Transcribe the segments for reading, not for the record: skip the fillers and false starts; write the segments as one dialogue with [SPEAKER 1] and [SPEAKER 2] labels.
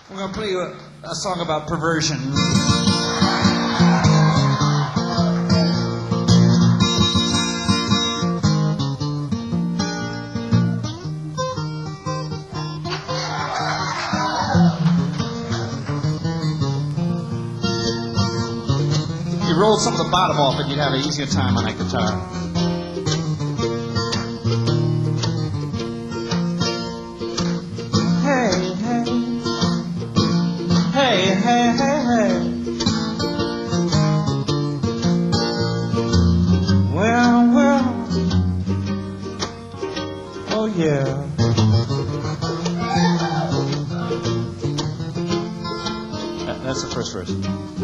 [SPEAKER 1] I'm going to play you a song about perversion. If you rolled some of the bottom off it, you'd have an easier time on that guitar. Hey, hey, hey, hey, hey. Well, oh yeah. That's the first verse.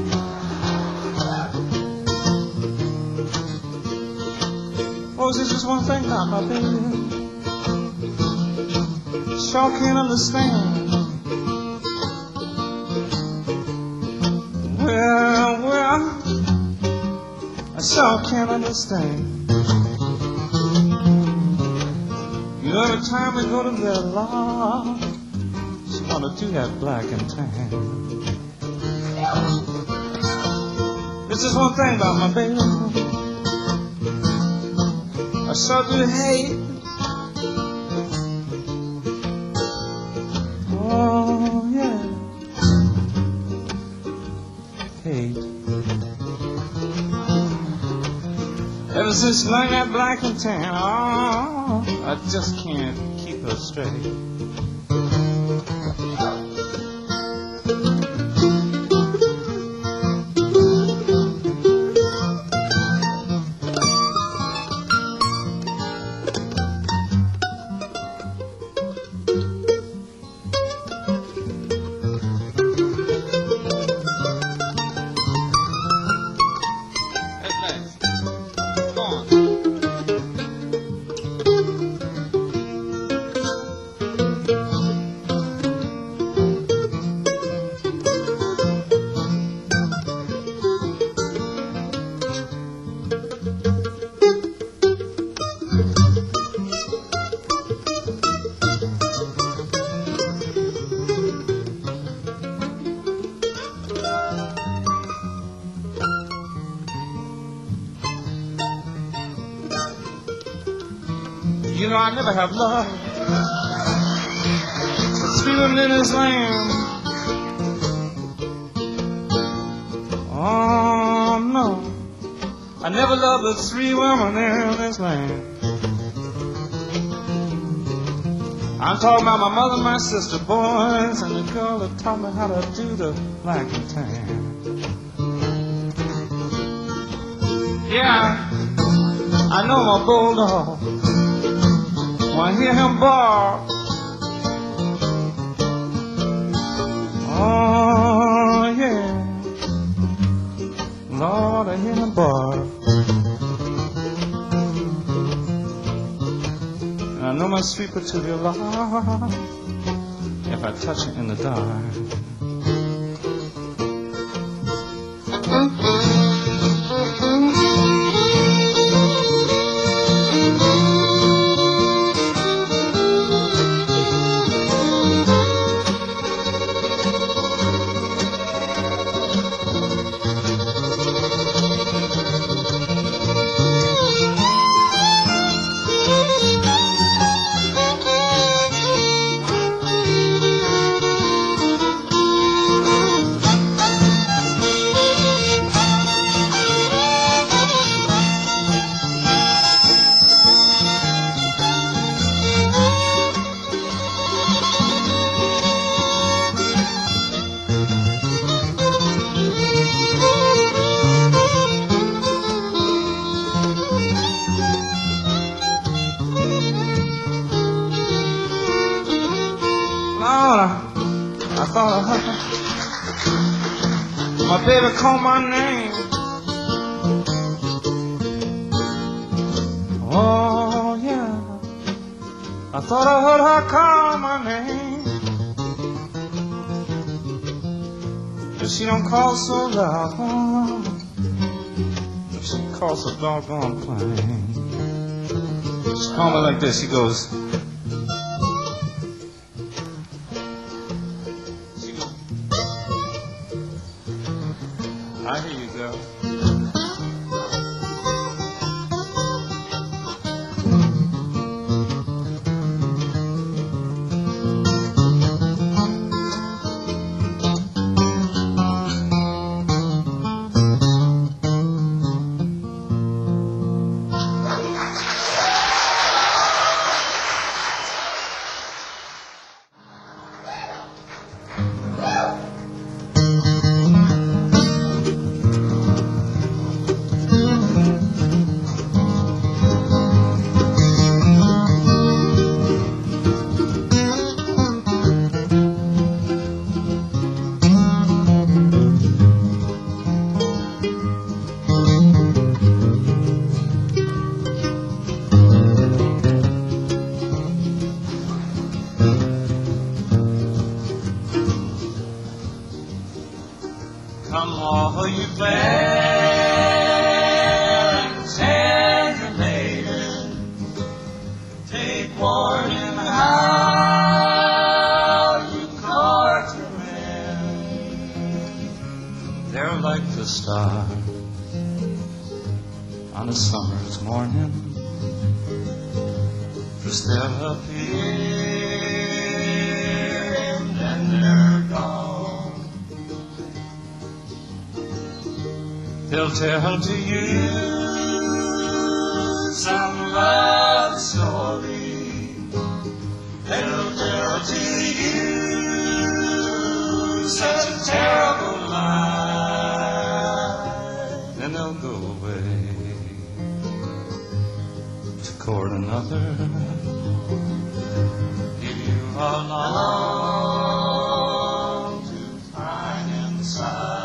[SPEAKER 1] Oh, there's just one thing about my baby. Sure can't understand. Well, I sure can't understand. You know, every time we go to the law, she wanna do that black and tan. There's just one thing about my baby. I sure do hate. Oh, yeah. Hate. Ever since she learned that black and tan, oh, I just can't keep her straight. You know, I never have love for three women in this land. Oh, no. I never loved the three women in this land. I'm talking about my mother, my sister, boys, and the girl that taught me how to do the black and tan. Yeah, I know my bulldog. When I hear him bark, oh yeah, Lord, I hear him bark. And I know my sweet petunia lark if I touch it in the dark. I thought I heard my baby call my name. Oh yeah, I thought I heard her call my name. If she don't call so loud, if she calls so doggone plain, she call me like this. She goes. I hear you, girl. Come all you fair and tender maiden, take warning how you court your men. They're like the stars on a summer's morning, first they'll appear and then they're gone. They'll tell to you some love story. They'll tell to you such a terrible lie. Then they'll go away to court another, give you a long to find inside.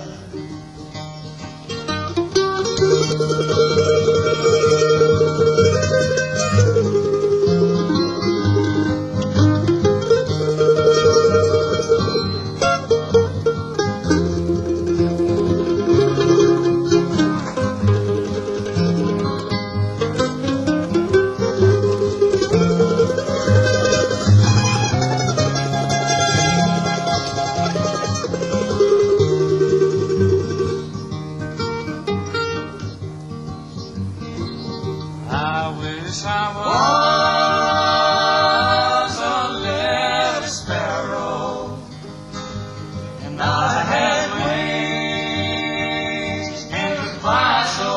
[SPEAKER 1] I wish I was a little sparrow, and I had wings and could fly so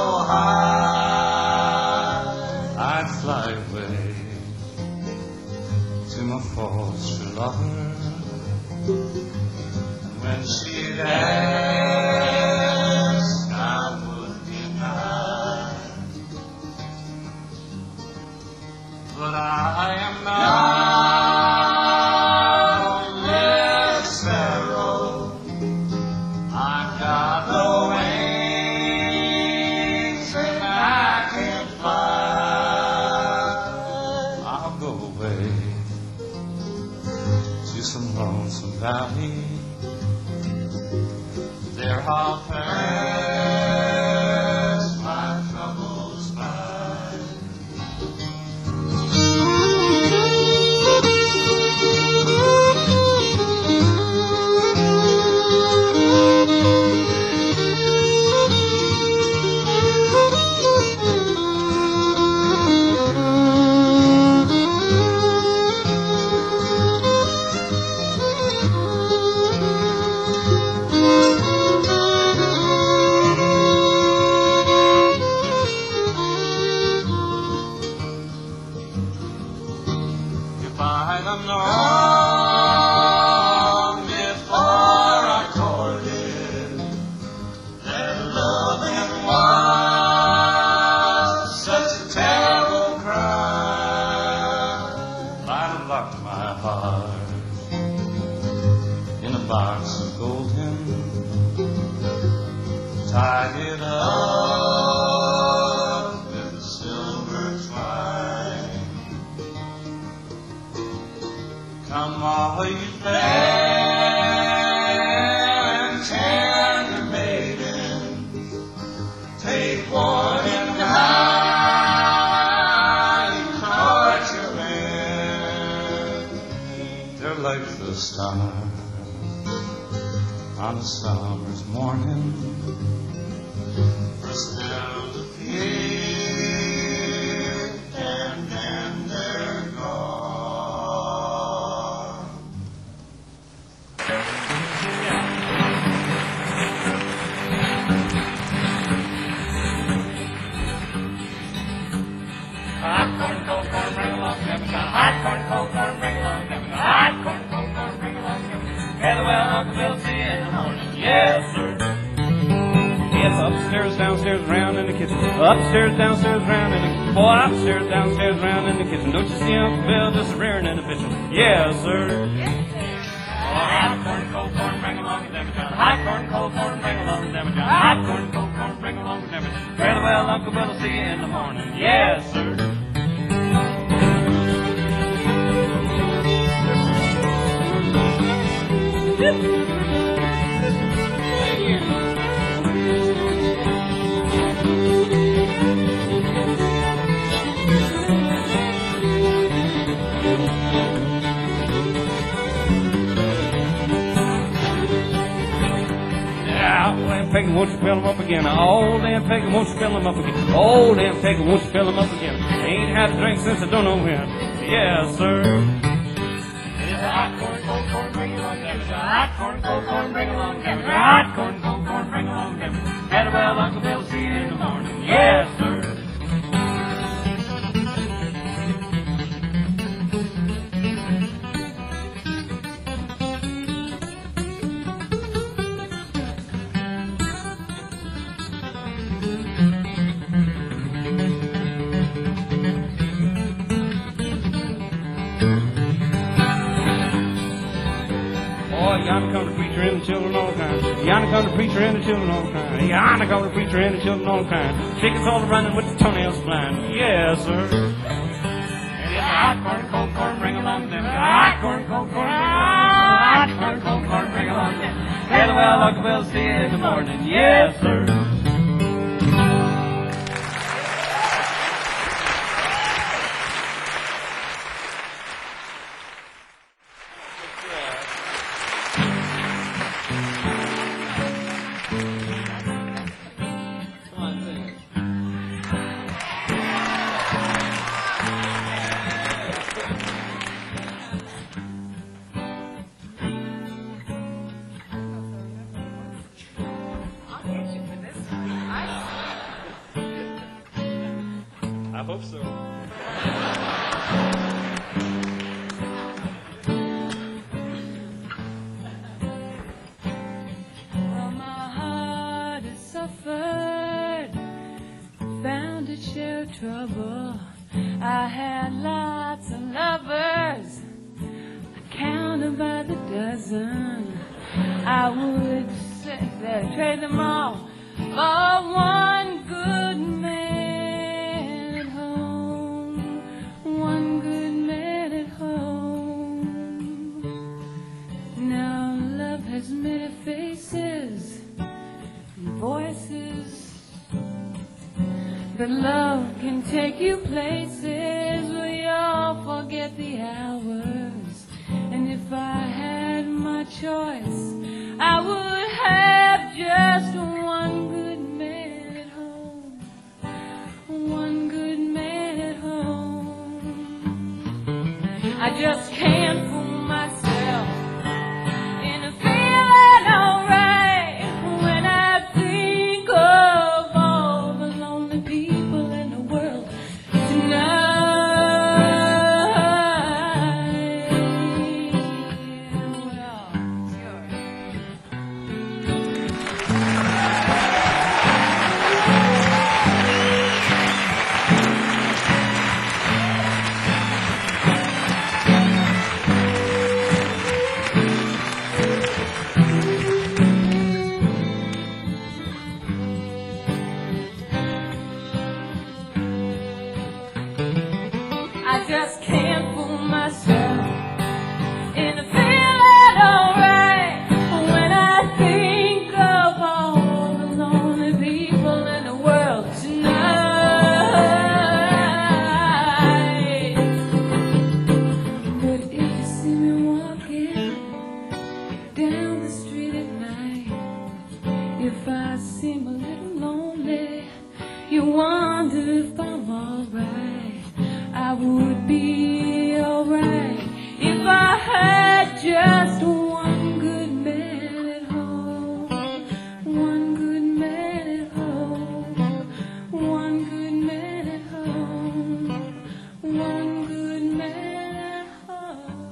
[SPEAKER 1] high. I'd fly away to my false lover, and when she'd ask, I would deny. But I am not a little sparrow. I've got no wings and I can't fly. I'll go away to some lonesome valley. There I'll pass my troubles by. If I'd have known before I courted that loving was such a terrible crime, I'd have locked my heart in a box of golden, tied it up with silver twine. Come all you fair and tender maiden, take warning how you court your men. They're like the stars on a summer's morning were still to appear, and then they're gone. Hot corn, cold corn, bring along Debbie John. Hot corn, cold corn, bring along Debbie John. Hot corn, cold corn, bring along Debbie John. Gather well, Uncle Bill, see you in the morning. Yes, sir. Yes, upstairs, downstairs, round in the kitchen. Upstairs, downstairs, round in the kitchen. Boy, upstairs, downstairs, round in the kitchen. Don't you see Uncle Bill just rearing in the kitchen? Yes, sir. Hot corn, cold corn, bring along Debbie John. Hot corn, cold corn, bring along Debbie John. Hot corn, cold corn, bring along Debbie John. Gather well, Uncle Bill, see you in the morning. Yes, sir. Peggy, won't you fill him up again? Oh, damn Peggy, won't you fill him up again? Oh, damn Peggy, won't you fill him up again? Ain't had a drink since I don't know when. Yes, sir. It's a hot corn, cold corn, bring along Debbie John. Hot corn, cold corn, bring along Debbie John. Hot corn, cold corn, bring along Debbie John. Gather well, Uncle Bill, see you in the morning. Yes, sir. Yonder come the preacher and the children all kind. Yonder come the preacher and the children all kind. Yonder come the preacher and the children all kind. Chickens all running with the toenails blind. Yes, sir. And it's a hot corn, cold corn, bring along them. Hot corn, cold corn, hot corn, cold corn, bring along them. Gather well, Uncle Bill, see you in the morning. Yes, sir. I hope so.
[SPEAKER 2] Well, my heart has suffered, found its share of trouble. I had lots of lovers, I count them by the dozen. I would trade them all for one good man at home, one good man at home. Now love has many faces and voices, but love can take you places where you all forget the hours. And if I had my choice, I would have just one good man at home, one good man at home. I just can't fool myself into feeling alright when I think of all the lonely people in the world tonight. Well, it's yours. I just can't fool myself into feeling alright when I think of all the lonely people in the world tonight. But if you see me walking down the street at night, If I seem a little lonely, you wonder if I'm alright. I would be alright if I had just one good man at home. One good man at home. One good man at home. One good man at home.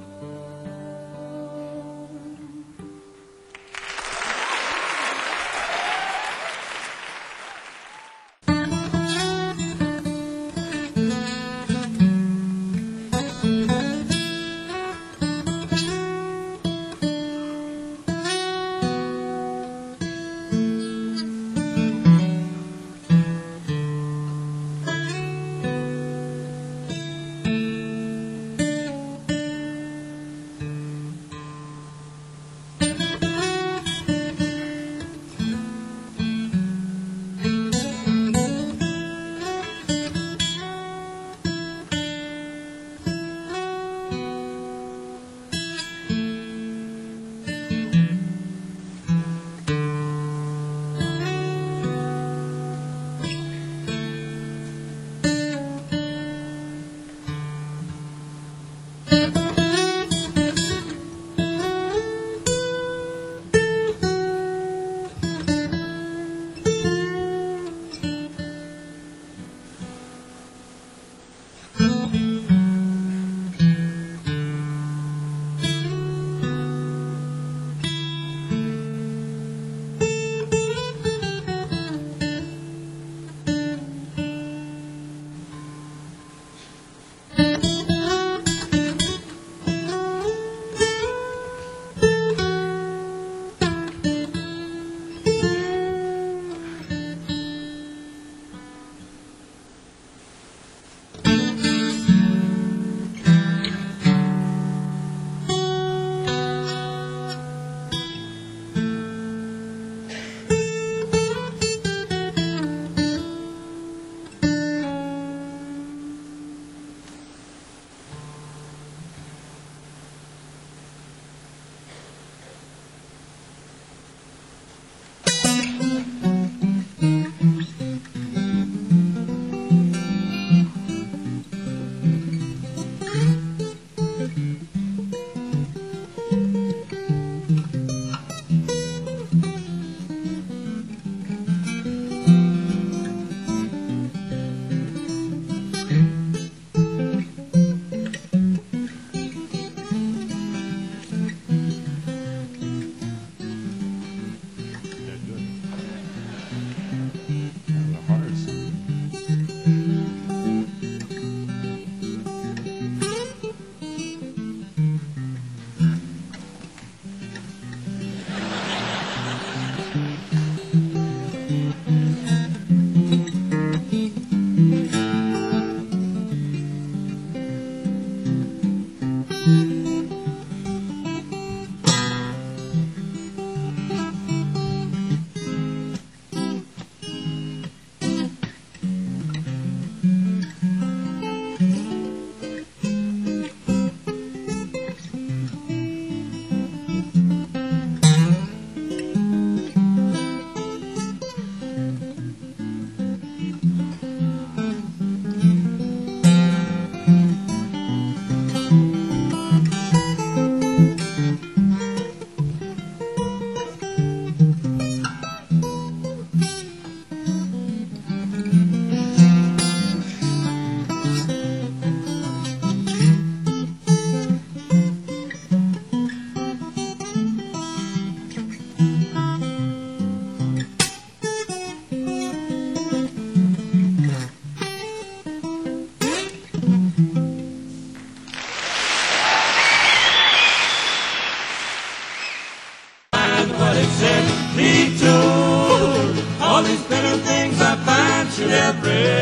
[SPEAKER 1] should have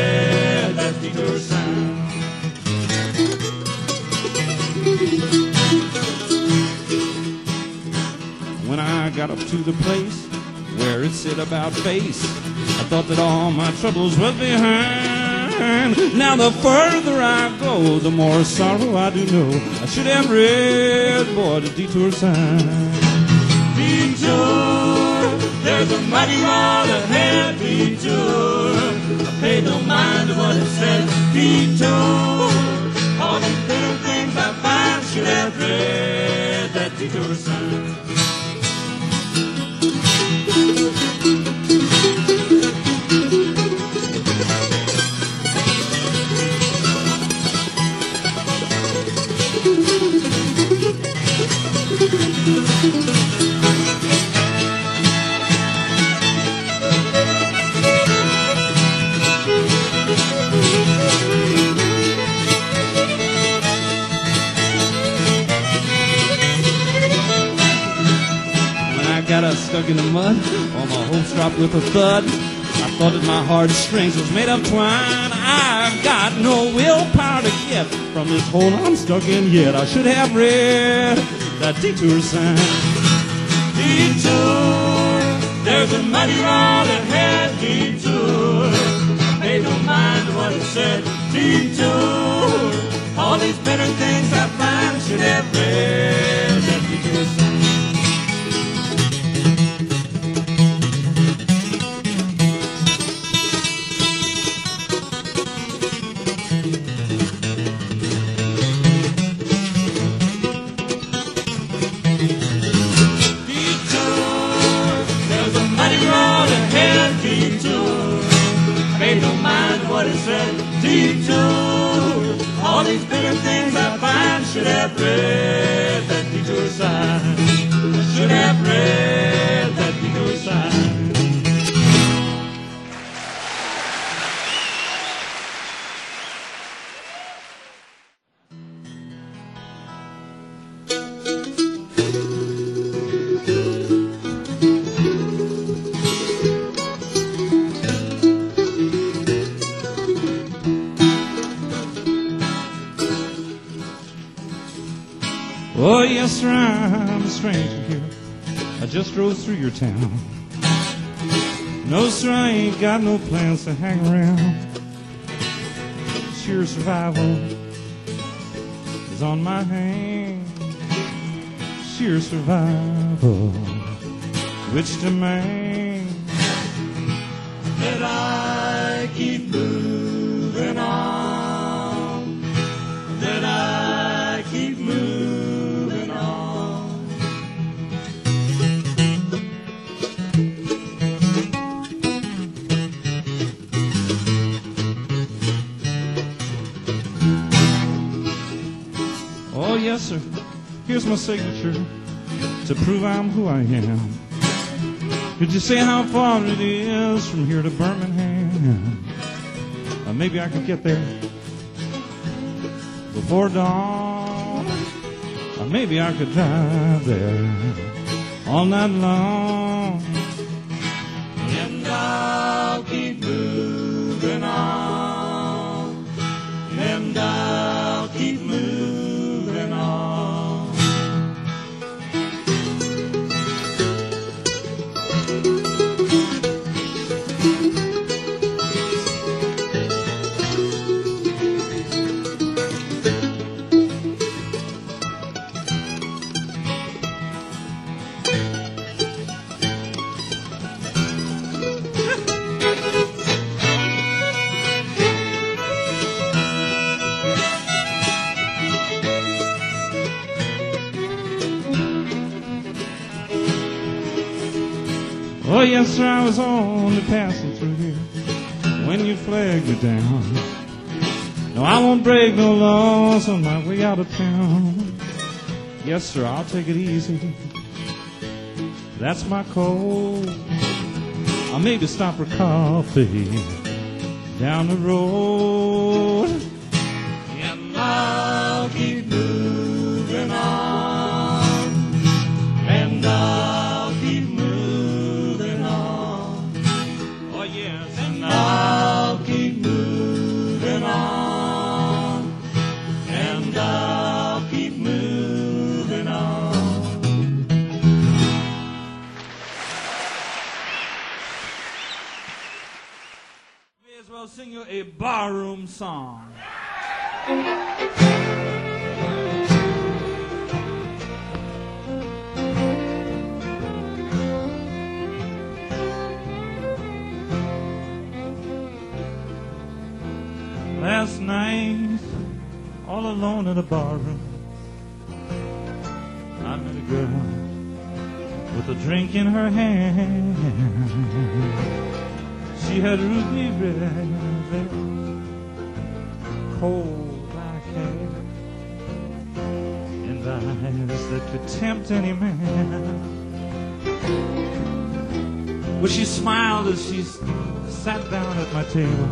[SPEAKER 1] read that detour sign. When I got up to the place where it said about face, I thought that all my troubles was behind. Now the further I go, the more sorrow I do know. I should have read, boy, the detour sign. Detour, there's a mighty rod ahead, detour. I paid no mind to what it said, detour. All these little things I find should have read that detour sign.
[SPEAKER 3] Got us stuck in the mud, all my hopes dropped with a thud. I thought that my heartstrings was made of twine. I've got no willpower to get from this hole I'm stuck in yet. I should have read that detour sign.
[SPEAKER 1] Detour, there's a mighty rod ahead, detour. I paid no mind to what it said, detour. All these better things I find should have read that detour sign. Detour, all these bitter things I find should have read that detour sign. Should have read that detour sign.
[SPEAKER 3] Oh, yes, sir, I'm a stranger here. I just rode through your town. No, sir, I ain't got no plans to hang around. Sheer survival is on my hands. Sheer survival, which demands
[SPEAKER 1] that I keep moving on. That I keep moving on.
[SPEAKER 3] Oh, yes, sir. Here's my signature to prove I'm who I am. Could you say how far it is from here to Birmingham? Maybe I could get there before dawn. Or maybe I could drive there all night long.
[SPEAKER 1] And I'll keep moving on. And I'll keep moving on.
[SPEAKER 3] Oh, yes, sir, I was only passing through here when you flagged me down. No, I won't break no laws on my way out of town. Yes, sir, I'll take it easy. That's my code. I'll maybe stop for coffee down the road.
[SPEAKER 1] And I'll keep moving on. And I'll keep moving on.
[SPEAKER 3] Oh, yes,
[SPEAKER 1] And I'll keep moving on. And I'll keep moving on.
[SPEAKER 3] may as well sing you a barroom song. all alone in a barroom, I met a girl with a drink in her hand. She had ruby red lips, cold black hair, and eyes that could tempt any man. Well, she smiled as she sat down at my table,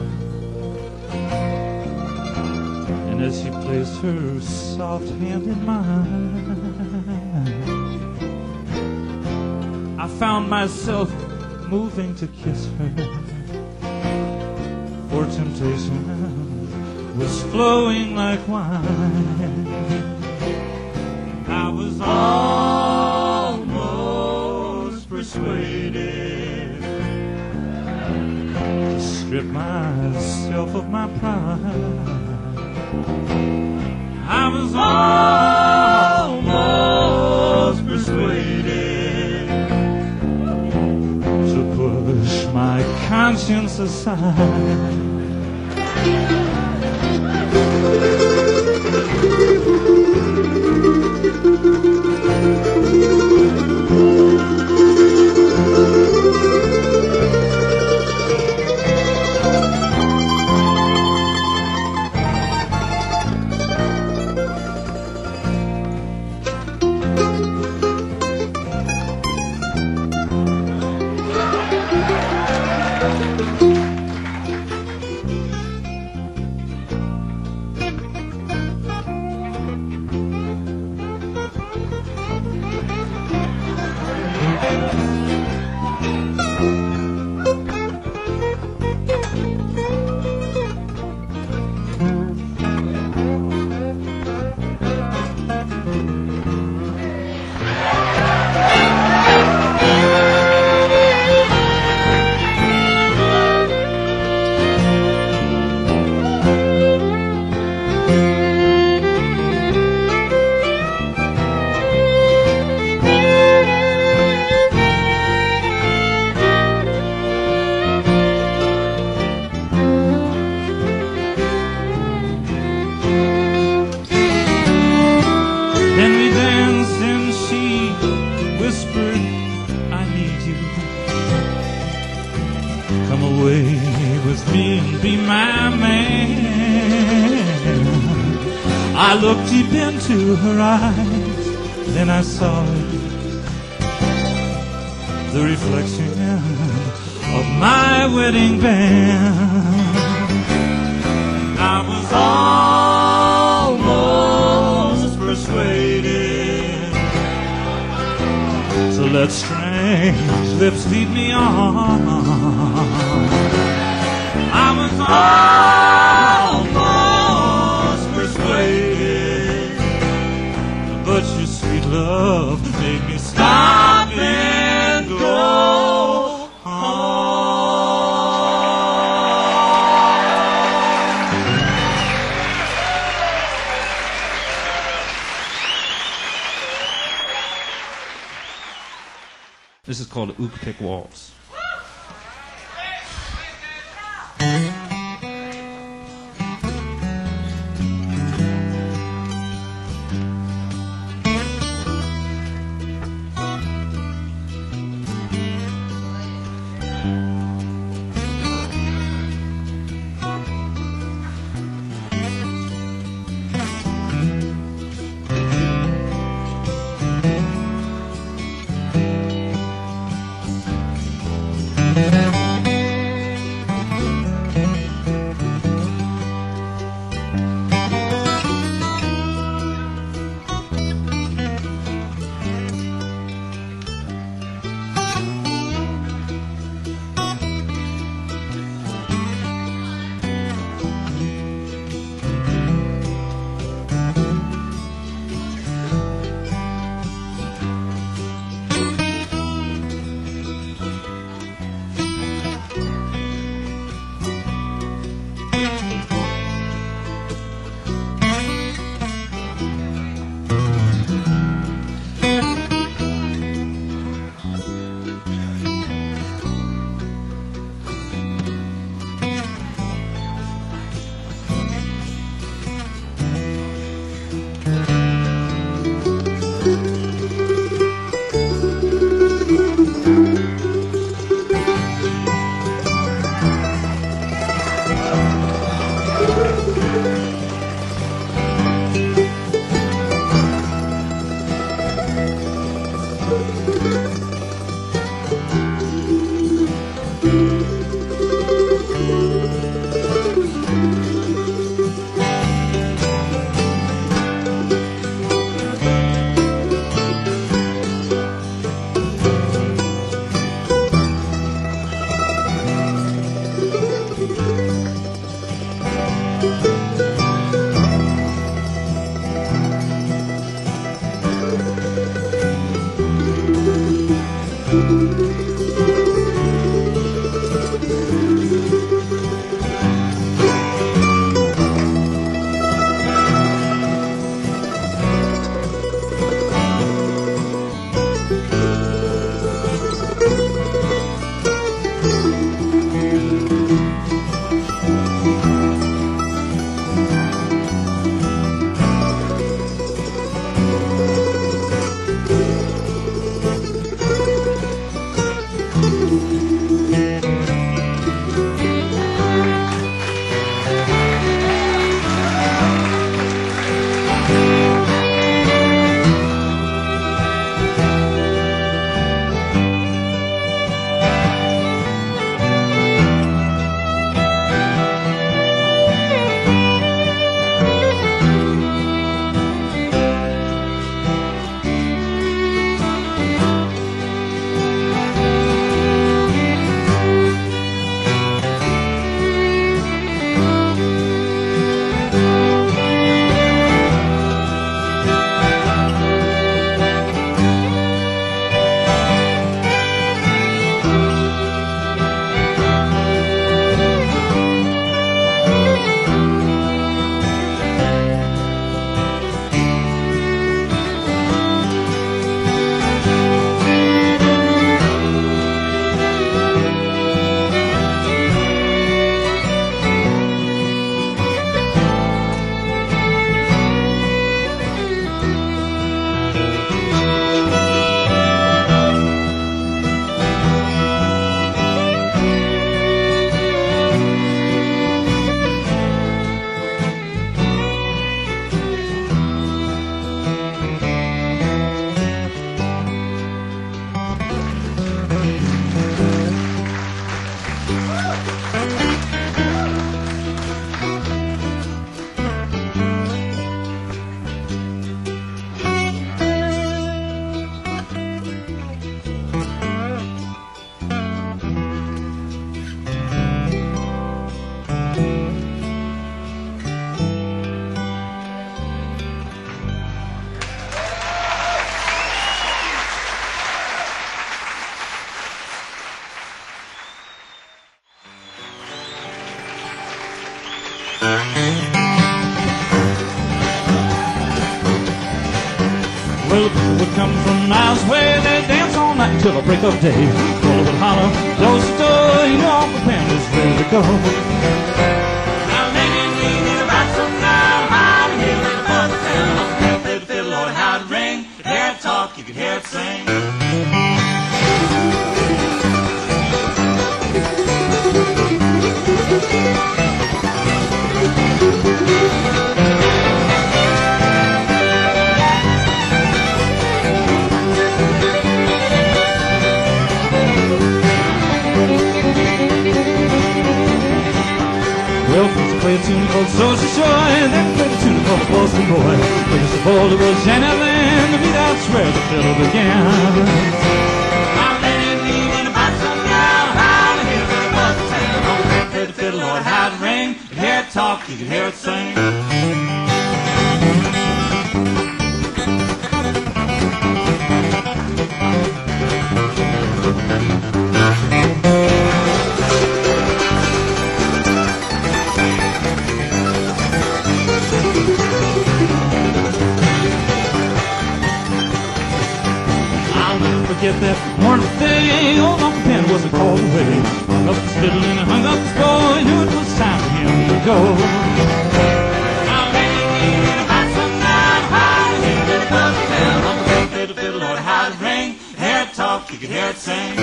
[SPEAKER 3] and as she placed her soft hand in mine, I found myself moving to kiss her, for temptation was flowing like wine. I was almost persuaded to strip myself of my pride. I was almost persuaded to push my conscience aside. I looked deep into her eyes, then I saw it, the reflection of my wedding band. I was almost persuaded to let strange lips lead me on. I was almost persuaded, but your sweet love made me stop and go home. This is called the Ook Pick Waltz. Well, the people would come from miles away. They'd dance all night till the break of day. Full would holler, close the door, you know Uncle Pen is ready to go.
[SPEAKER 1] Now, lady, leaning about some now, high and hill in the buzz of town. Uncle Pen played the fiddle, Lord, how it ring. You could hear it talk, you could hear it sing.
[SPEAKER 3] Well, first they played a tune called Social Joy, and then played a tune called The Boston Boy. Biggest of all, it was Jenny Lynn, to me that's where the fiddle began.
[SPEAKER 1] I'm leaning about some now, high and hill in the buzz of town. Uncle Pen played the fiddle, Lord, how it ring. You could hear it talk, you could hear it sing.
[SPEAKER 3] Forget that morning day, old Uncle Pen wasn't called away. Hung up his fiddle and hung up his bow, he knew it was time for him to go.
[SPEAKER 1] I'm leaning about some now, high and hill in the buzz of town. Uncle Pen played the fiddle, Lord, how it ring. You could hear it talk, you could hear it sing.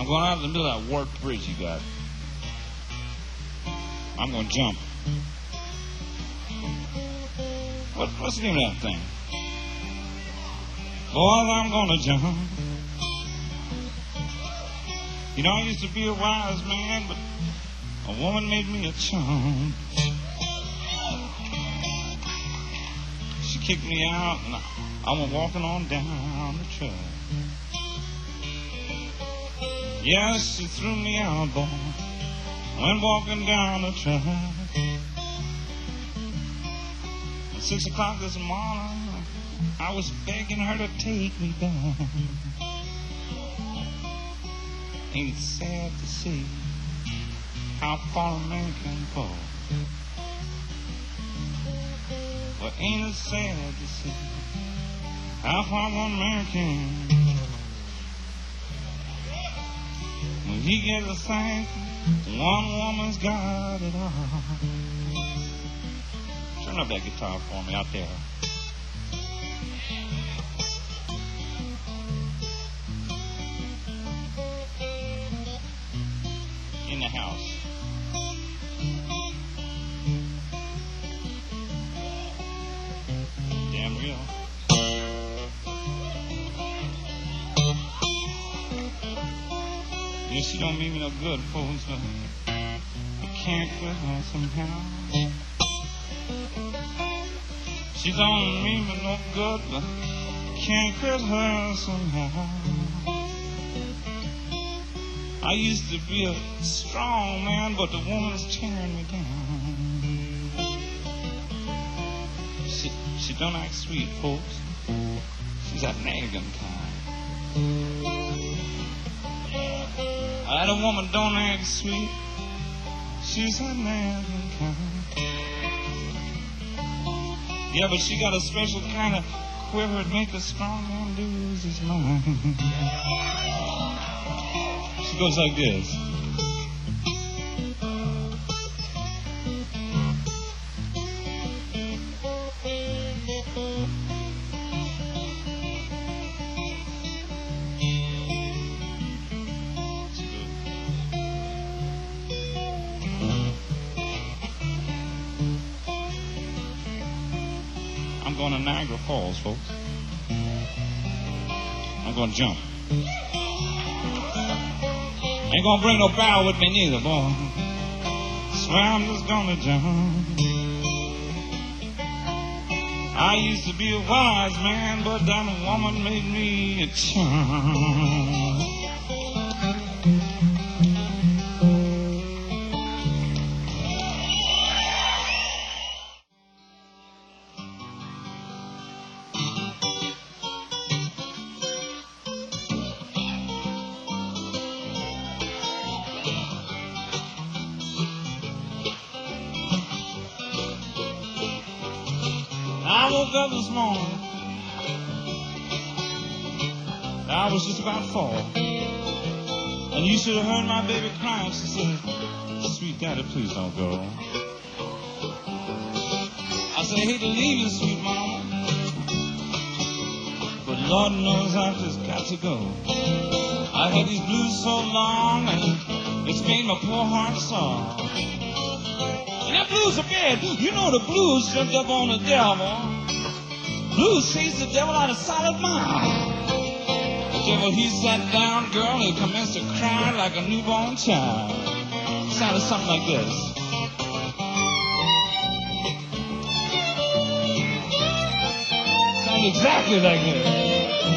[SPEAKER 3] I'm going out in the middle of that warped bridge you got. I'm going to jump. What's the name of that thing? Boys, I'm going to jump. You know, I used to be a wise man, but a woman made me a chump. She kicked me out, and I went walking on down the track. Yes, she threw me out, boy. Went walking down the track. At 6 o'clock this morning, I was begging her to take me back. Ain't it sad to see how far a man can fall? Well, ain't it sad to see how far one man can? When he gets a thing, one woman's got it all. Turn up that guitar for me out there. In the house. Damn real. Yeah, she don't mean me no good, folks, but I can't quit her somehow. She don't mean me no good, but can't quit her somehow. I used to be a strong man, but the woman's tearing me down. She don't act sweet, folks. She's that nagging kind. That woman don't act sweet. She's that nagging kind. Yeah, but she got a special kind of quiver that make a strong man lose his mind. She goes like this. I'm going to Niagara Falls, folks. I'm going to jump. Ain't gonna bring no barrel with me neither, boy. Swear I'm just gonna jump. I used to be a wise man, but that woman made me a chump. I woke up this morning. I was just about 4. And you should have heard my baby crying. She said, "Sweet daddy, please don't go." I said, "I hate to leave you, sweet mama, but Lord knows I've just got to go. I had these blues so long, and it's made my poor heart sore. And that blues are bad. You know the blues jumped up on the devil. Blues chased the devil out of solid mind. The devil, he sat down, girl, and he commenced to cry like a newborn child. It sounded something like this. It sounded exactly like this.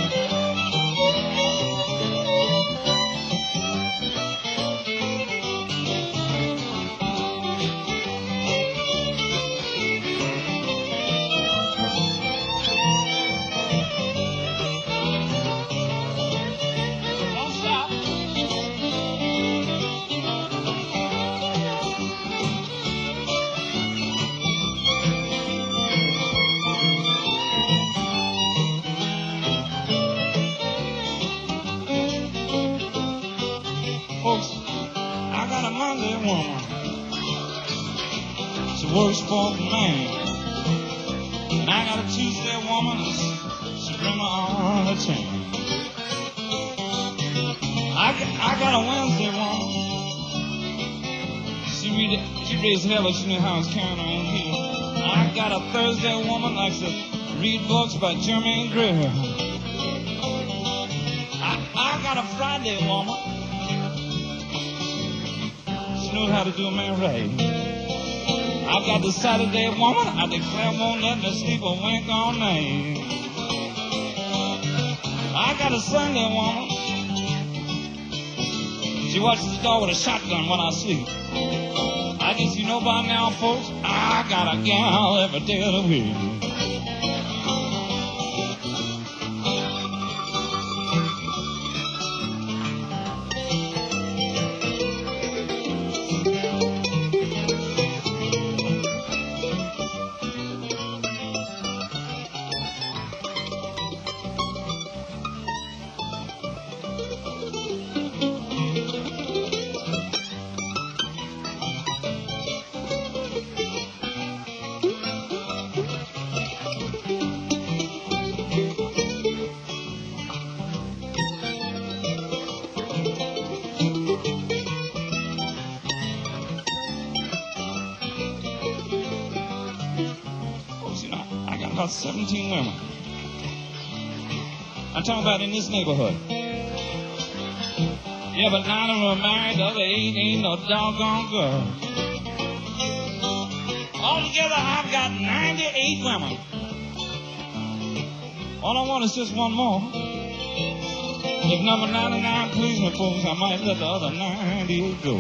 [SPEAKER 3] Folks, I got a Monday woman. She works for the man. And I got a Tuesday woman. She bring me on a chain. I got a Wednesday woman. She raised hell if she knew how it's carrying on here. I got a Thursday woman likes to read books by Jermaine Greer. I got a Friday woman. She knows how to do a man right. I got the Saturday woman. I declare won't let me sleep a wink all night. I got a Sunday woman. She watches the door with a shotgun when I sleep. I guess you know by now, folks, I got a gal every day of the week. About 17 women. I'm talking about in this neighborhood. Yeah, but 9 of them are married, the other 8 ain't no doggone girl. Altogether, I've got 98 women. All I want is just one more. If number 99 please me, folks, I might let the other 98 go.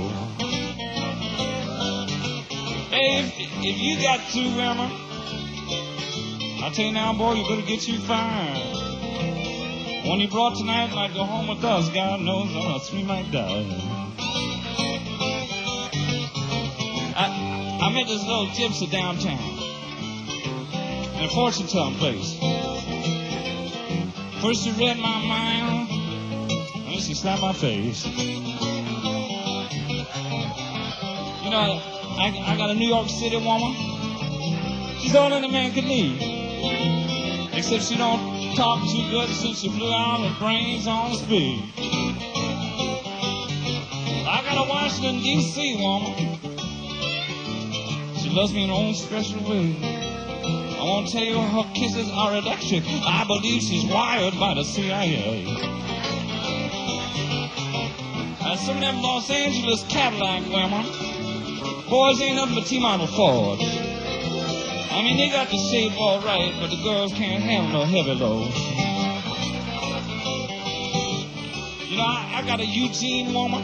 [SPEAKER 3] Hey, if you got 2 women, I tell you now, boy, you better get you fine. One you brought tonight might go home with us. God knows, else we might die. I met this little gypsy downtown in a fortune-telling place. First she read my mind, and then she slapped my face. You know, I got a New York City woman. She's all any man could need. Except she don't talk too good since she flew out with brains on speed. I got a Washington, D.C. woman. She loves me in her own special way. I won't tell you her kisses are electric. I believe she's wired by the CIA. And some of them Los Angeles Cadillac women, boys ain't nothing but T-model Fords. I mean, they got the shape all right, but the girls can't handle no heavy loads. You know, I got a Eugene woman.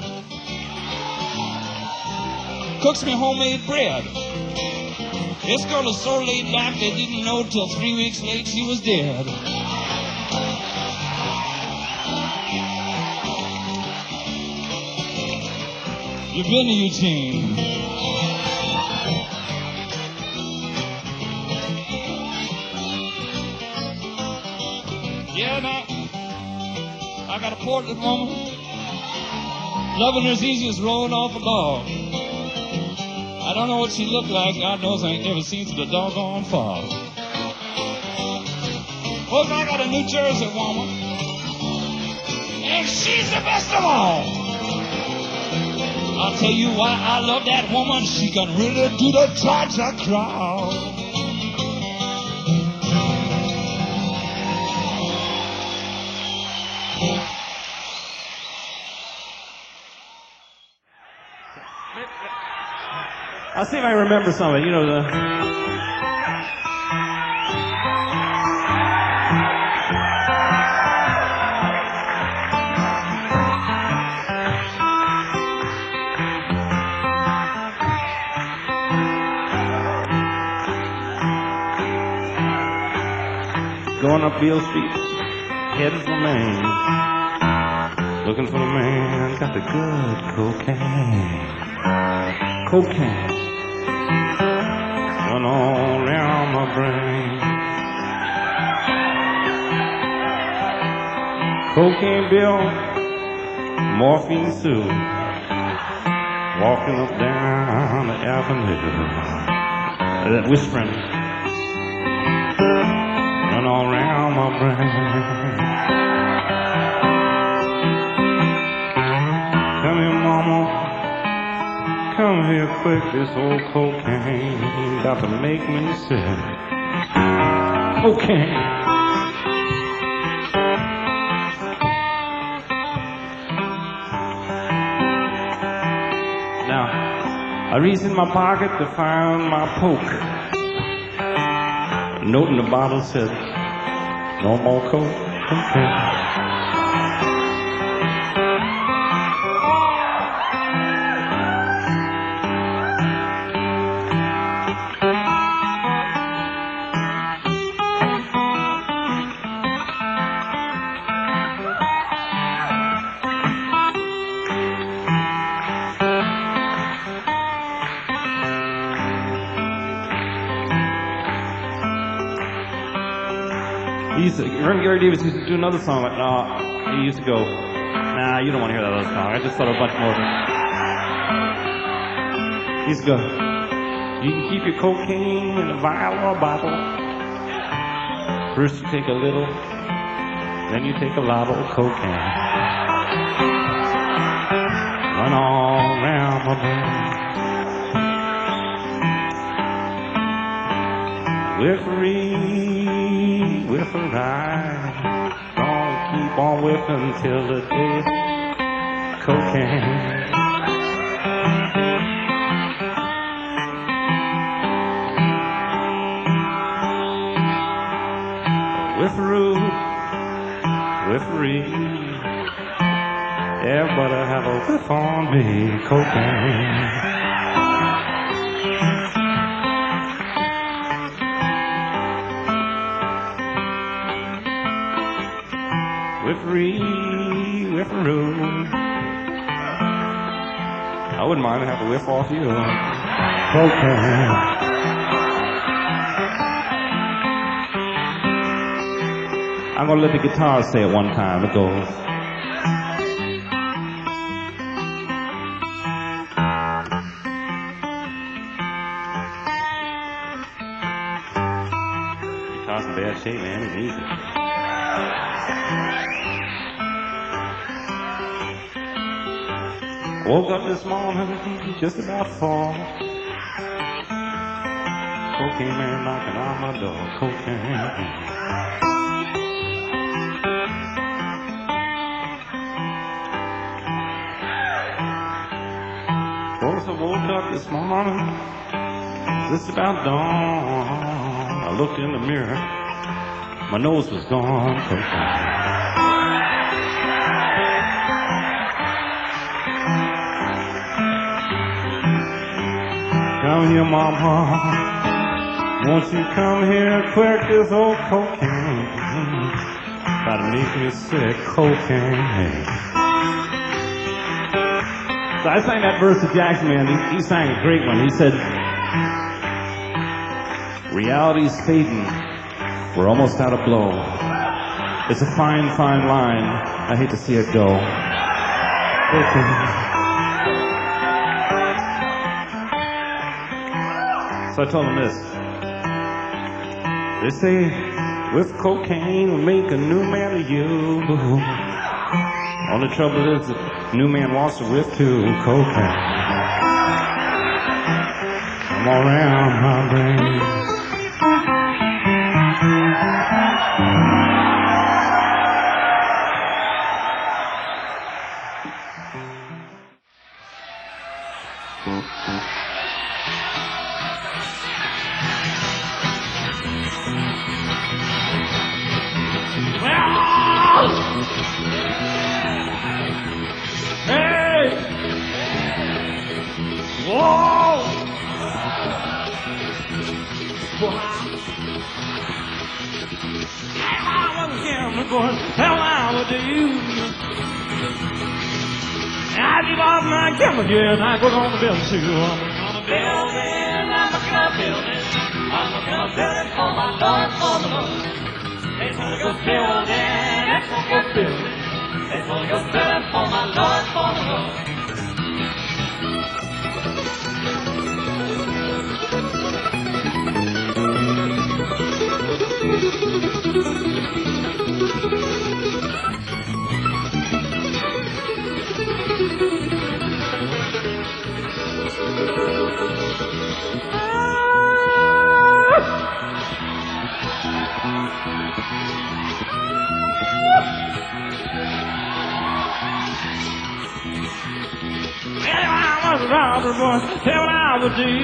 [SPEAKER 3] Cooks me homemade bread. This girl is so laid back they didn't know till 3 weeks late she was dead. You've been to Eugene. Yeah, now, I got a Portland woman. Loving her's easy as rolling off a log. I don't know what she looked like. God knows I ain't never seen such a doggone fog. Well, I got a New Jersey woman. And she's the best of all. I'll tell you why I love that woman. She can really do the Georgia crowd.
[SPEAKER 4] I'll see if I can remember some of it. You know, going up Beale Street, heading for Maine, looking for the man, got the good cocaine. Run all around my brain. Cocaine Bill, morphine Sue, walking up down the avenue, that whispering, run all around my brain. come here quick, this old cocaine got to make me sick. Cocaine. Now, I reached in my pocket to find my poke. A note in the bottle said, no more cocaine. Remember Gary Davis used to do another song like, he used to go, nah, you don't want to hear that other song. I just thought of a bunch more of them. He used to go, you can keep your cocaine in a vial or a bottle. First you take a little, then you take a lot of cocaine. Run all around my brain. Whiffery, whiffery, gonna keep on whipping till the day cocaine. Whifferoo, whiffery, everybody have a whiff on me, cocaine. Whiffery, whifferoo. I wouldn't mind to have a whiff off you. Cocaine. I'm gonna let the guitar say it one time. It goes. Guitar's in bad shape, man. It needs it. Woke up this morning, just about 4. Cocaine man knocking on my door. Cocaine. Folks, I woke up this morning, just about dawn. I looked in the mirror, my nose was gone. Cocaine. Come here, mama, won't you come here quick, this old cocaine got to make me sick, cocaine. So I sang that verse to Jackson, man. He sang a great one. He said, reality's fading, we're almost out of blow. It's a fine, fine line, I hate to see it go. Cocaine. So I told him this. They say, with cocaine will make a new man of you. Only trouble is, the new man wants to whiff too. Cocaine. Come around my brain.
[SPEAKER 3] Again, I go on the building too.
[SPEAKER 1] I'm gonna build it, I'm gonna build it. I'm gonna build it for my Lord, for the Lord. It's Holy Ghost building, it's Holy Ghost building. It's Holy Ghost building for my Lord, for the Lord.
[SPEAKER 3] Robber boy, tell what I would do.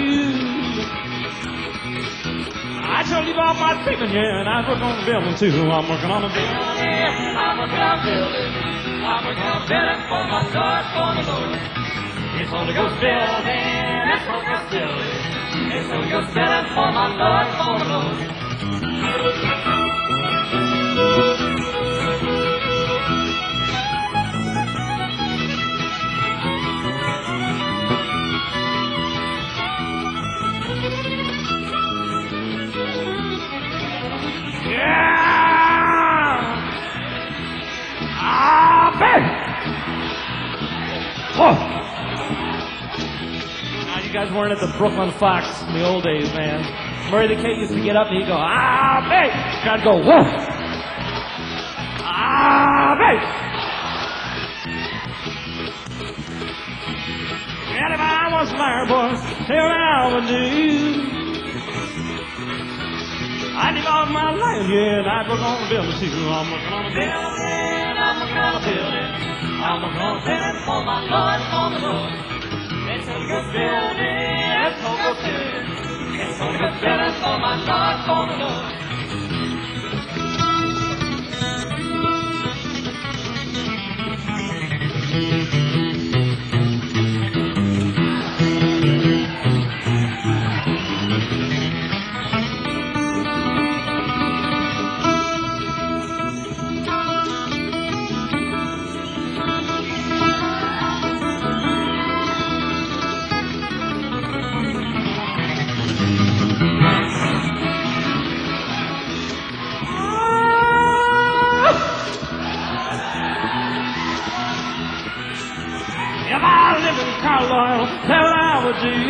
[SPEAKER 3] I shall leave all my treatment here, and I work on the building too. I'm working on the building.
[SPEAKER 1] I'm working on building. I'm working on building for my Lord, for the Lord. It's Holy Ghost building. It's Holy Ghost building. It's Holy Ghost building for my Lord, for the Lord.
[SPEAKER 3] Oh. Now, you guys weren't at the Brooklyn Fox in the old days, man. Murray the Kid used to get up and he'd go, ah, babe. I'd go, whoa. Ah, babe. And if I was there, boys, tell what I would do. I'd leave all my land, yeah, and I'd work on the building too. I'm working on the building.
[SPEAKER 1] I'm working on the building. I'm working on building for my Lord, for the Lord. It's Holy Ghost building. It's Holy Ghost building. It's Holy Ghost building for my Lord, for the Lord.
[SPEAKER 3] If I lived in Carlisle, tell what I would do.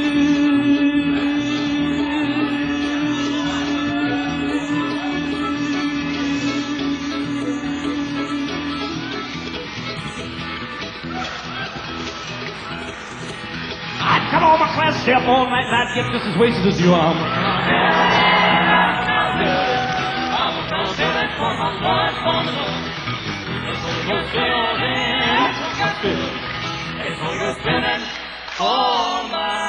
[SPEAKER 3] I'd come on my class step all night and I'd get just as wasted as you are.
[SPEAKER 1] I'm working on building for my Lord, for the Lord. It's Holy Ghost building. It's Holy Ghost building. It's Holy Ghost building for my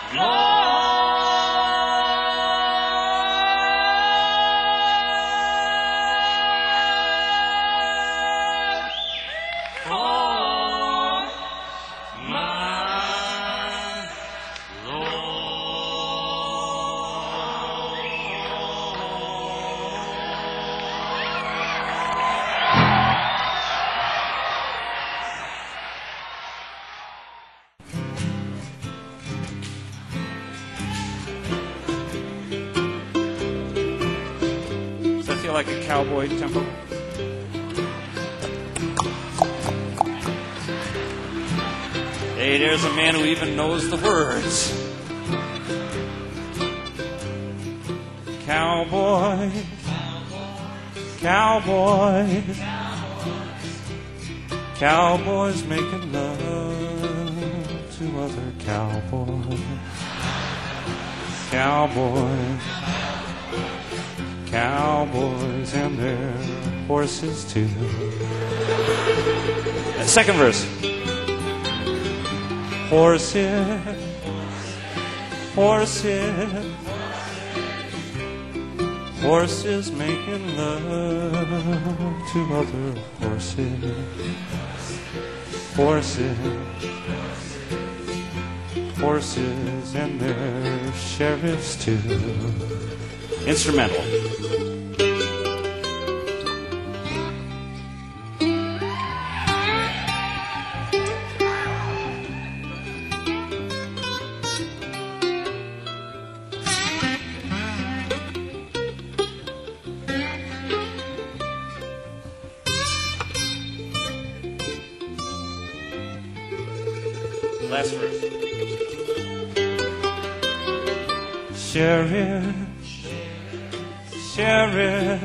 [SPEAKER 4] Does that feel like a cowboy tempo? Hey, there's a man who even knows the words. Cowboy, cowboy, cowboys making love to other cowboys. Cowboys, cowboys and their horses too. Second verse. Horses, horses, horses making love to other horses. Horses, horses and their sheriffs too. Instrumental. Last verse. Sheriff, sheriff,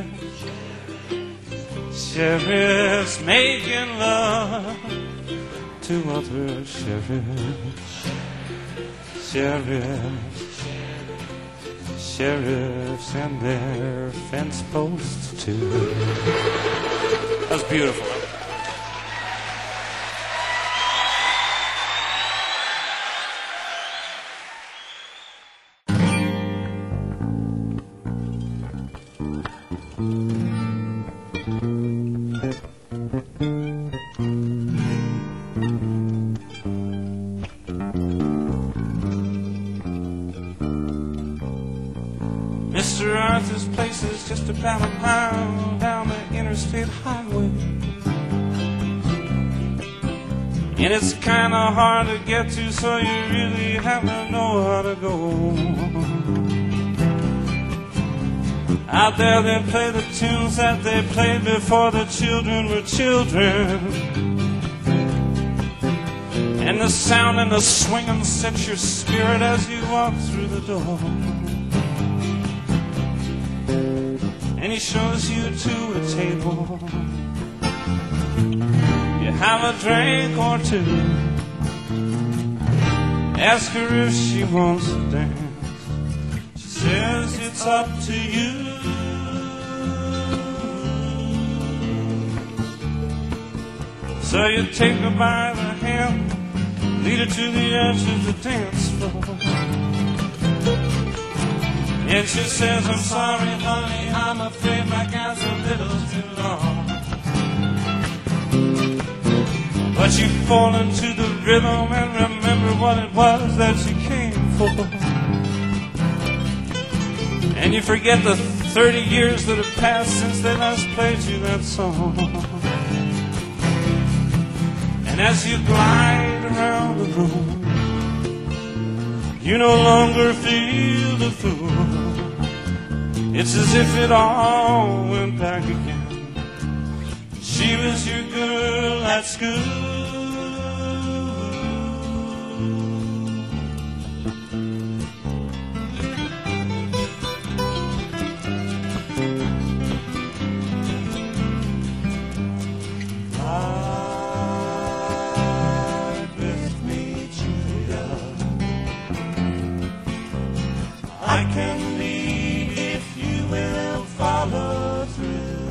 [SPEAKER 4] sheriff's making love to other sheriffs. sheriffs and their fence posts too. That's beautiful. Mr. Arthur's place is just about a mile down the interstate highway. And it's kinda hard to get to, so you really have to know how to go. Out there they play the tunes that they played before the children were children. And the sound and the swinging sets your spirit as you walk through the door. And he shows you to a table. You have a drink or two. Ask her if she wants to dance. She says it's up to you. So you take her by the hand, lead her to the edge of the dance floor. And she says, I'm sorry, honey, I'm afraid my gown's a little too long. But you fall into the rhythm and remember what it was that you came for. And you forget the 30 years that have passed since they last played you that song. And as you glide around the room, you no longer feel the fool. It's as if it all went back again. She was your girl at school. I can lead if you will follow through.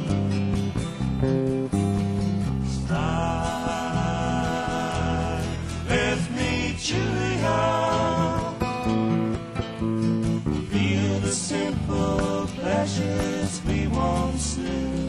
[SPEAKER 4] Start with me, Julia. Feel the simple pleasures we once knew.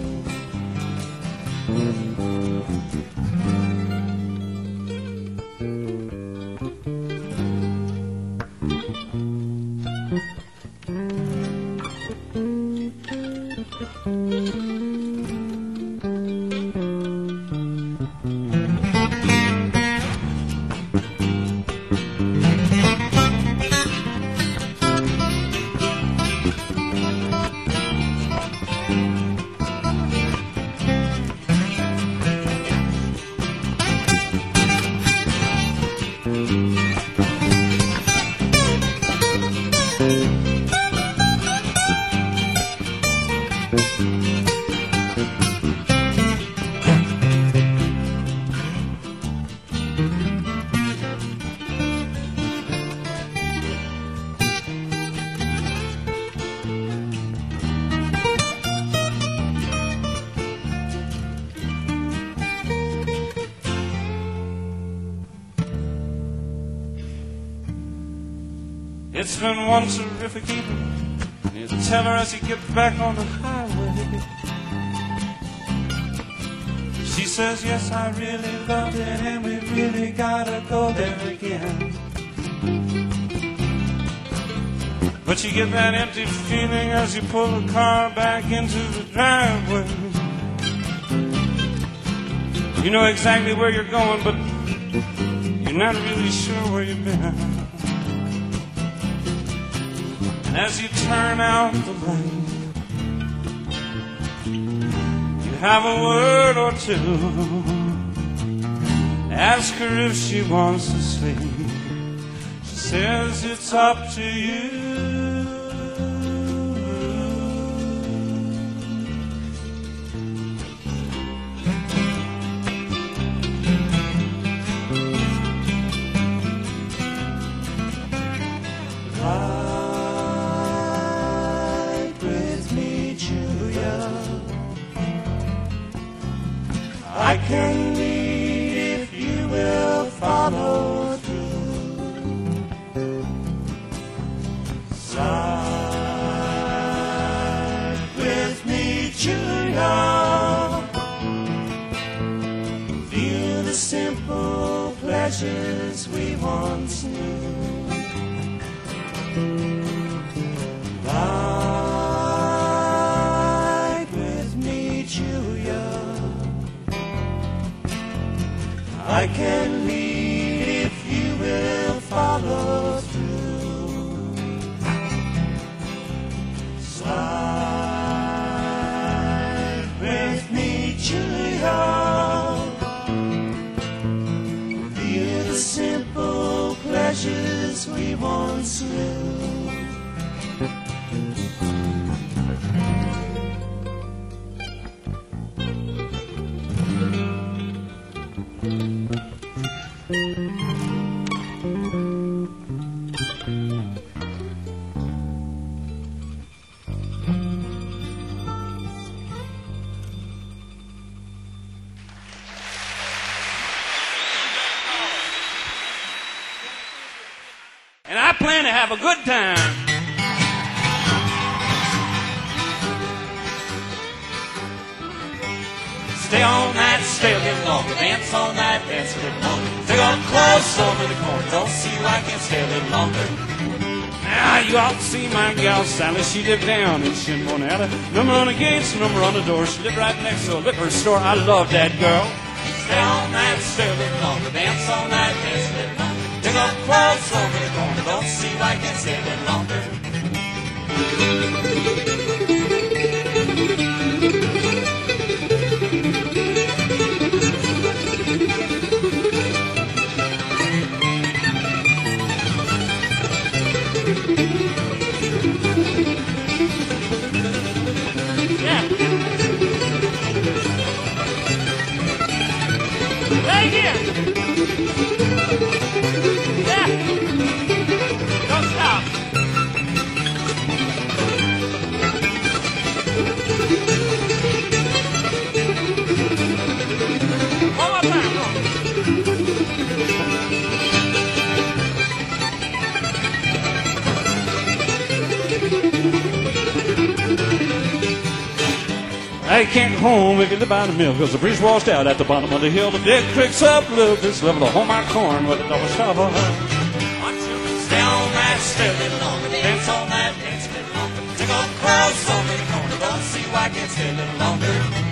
[SPEAKER 4] It's been one terrific evening. You tell her as you get back on the highway. She says, yes, I really loved it, and we really gotta go there again. But you get that empty feeling as you pull the car back into the driveway. You know exactly where you're going, but you're not really sure where you've been. As you turn out the light, you have a word or two. Ask her if she wants to sleep. She says it's up to you. pleasures we once knew. Ride with me, Julia. I can lead if you will follow through. Slide with me, Julia. Feel the simple pleasures we once knew.
[SPEAKER 3] And I plan to have a good time.
[SPEAKER 4] Stay all night, stay a little longer. Dance all night, dance a little longer. Take all the clothes over the corner. Don't see why I can't stay a little longer.
[SPEAKER 3] Now you ought to see my gal Sally. She lived down in Shinmonetta. Number on the gates, number on the door. She lived right next to a liquor store. I love that girl.
[SPEAKER 4] Stay all night, stay a little longer. Dance all night, dance a little longer. Take all the clothes over the corner. Don't see why I can't stay a little longer.
[SPEAKER 3] Play again. Yeah. Don't stop. One more time. Come on. I can't go home if you live by the mill, cause the breeze washed out at the bottom of the hill. The dead creek's up, look, this level to hold my corn with a double shovel.
[SPEAKER 4] Stay all night, stay a little longer. Dance all night, dance a little longer. Take all the clothes over the corner. Don't see why I can't stay a little longer.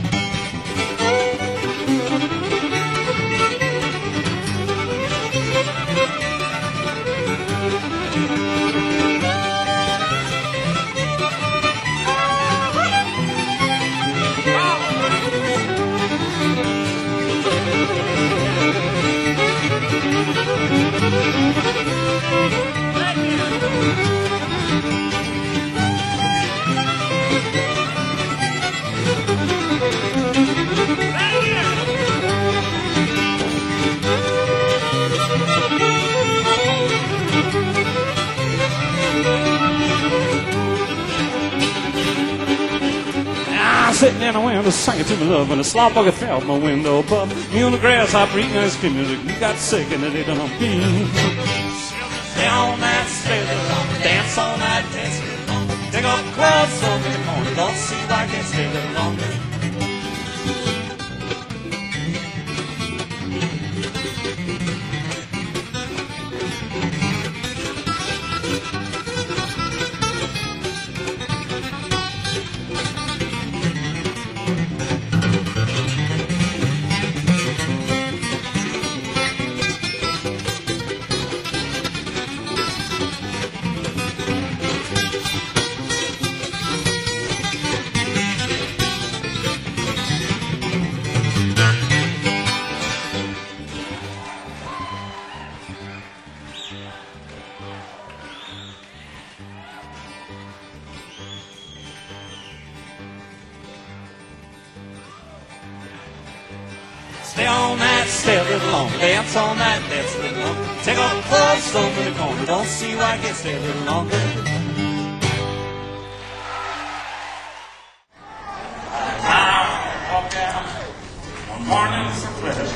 [SPEAKER 3] Sitting in the window, singing to my love, when a slop bucket fell out my window above. Me on the grasshopper eating ice cream music. You got sick and it done bean.
[SPEAKER 4] Stay all night, stay a little longer. Dance all night, dance a little longer. Take off the clothes over the corner. Don't see why I can't stay a little longer. Stay all night, stay a little longer. Dance all night, dance a little longer. Take off the clothes over the corner. Don't see why I can't stay a little longer.
[SPEAKER 3] One morning for pleasure.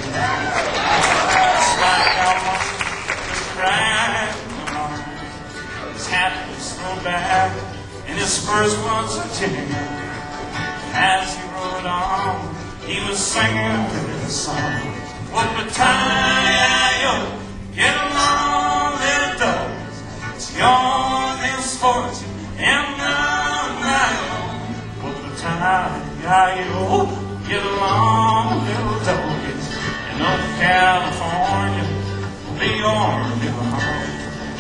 [SPEAKER 3] Slide down Mr. Ryan. His hat was thrown back, and his spurs once a ting. As he rode on, he was singing this song. What the time,
[SPEAKER 4] Get along, little dogs. It's your misfortune and none of my own. But the time get along, little doggies. In North California will be your new home.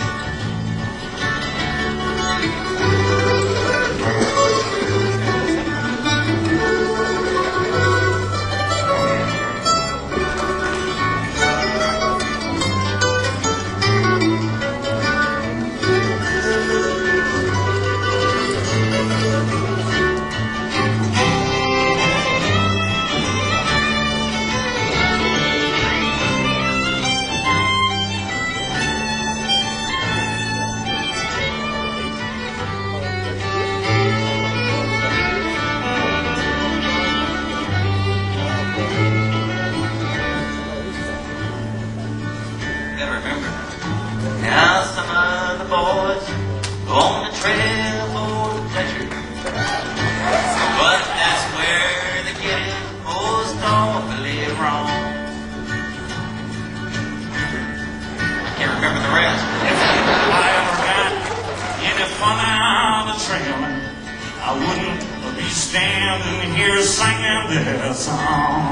[SPEAKER 4] I wouldn't be standing here singing this song.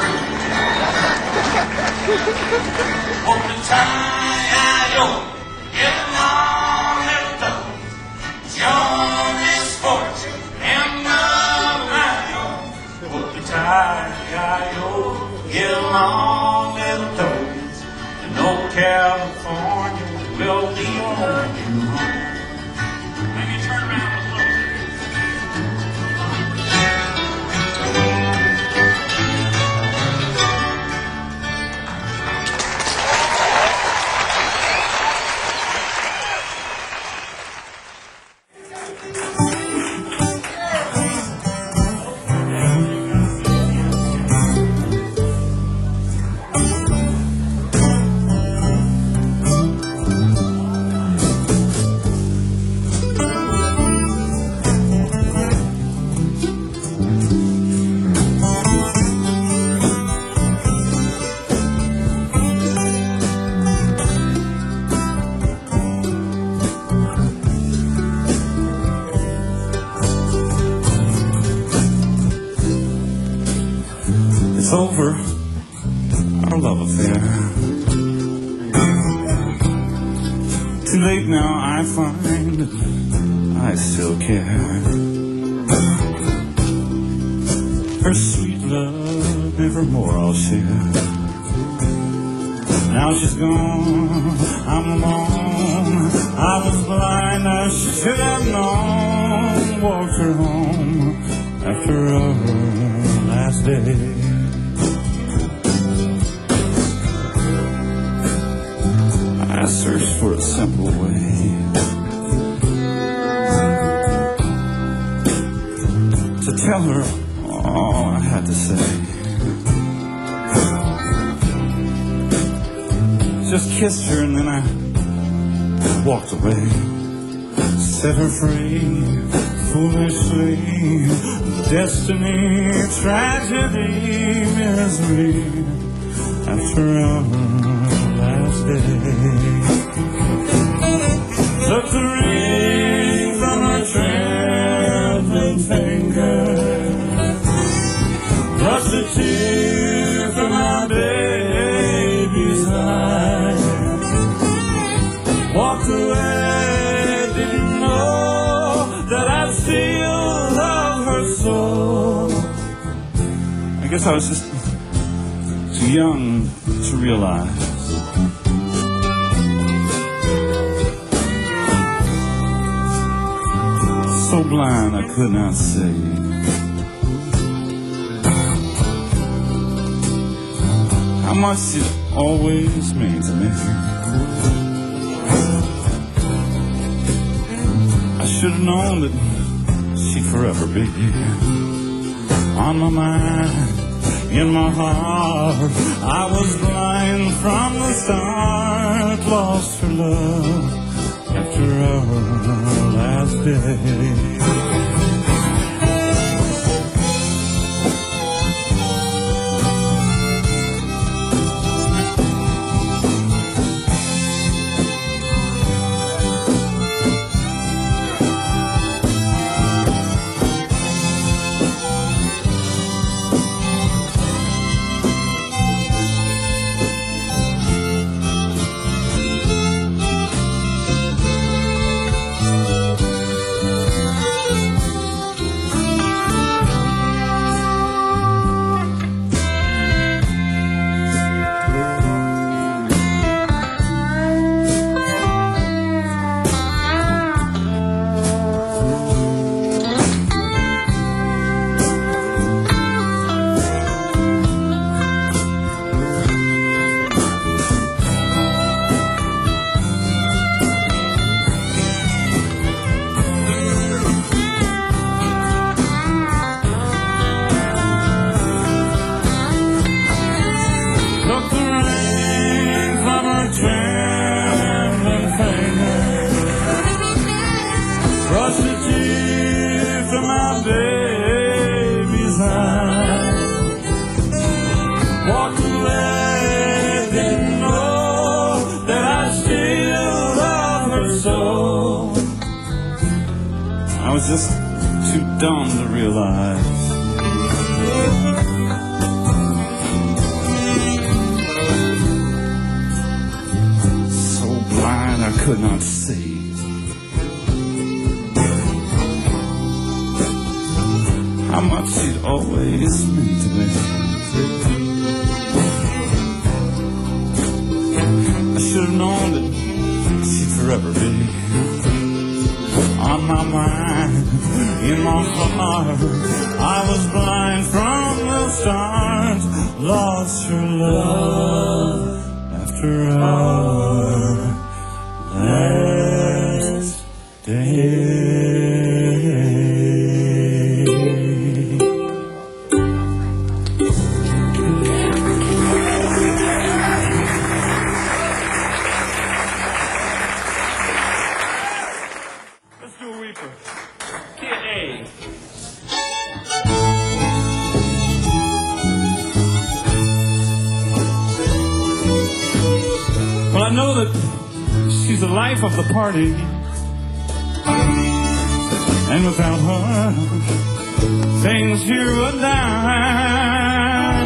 [SPEAKER 4] What the time get along, little dog. It's your misfortune and none of my own. What the time get along, little dogs. In Old California will be on you home. Maybe turn around. It's over, our love affair. Too late now, I find I still care. Her sweet love, nevermore I'll share. Now she's gone, I'm alone. I was blind, I should have known. Walked her home after our last day. I searched for a simple way to tell her all I had to say. Just kissed her and then I walked away. Set her free, foolishly. Destiny, tragedy, misery. After our last day, took the ring from her trembling finger, brushed a tear from our baby's eye, walked away, didn't know that I still love her so. I guess I was just too young to realize. So blind I could not see. How much it always meant to me. I should have known that she'd forever be on my mind. In my heart, I was blind from the start, lost her love after our last day.
[SPEAKER 3] I was just too dumb to realize. So blind I could not see. How much she'd always meant to me. I should have known that she'd forever be on my mind, in my heart. I was blind from the start, lost her love after our last day. Well, I know that she's the life of the party, and without her, things here would die.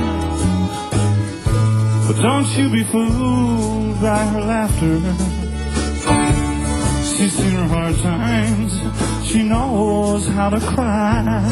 [SPEAKER 3] But don't you be fooled by her laughter. She's seen her hard times, she knows how to cry.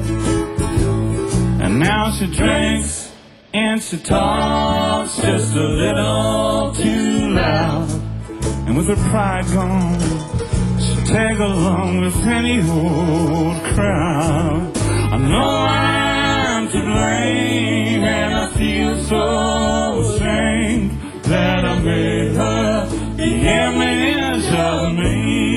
[SPEAKER 3] And now she drinks and she talks just a little too loud. And with her pride gone, she'll tag along with any old crowd. I know I'm to blame, and I feel so ashamed that I made her the image of me.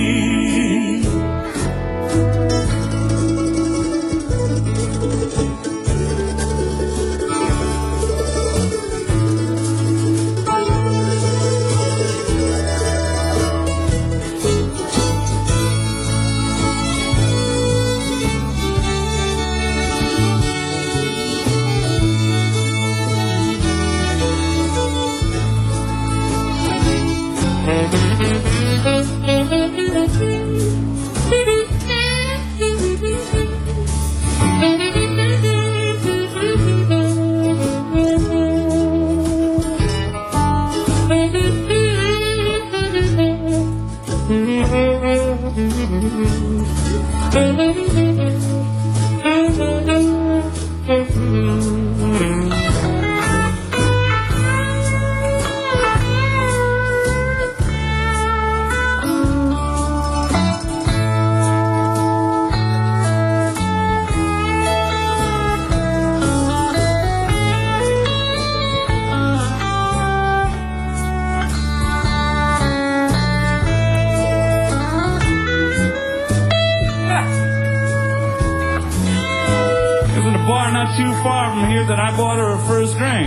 [SPEAKER 3] Not too far from here that I bought her her first drink.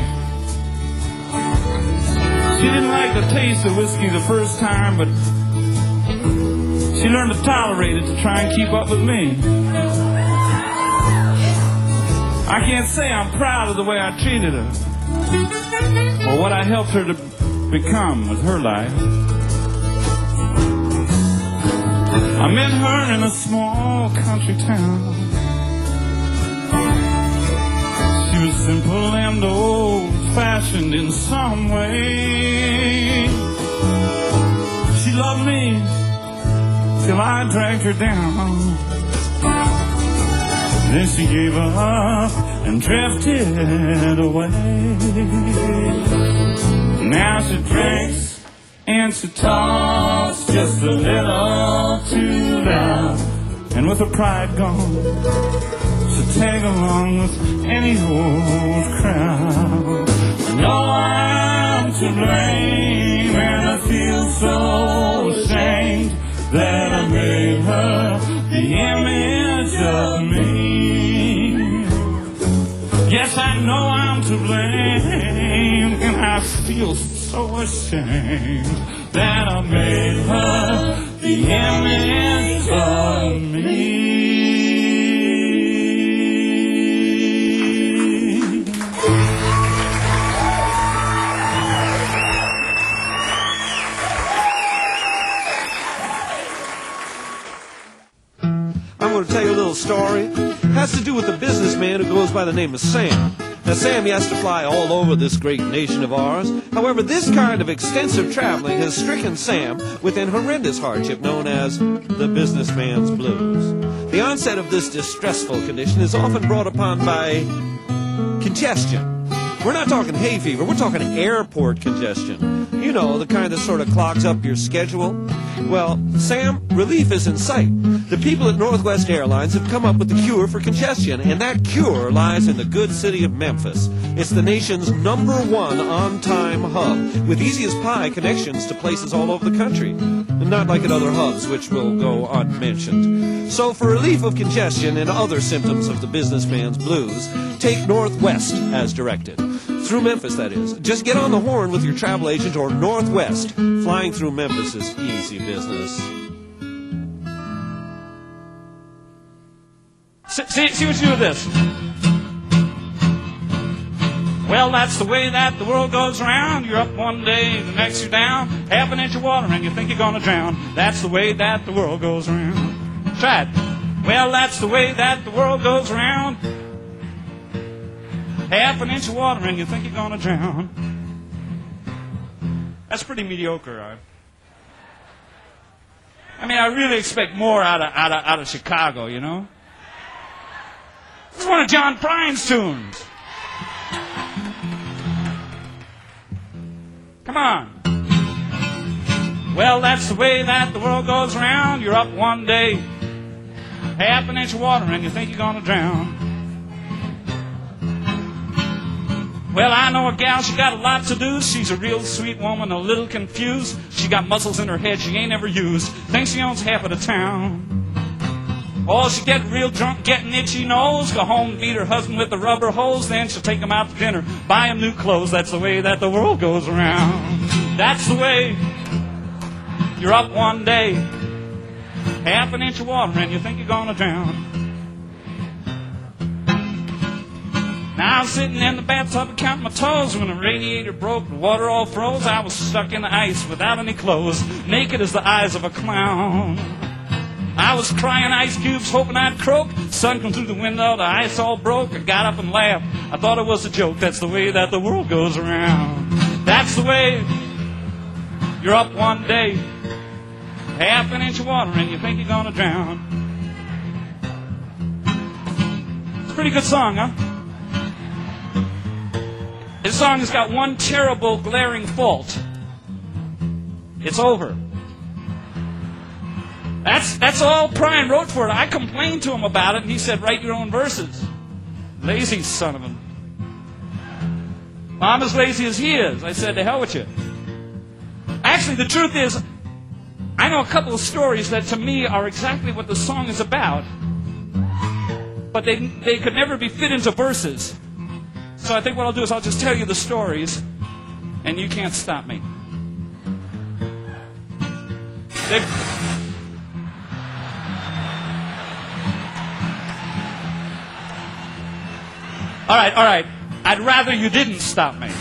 [SPEAKER 3] She didn't like the taste of whiskey the first time, but she learned to tolerate it to try and keep up with me. I can't say I'm proud of the way I treated her or what I helped her to become with her life. I met her in a small country town. She was simple and old-fashioned in some way. She loved me till I dragged her down. Then she gave up and drifted away. Now she drinks and she talks just a little too loud. And with her pride gone, she'll tag along with any old crowd. I know I'm to blame, and I feel so ashamed that I made her the image of me. Yes, I know I'm to blame, and I feel so ashamed that I made her the image of me.
[SPEAKER 5] want to tell you a little story. It has to do with a businessman who goes by the name of Sam. Now, Sam, he has to fly all over this great nation of ours. However, this kind of extensive traveling has stricken Sam with an horrendous hardship known as the businessman's blues. The onset of this distressful condition is often brought upon by congestion. We're not talking hay fever, we're talking airport congestion. You know, the kind that sort of clogs up your schedule. Well, Sam, relief is in sight. The people at Northwest Airlines have come up with the cure for congestion, and that cure lies in the good city of Memphis. It's the nation's #1 on-time hub, with easy-as-pie connections to places all over the country. Not like at other hubs, which will go unmentioned. So for relief of congestion and other symptoms of the businessman's blues, take Northwest as directed. Through Memphis, that is. Just get on the horn with your travel agent or Northwest. Flying through Memphis is easy business.
[SPEAKER 1] See what you do with this. Well, that's the way that the world goes around. You're up one day, the next you're down. Half an inch of water and you think you're gonna drown. That's the way that the world goes around. Try it. Well, that's the way that the world goes around. Half an inch of water and you think you're gonna drown. That's pretty mediocre. I mean, I really expect more out of Chicago, you know. This is one of John Prine's tunes. Come on. Well, that's the way that the world goes around. You're up one day, half an inch of water and you think you're gonna drown. Well, I know a gal, she got a lot to do. She's a real sweet woman, a little confused. She got muscles in her head she ain't ever used. Thinks she owns half of the town. Oh, she get real drunk, get an itchy nose. Go home and beat her husband with a rubber hose. Then she'll take him out to dinner, buy him new clothes. That's the way that the world goes around. That's the way. You're up one day, half an inch of water and you think you're gonna drown. Now I was sitting in the bathtub counting my toes when the radiator broke, the water all froze. I was stuck in the ice without any clothes, naked as the eyes of a clown. I was crying ice cubes, hoping I'd croak. Sun come through the window, the ice all broke. I got up and laughed. I thought it was a joke. That's the way that the world goes around. That's the way. You're up one day, half an inch of water and you think you're gonna drown. It's a pretty good song, huh? This song has got one terrible, glaring fault. It's over. That's all Prine wrote for it. I complained to him about it, and he said, write your own verses. Lazy son of a... I'm as lazy as he is. I said, to hell with you. Actually, the truth is, I know a couple of stories that to me are exactly what the song is about, but they could never be fit into verses. So I think what I'll do is I'll just tell you the stories, and you can't stop me. All right. I'd rather you didn't stop me.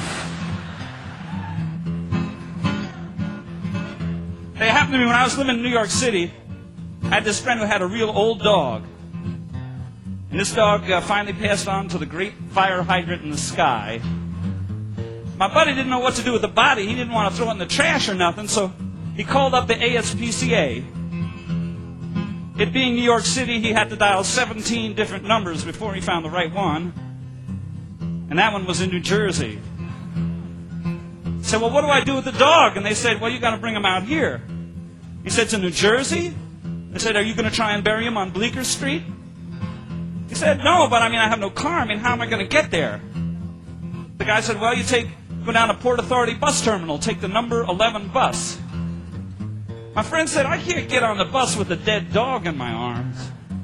[SPEAKER 1] It happened to me when I was living in New York City. I had this friend who had a real old dog. And this dog finally passed on to the great fire hydrant in the sky. My buddy didn't know what to do with the body. He didn't want to throw it in the trash or nothing, so he called up the ASPCA. It being New York City, he had to dial 17 different numbers before he found the right one. And that one was in New Jersey. He said, well, what do I do with the dog? And they said, well, you got to bring him out here. He said, to New Jersey? They said, are you going to try and bury him on Bleecker Street? He said, no, but I have no car. How am I going to get there? The guy said, well, go down to Port Authority bus terminal, take the number 11 bus. My friend said, I can't get on the bus with a dead dog in my arms.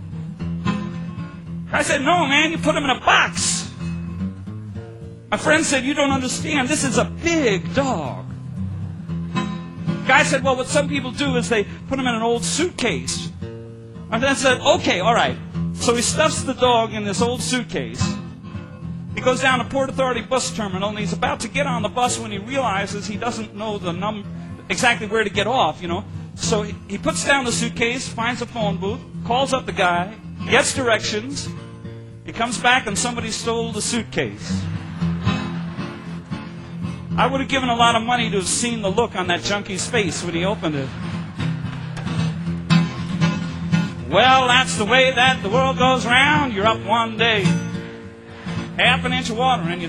[SPEAKER 1] I said, no, man, you put him in a box. My friend said, you don't understand. This is a big dog. The guy said, well, what some people do is they put him in an old suitcase. My friend said, okay, all right. So he stuffs the dog in this old suitcase. He goes down to Port Authority bus terminal, and he's about to get on the bus when he realizes he doesn't know the exactly where to get off, you know.
[SPEAKER 6] So he puts down the suitcase, finds a phone booth, calls up the guy, gets directions. He comes back and somebody stole the suitcase. I would have given a lot of money to have seen the look on that junkie's face when he opened it. Well, that's the way that the world goes round. You're up one day, half an inch of water in you.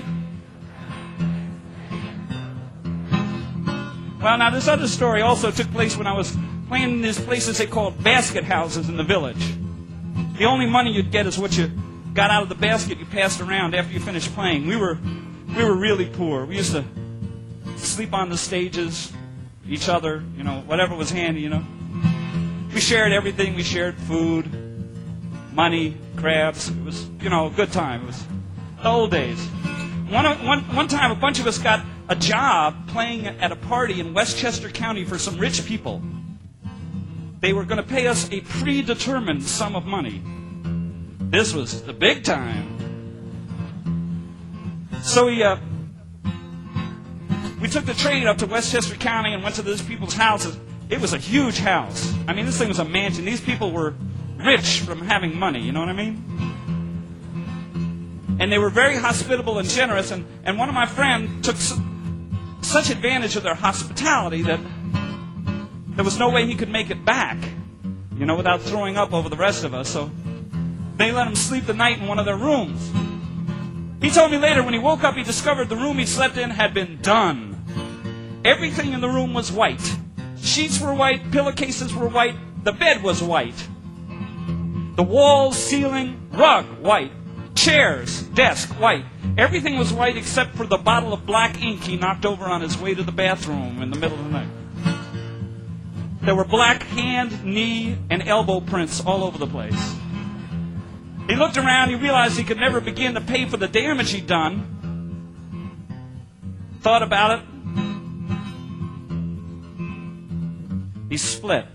[SPEAKER 6] Well, now this other story also took place when I was playing in these places they called basket houses in the village. The only money you'd get is what you got out of the basket you passed around after you finished playing. We were really poor. We used to sleep on the stages, each other, you know, whatever was handy, you know. We shared everything. We shared food, money, crabs. It was, you know, a good time. It was the old days. One time, a bunch of us got a job playing at a party in Westchester County for some rich people. They were going to pay us a predetermined sum of money. This was the big time. So we took the train up to Westchester County and went to these people's houses. It was a huge house. I mean, this thing was a mansion. These people were rich from having money, you know what I mean? And they were very hospitable and generous, and one of my friends took such advantage of their hospitality that there was no way he could make it back, you know, without throwing up over the rest of us. So they let him sleep the night in one of their rooms. He told me later when he woke up, he discovered the room he slept in had been done. Everything in the room was white. Sheets were white, pillowcases were white, the bed was white. The walls, ceiling, rug, white. Chairs, desk, white. Everything was white except for the bottle of black ink he knocked over on his way to the bathroom in the middle of the night. There were black hand, knee, and elbow prints all over the place. He looked around, he realized he could never begin to pay for the damage he'd done. Thought about it. He split.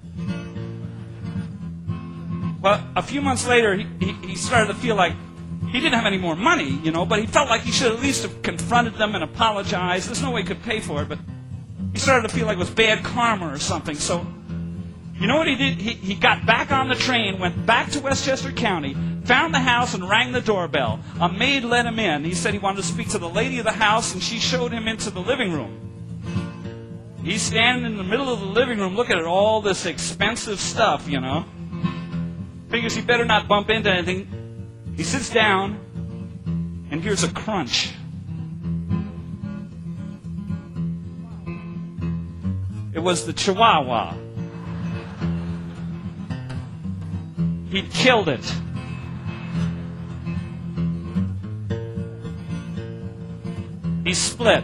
[SPEAKER 6] Well, a few months later, he started to feel like he didn't have any more money, you know, but he felt like he should at least have confronted them and apologized. There's no way he could pay for it, but he started to feel like it was bad karma or something. So, you know what he did? He got back on the train, went back to Westchester County, found the house and rang the doorbell. A maid let him in. He said he wanted to speak to the lady of the house, and she showed him into the living room. He's standing in the middle of the living room looking at all this expensive stuff, you know. Figures he better not bump into anything. He sits down and hears a crunch. It was the Chihuahua. He'd killed it. He split.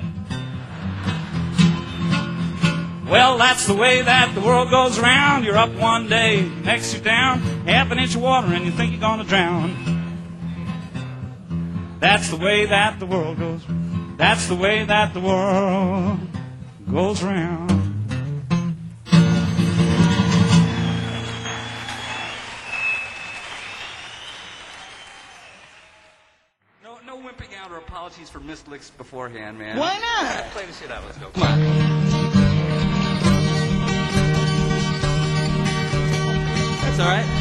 [SPEAKER 6] Well, that's the way that the world goes round. You're up one day, next you're down, half an inch of water and you think you're gonna drown. That's the way that the world goes. That's the way that the world goes round.
[SPEAKER 7] No wimping out or apologies for missed licks beforehand, man.
[SPEAKER 8] Why not?
[SPEAKER 7] Play the shit out. Let's go. Come on.
[SPEAKER 8] That's all right.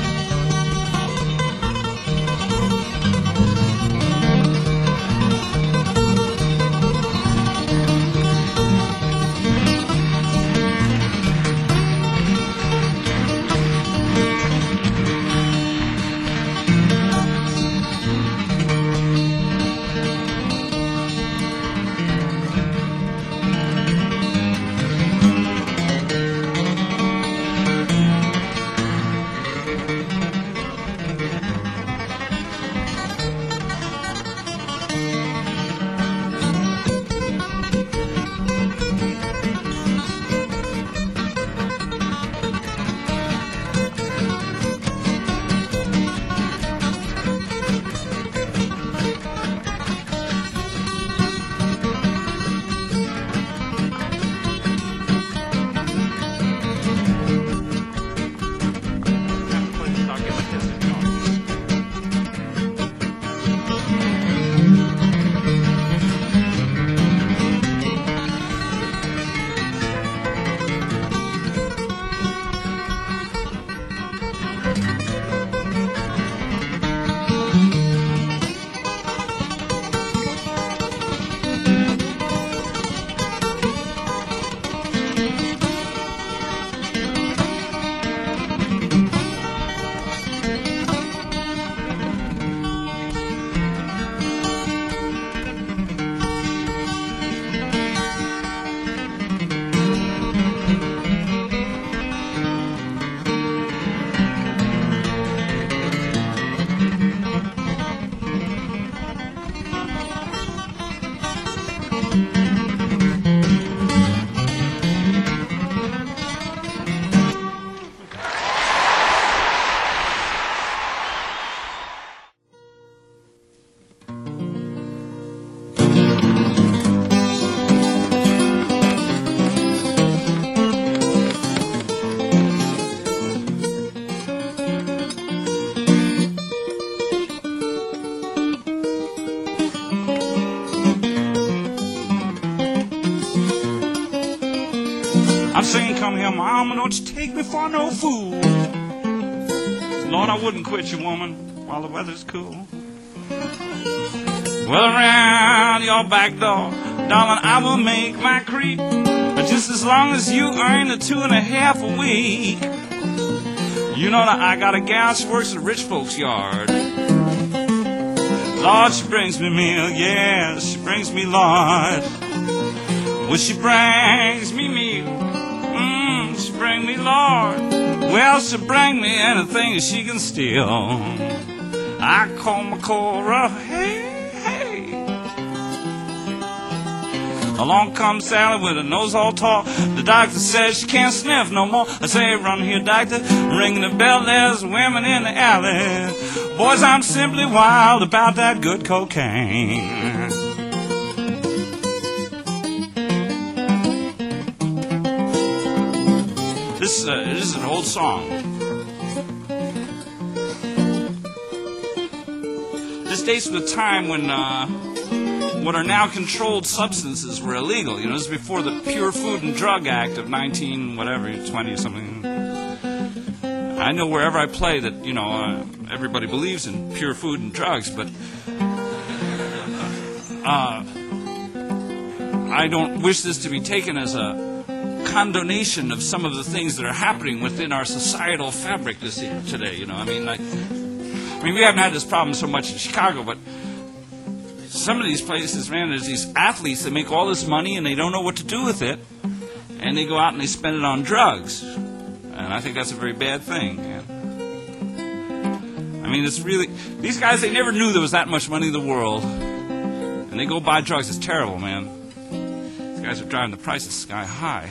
[SPEAKER 6] come here, Mama, don't you take me for no fool. Lord, I wouldn't quit you, woman, while the weather's cool. Well, around your back door, darling, I will make my creep. But just as long as you earn the 2.5 a week. You know that I got a gal, she works at a rich folks' yard. Lord, she brings me meal, yes, she brings me Lord. Well, she brings me meal, she bring me Lord. Well, she bring me anything that she can steal. I call my Cora, hey. Along comes Sally with her nose all tall. The doctor says she can't sniff no more. I say, run here, doctor, ring the bell, there's women in the alley. Boys, I'm simply wild about that good cocaine. This is an old song. This dates from the time when what are now controlled substances were illegal. You know, this is before the Pure Food and Drug Act of 20 something. I know wherever I play that, you know, everybody believes in pure food and drugs, but I don't wish this to be taken as a condonation of some of the things that are happening within our societal fabric today. You know, I mean, we haven't had this problem so much in Chicago, but some of these places, man, there's these athletes that make all this money and they don't know what to do with it, and they go out and they spend it on drugs, and I think that's a very bad thing. Man. I mean, it's really, these guys, they never knew there was that much money in the world, and they go buy drugs. It's terrible, man. These guys are driving the prices sky high.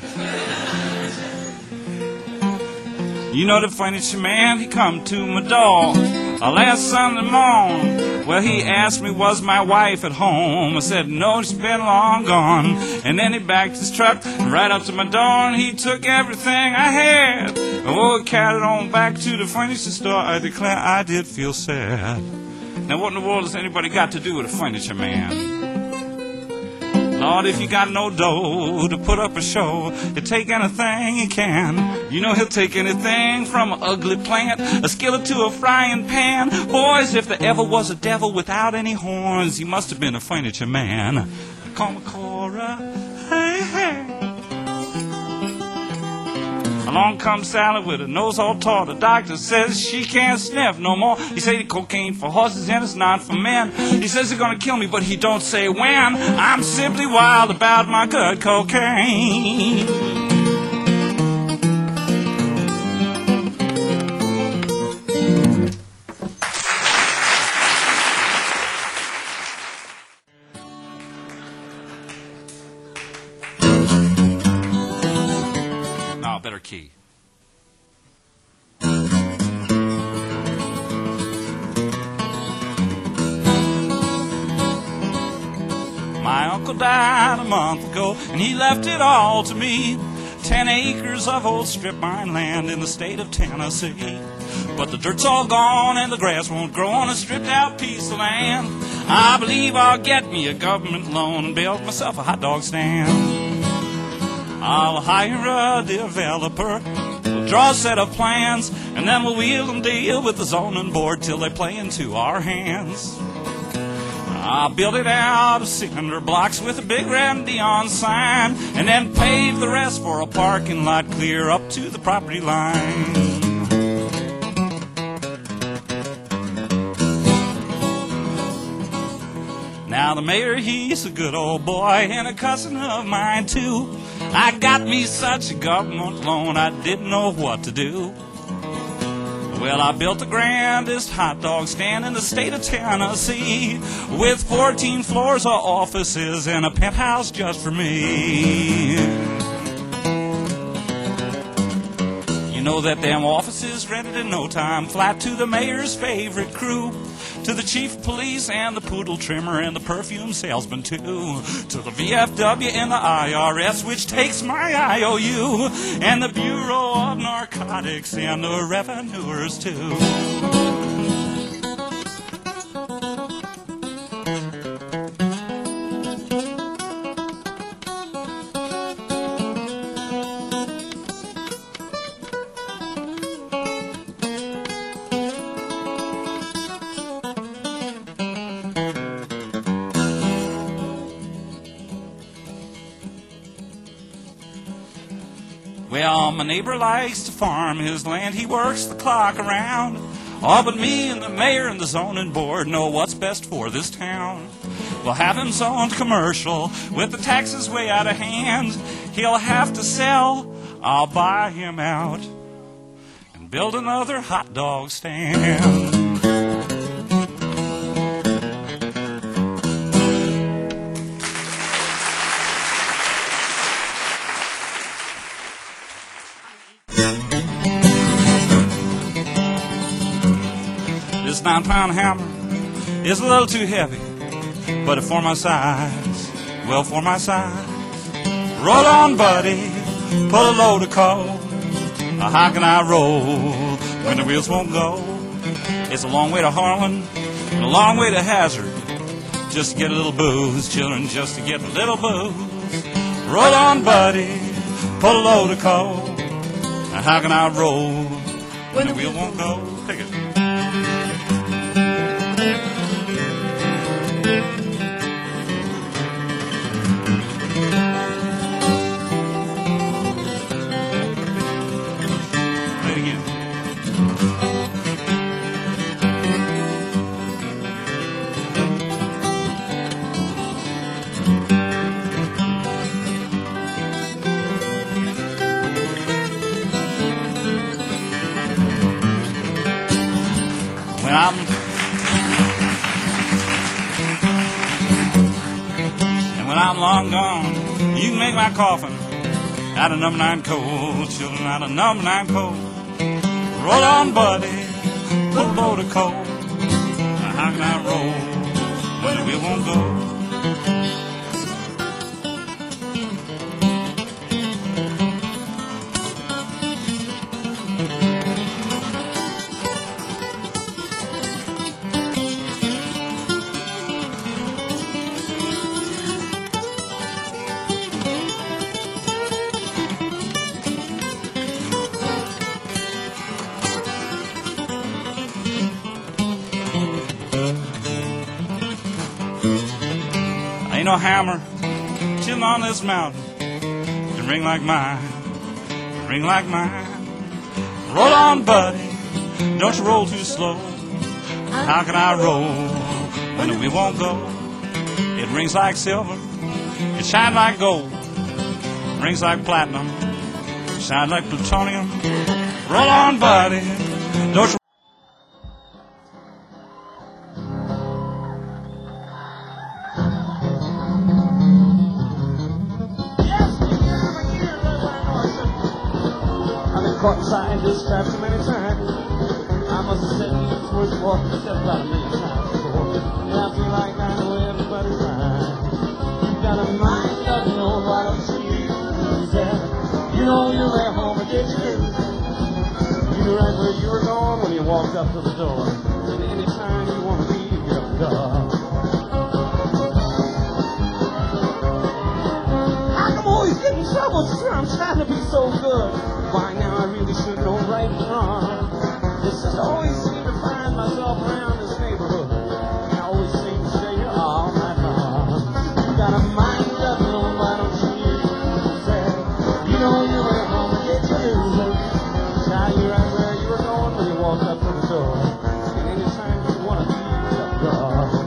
[SPEAKER 6] You know the furniture man, he come to my door last Sunday morning. Well, he asked me, was my wife at home? I said, no, she's been long gone. And then he backed his truck right up to my door, and he took everything I had. Oh, he carried on back to the furniture store. I declare I did feel sad. Now, what in the world has anybody got to do with a furniture man? Lord, if you got no dough to put up a show, he'll take anything he can. You know he'll take anything from an ugly plant, a skillet to a frying pan. Boys, if there ever was a devil without any horns, he must have been a furniture man. Call me Cora, hey, hey. Along comes Sally with her nose all tall. The doctor says she can't sniff no more. He said the cocaine for horses and it's not for men. He says they're gonna kill me, but he don't say when. I'm simply wild about my good cocaine. Better key. My uncle died a month ago, and he left it all to me. 10 acres of old strip mine land in the state of Tennessee. But the dirt's all gone and the grass won't grow on a stripped out piece of land. I believe I'll get me a government loan and build myself a hot dog stand. I'll hire a developer, we'll draw a set of plans, and then we'll wheel and deal with the zoning board till they play into our hands. I'll build it out of cinder blocks with a big red neon sign, and then pave the rest for a parking lot clear up to the property line. Now the mayor, he's a good old boy and a cousin of mine too. I got me such a government loan I didn't know what to do. Well, I built the grandest hot dog stand in the state of Tennessee, with 14 floors of offices and a penthouse just for me. You know that them offices rented in no time, flat to the mayor's favorite crew, to the chief of police and the poodle trimmer and the perfume salesman too, to the VFW and the IRS, which takes my IOU, and the Bureau of Narcotics and the revenuers too. Oh, my neighbor likes to farm his land. He works the clock around. Oh, but me and the mayor and the zoning board know what's best for this town. We'll have him zoned commercial with the taxes way out of hand. He'll have to sell. I'll buy him out and build another hot dog stand. This 9-pound hammer is a little too heavy, but for my size, well, for my size. Roll on, buddy, pull a load of coal. How can I roll when the wheels won't go? It's a long way to Harlan and a long way to Hazard, just to get a little booze, children, just to get a little booze. Roll on, buddy, pull a load of coal. How can I roll when the wheel won't go? Take it. When I'm long gone, you can make my coffin out of number 9 coal, children, out of number 9 coal. Roll on, buddy, put a load of coal. How can I roll when the wheel won't go? Ain't no hammer chilling on this mountain can ring like mine, ring like mine. Roll on, buddy, don't you roll too slow. How can I roll when the wheel won't go? It rings like silver, it shines like gold, rings like platinum, shines like plutonium. Roll on, buddy, don't you
[SPEAKER 3] caught inside this trap so many times. I must have said these words more than about a million times before. And I feel like I know everybody's right. You got a mind of your own, why don't you use that? You know you're at home and get you. You knew right where you were going when you walked up to the door. And anytime you want to leave, get up the door. How come always get in trouble? Sure, I'm trying to be so good. Why now I really should know right and wrong. It's just always seem to find myself around this neighborhood. And I always seem to stay here all night long. You got a mind of your own, why don't you use that? You know you went home and get your news. Now you're right where you were going when you walked up to the door. And anytime you want to leave, get up the door.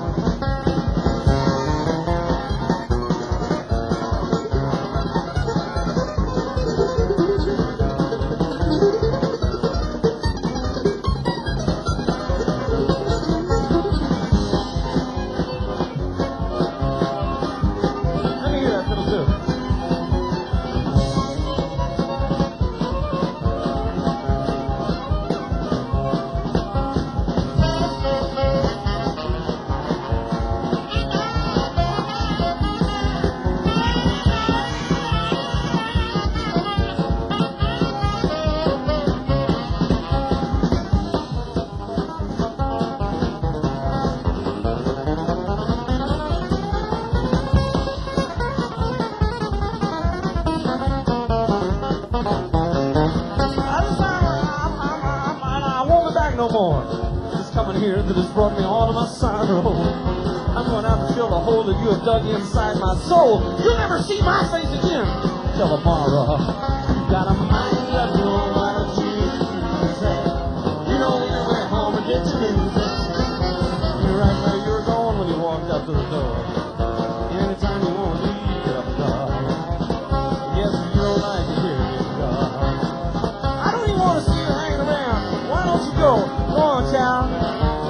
[SPEAKER 3] No more. This coming here that has brought me all of my sorrow. I'm going out to fill the hole that you have dug inside my soul. You'll never see my face again till tomorrow. got a mind left on, why don't you use it? You know your way home and get to lose it. You're right where you were going when you walked up to the door. Anytime you want to leave, get up the car. Yes, you don't like to hear it in the car. I don't even want to see you hanging around. Why don't you go? Go on, child.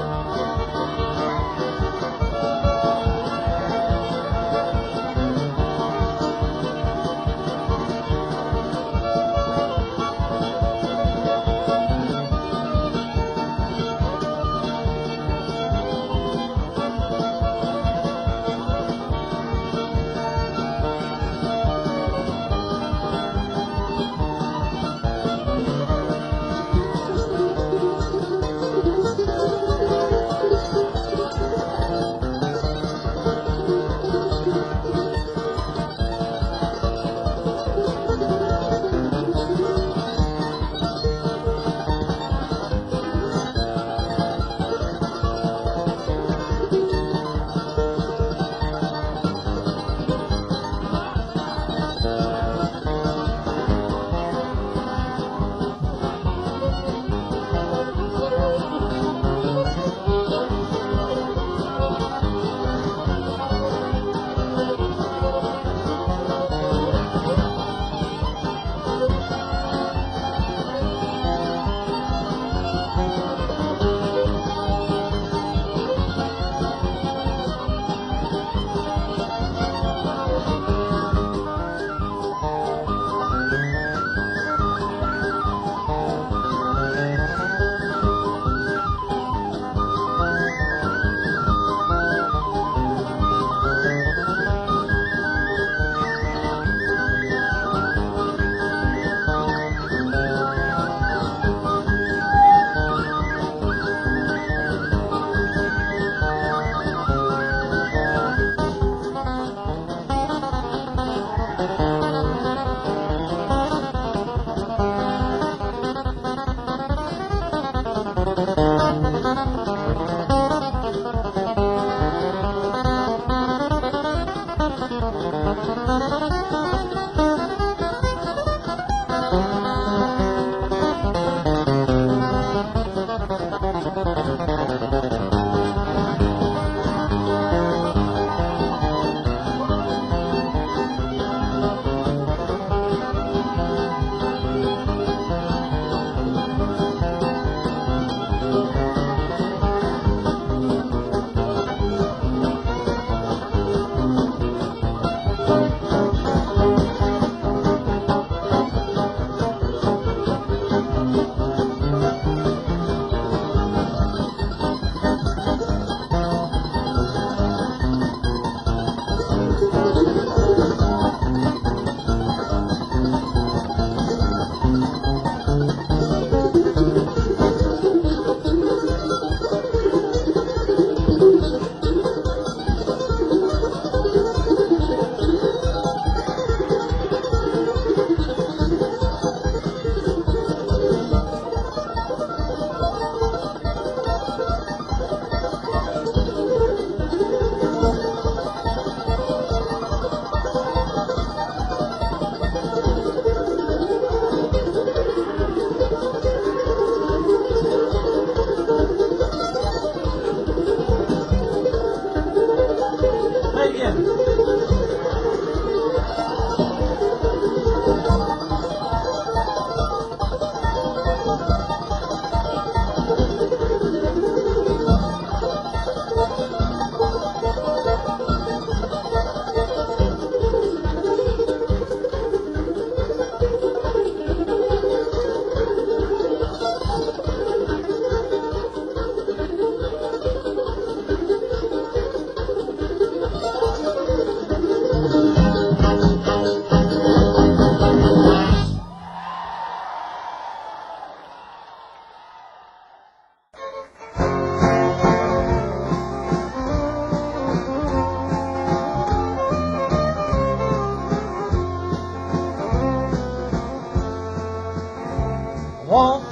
[SPEAKER 8] Walk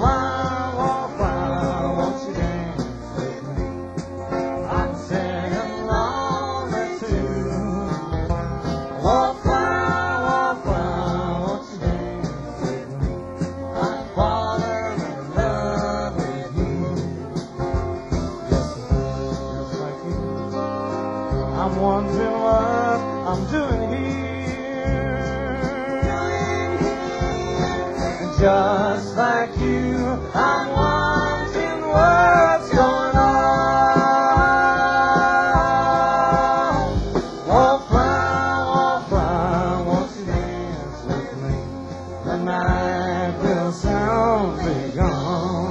[SPEAKER 8] round, won't you dance with me? I'm singing lonely too. Walk round, won't you dance with I'm wondering what's going on. Wallflower, won't you dance with me? The night will soon be gone.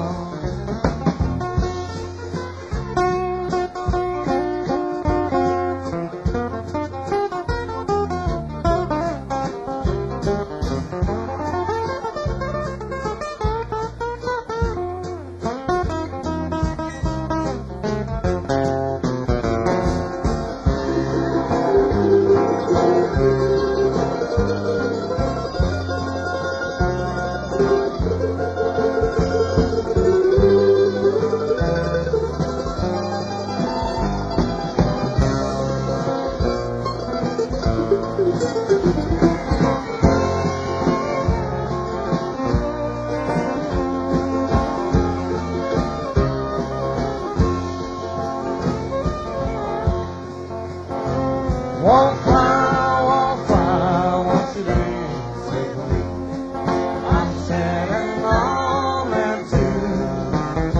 [SPEAKER 8] Wallflower, won't you dance with me? I'm sitting on that tune.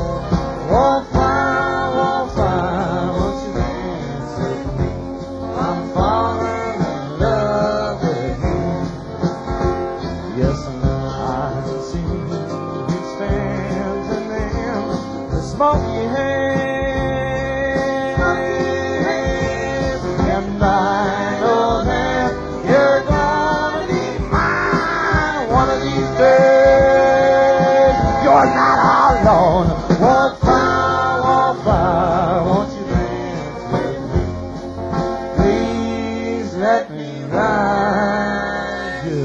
[SPEAKER 8] Wallflower, won't you dance with me? I'm falling in love with you. Yes, and I see you standing in the smoky haze. And I know that you're gonna be mine one of these days. You're not alone. Wallflower, won't you dance with me? Please let me ride you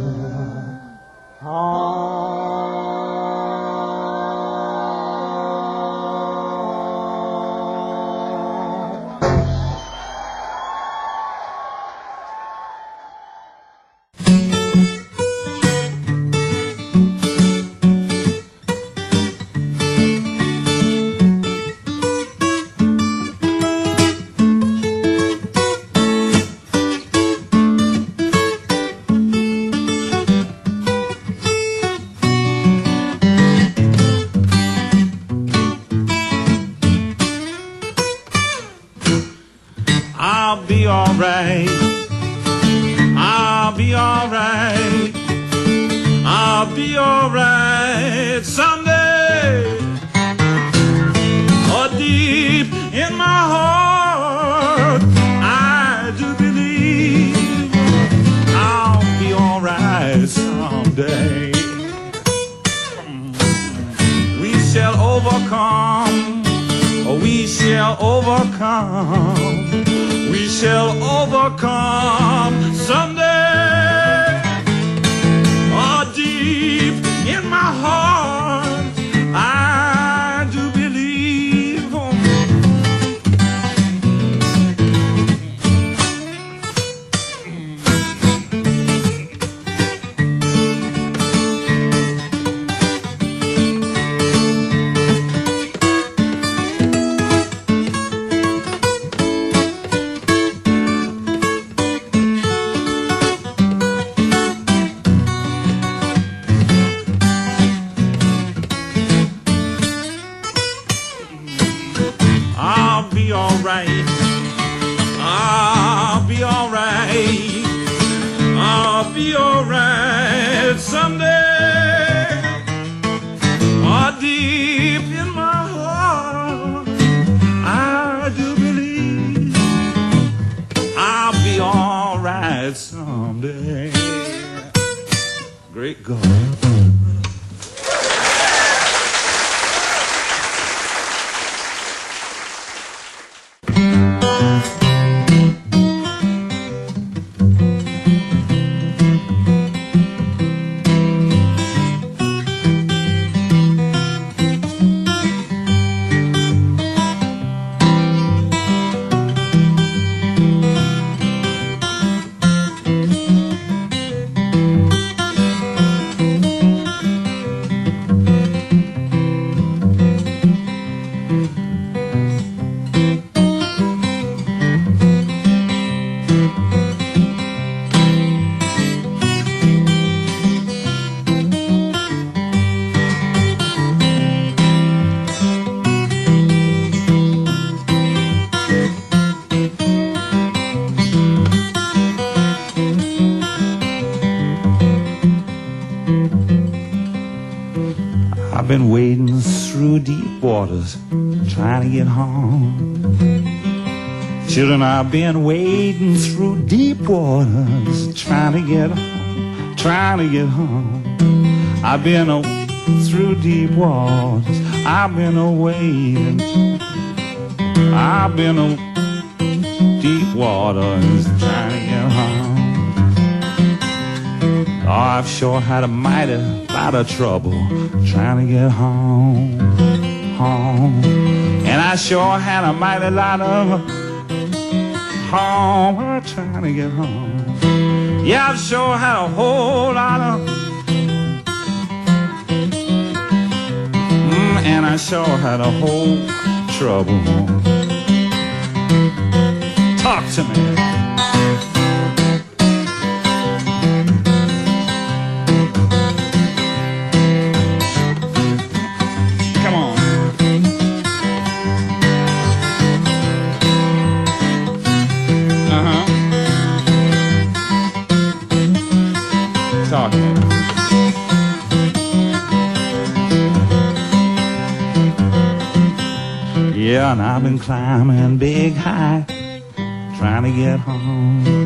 [SPEAKER 8] home.
[SPEAKER 4] I'll be alright. I'll be alright. I'll be alright someday. Oh, deep in my heart, I do believe I'll be alright someday. We shall overcome. We shall overcome. We shall overcome someday. Oh, deep in my heart, I do believe. I'll be alright. I'll be alright. I'll be alright someday. Oh, deep in my heart, I do believe I'll be alright someday. Great God.
[SPEAKER 3] wading through deep waters, trying to get home. Children, I've been wading through deep waters, trying to get home, trying to get home. I've been through deep waters, I've been wading, I've been deep waters, trying to get home. Oh, I've sure had a mighty lot of trouble trying to get home, home. And I sure had a mighty lot of home trying to get home. Yeah, I've sure had a whole lot of and I sure had a whole trouble. Talk to me. Yeah, and I've been climbing big high, trying to get home.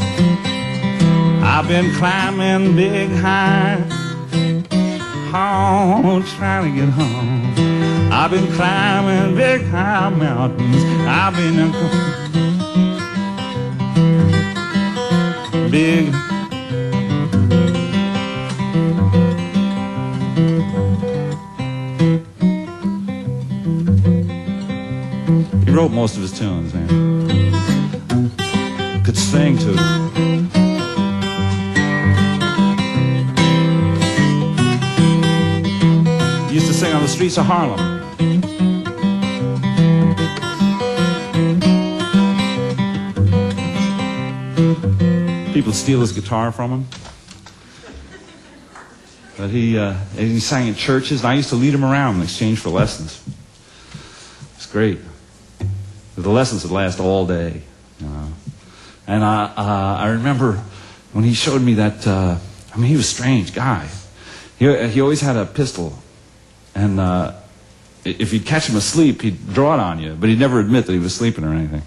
[SPEAKER 3] I've been climbing big high, home, trying to get home. I've been climbing big high mountains. I've been big. He wrote most of his tunes, man. Could sing too. He used to sing on the streets of Harlem. People steal his guitar from him. But he sang in churches, and I used to lead him around in exchange for lessons. It's great. The lessons would last all day. And I remember when he showed me that, he was a strange guy. He always had a pistol. And if you'd catch him asleep, he'd draw it on you. But he'd never admit that he was sleeping or anything.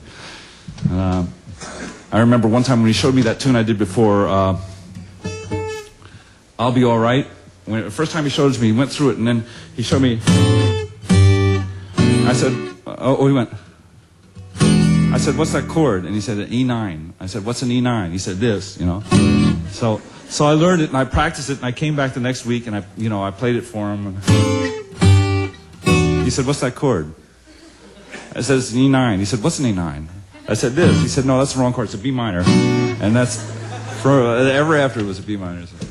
[SPEAKER 3] I remember one time when he showed me that tune I did before, I'll Be All Right. When the first time he showed it to me, he went through it, and then he showed me. I said, he went. I said, what's that chord? And he said, an E9. I said, what's an E9? He said, this, So I learned it, and I practiced it, and I came back the next week, and I played it for him. And he said, what's that chord? I said, it's an E9. He said, what's an E9? I said, this. He said, no, that's the wrong chord. It's a B minor. And that's, ever after it was a B minor. So.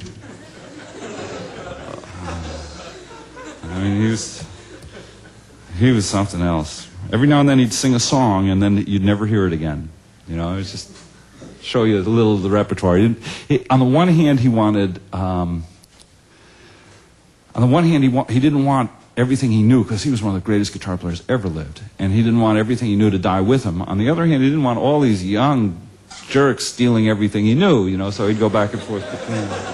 [SPEAKER 3] He was something else. Every now and then he'd sing a song, and then you'd never hear it again. It was just show you a little of the repertoire. On the one hand, he wanted. He didn't want everything he knew, because he was one of the greatest guitar players ever lived, and he didn't want everything he knew to die with him. On the other hand, he didn't want all these young jerks stealing everything he knew. So he'd go back and forth between them.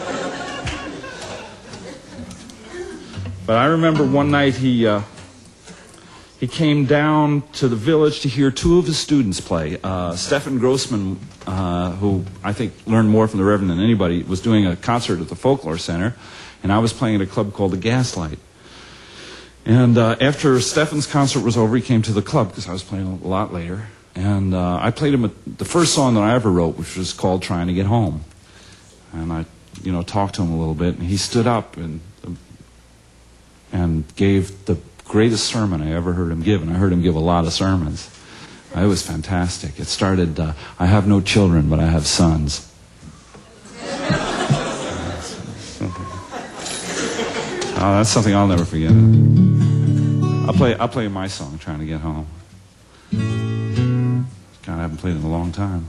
[SPEAKER 3] But I remember one night he came down to the village to hear two of his students play. Stefan Grossman, who I think learned more from the Reverend than anybody, was doing a concert at the Folklore Center, and I was playing at a club called the Gaslight. And after Stefan's concert was over, he came to the club, because I was playing a lot later, and I played him the first song that I ever wrote, which was called Trying to Get Home. And I, talked to him a little bit, and he stood up and gave the greatest sermon I ever heard him give, and I heard him give a lot of sermons. It was fantastic. It started, I have no children, but I have sons. Oh, that's something I'll never forget. I'll play my song, Trying to Get Home. God, I haven't played it in a long time.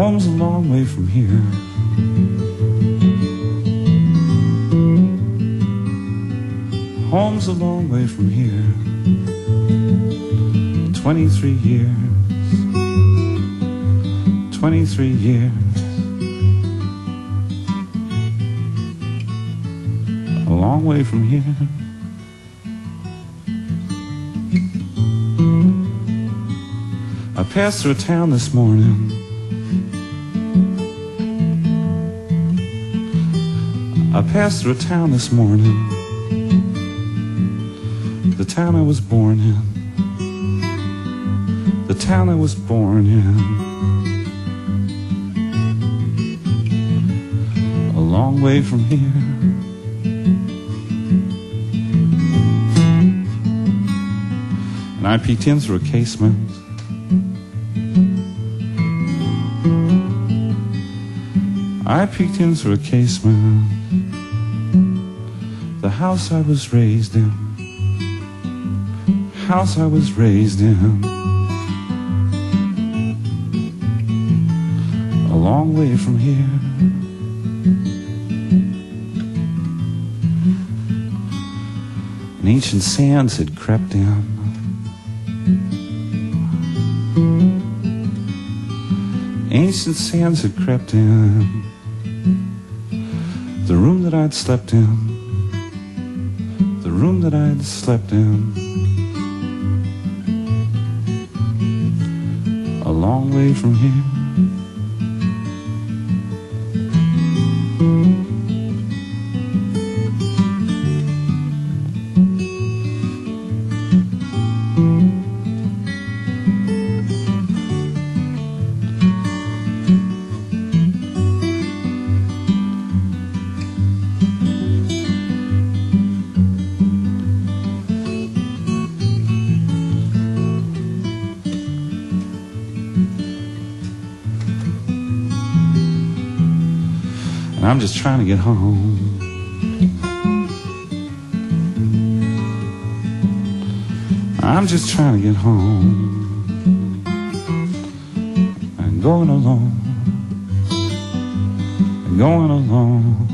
[SPEAKER 3] Home's a long way from here. Home's a long way from here. 23 years. 23 years. A long way from here. I passed through a town this morning. I passed through a town this morning. The town I was born in. The town I was born in. A long way from here. And I peeked in through a casement. I peeked in through a casement. The house I was raised in. House I was raised in. A long way from here. And ancient sands had crept in. Ancient sands had crept in. The room that I'd slept in. The room that I'd slept in. A long way from here. I'm just trying to get home. I'm just trying to get home. I'm going alone. I'm going alone.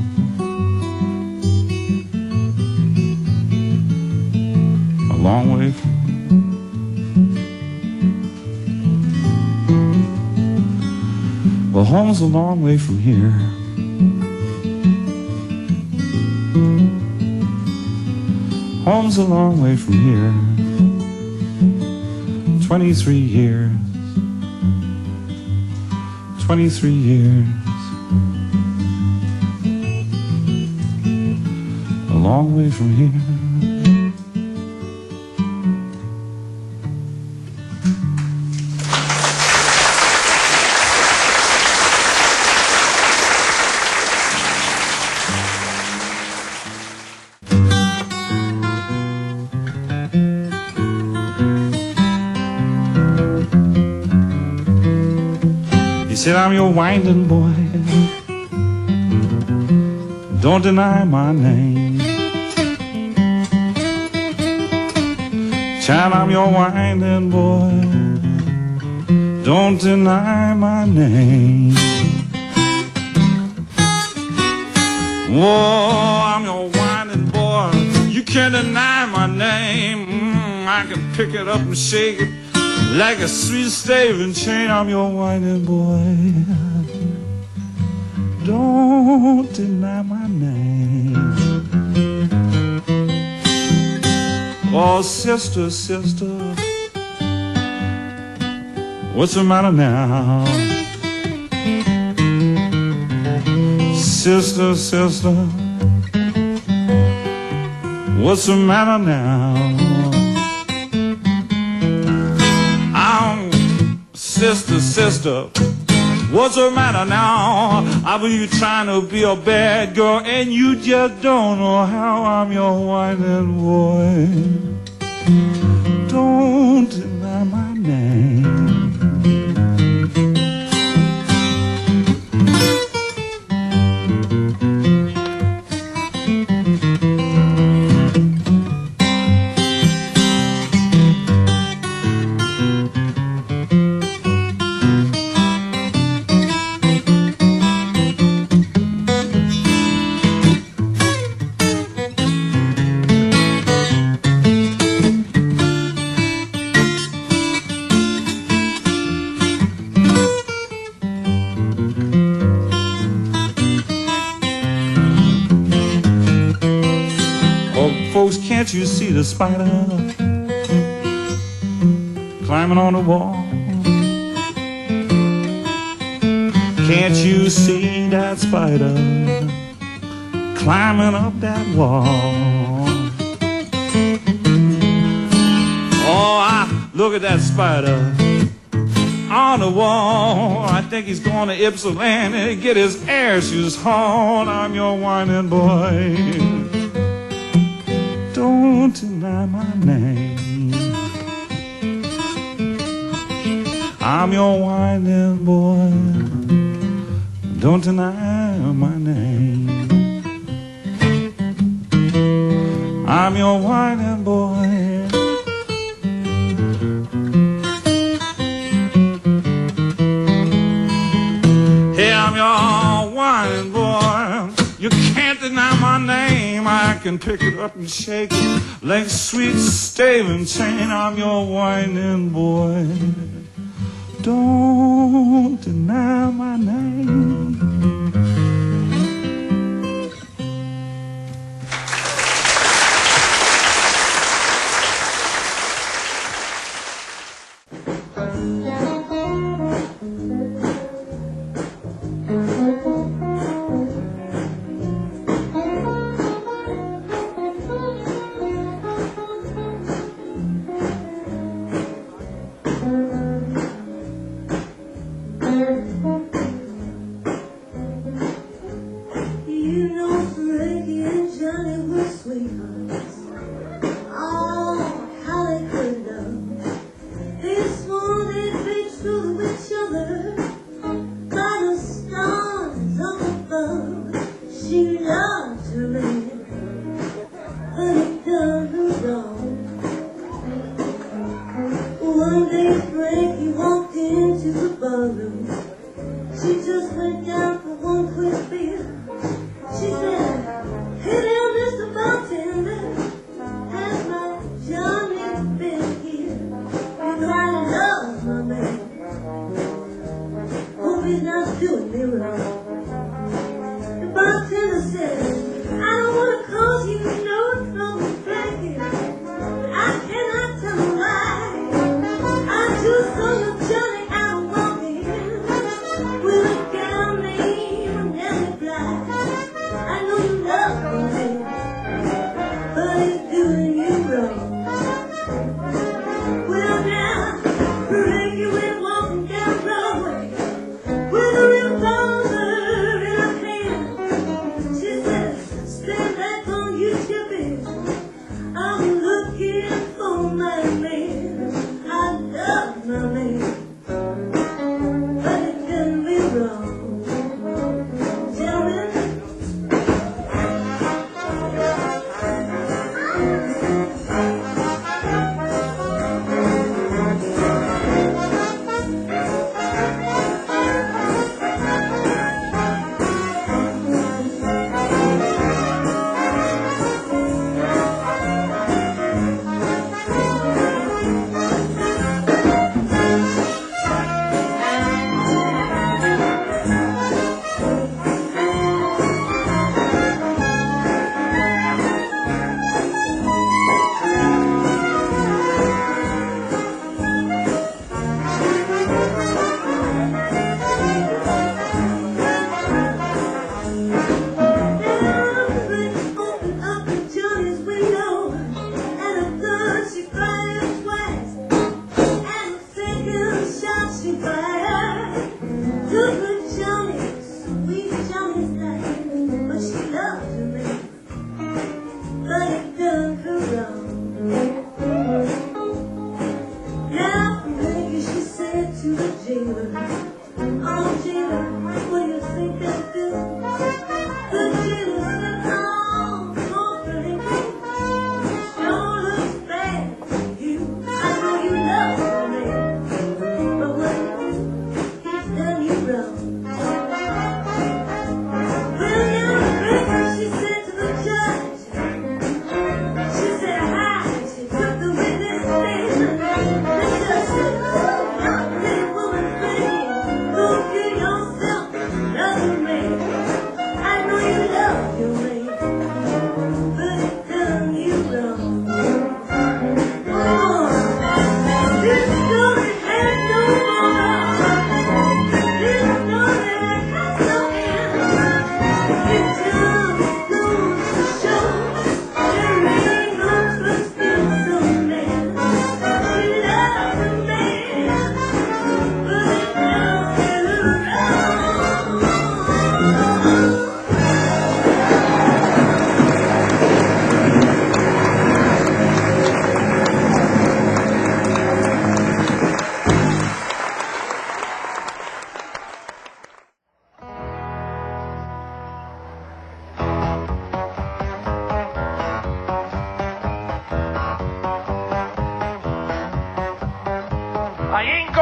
[SPEAKER 3] A long way from well, home's a long way from here. Home's a long way from here. 23 years. 23 years. A long way from here. He said, I'm your winding boy. Don't deny my name. Child, I'm your winding boy. Don't deny my name. Whoa, I'm your winding boy. You can't deny my name. I can pick it up and shake it like a sweet staving chain. I'm your winding boy. Don't deny my name. Oh, sister, sister, what's the matter now? Sister, sister, what's the matter now? Sister, sister, what's the matter now? I believe you're trying to be a bad girl and you just don't know how. I'm your whining boy. Don't deny my name. Folks, can't you see the spider climbing on the wall? Can't you see that spider climbing up that wall? Oh, look at that spider on the wall. I think he's going to Ypsilanti and get his air shoes on. I'm your whining boy. Don't deny my name. I'm your whining boy. Don't deny my name. I'm your whining boy. Hey, I'm your whining boy. You can't deny my name. I can pick it up and shake it like sweet staving chain. I'm your whining boy. Don't deny my name.
[SPEAKER 2] The bartender said, I don't want to cause you no trouble.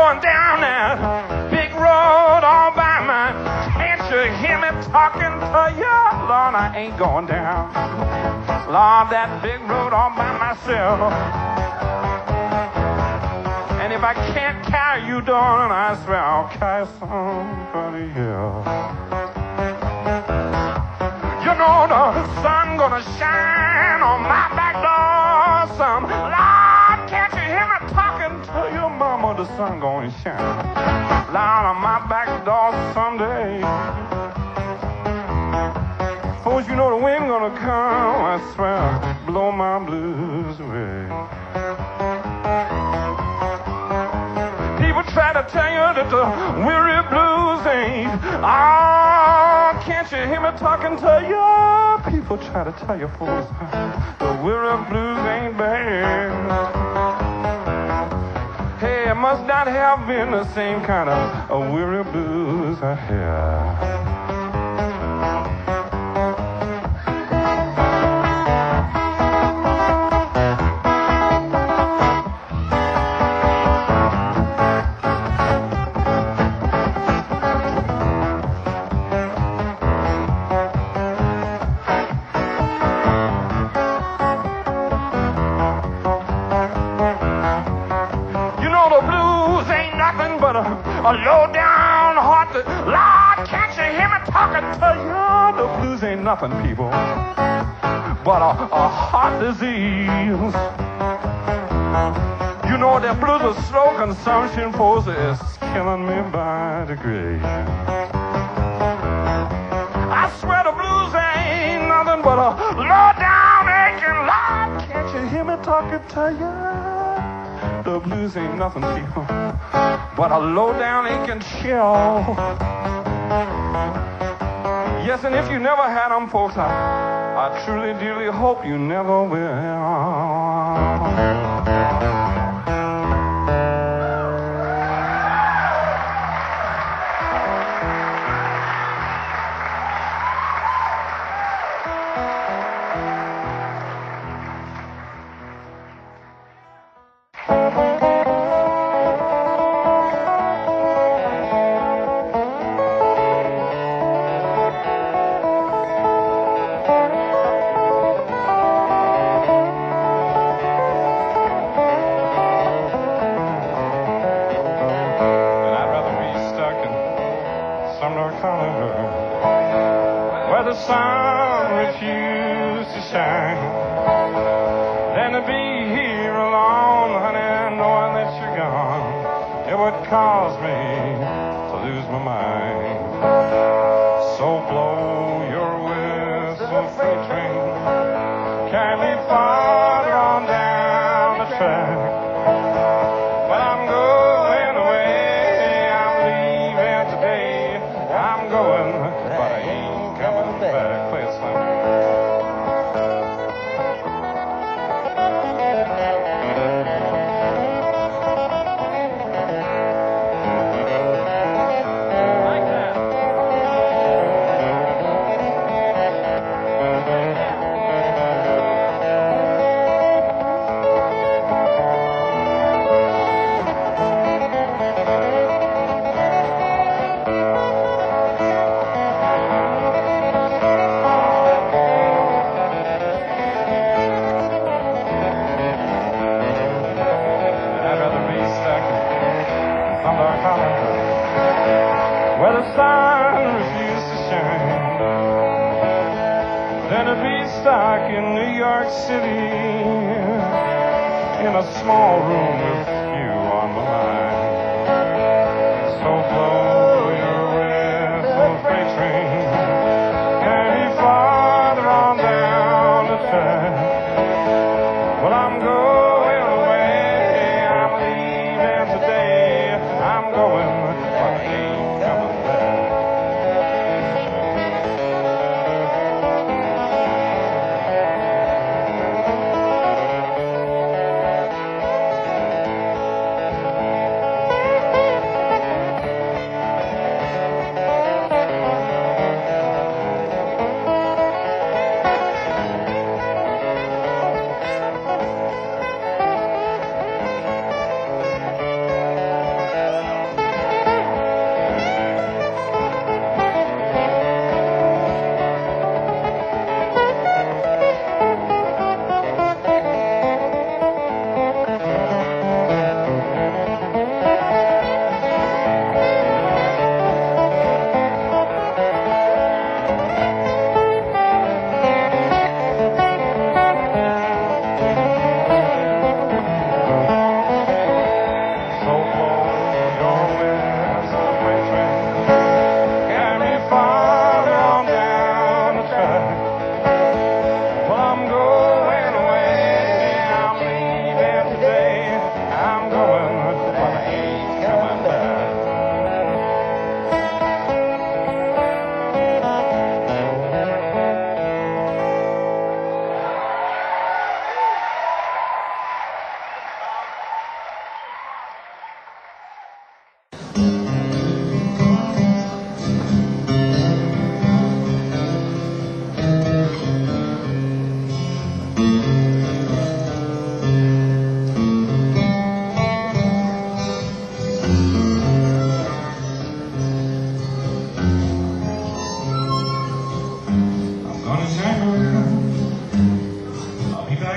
[SPEAKER 9] going down that big road all by my. Can't you hear me talking to you? Lord, I ain't going down. Lord, that big road all by myself. And if I can't carry you, darling, I swear I'll carry somebody else. You know the sun gonna shine on my back door some. Lord, can't you hear me talking to your mama? The sun gonna shine loud on my back door someday. Folks, you know the wind gonna come, I swear, blow my blues away. People try to tell you that the weary blues ain't. Oh, can't you hear me talking to you? People try to tell you, folks, the weary blues ain't bad. Hey, it must not have been the same kind of weary blues I had. A low down heart. Lord, can't you hear me talking to you? The blues ain't nothing, people, but a heart disease. You know that blues are slow consumption, folks, is killing me by the grave. I swear the blues ain't nothing but a low down aching. Lord, can't you hear me talking to you? The blues ain't nothing, people, but a low down aching chill. Yes, and if you never had them, folks, I truly, dearly hope you never will. Where the sun refused to shine, than to be here alone, honey, knowing that you're gone. It would cause me to lose my mind. So blow your whistle, freight train, carry me farther on down the track. But I'm going away, I'm leaving today. I'm going, but I ain't coming back. Play it, Slim. Like that. Where the sun refused to shine, than to be stuck in New York City in a small room with you on my mind. So blow your whistle, freight train, carry me farther on down the track. Well, I'm going away, I'm leaving today. I'm going, but I ain't coming back.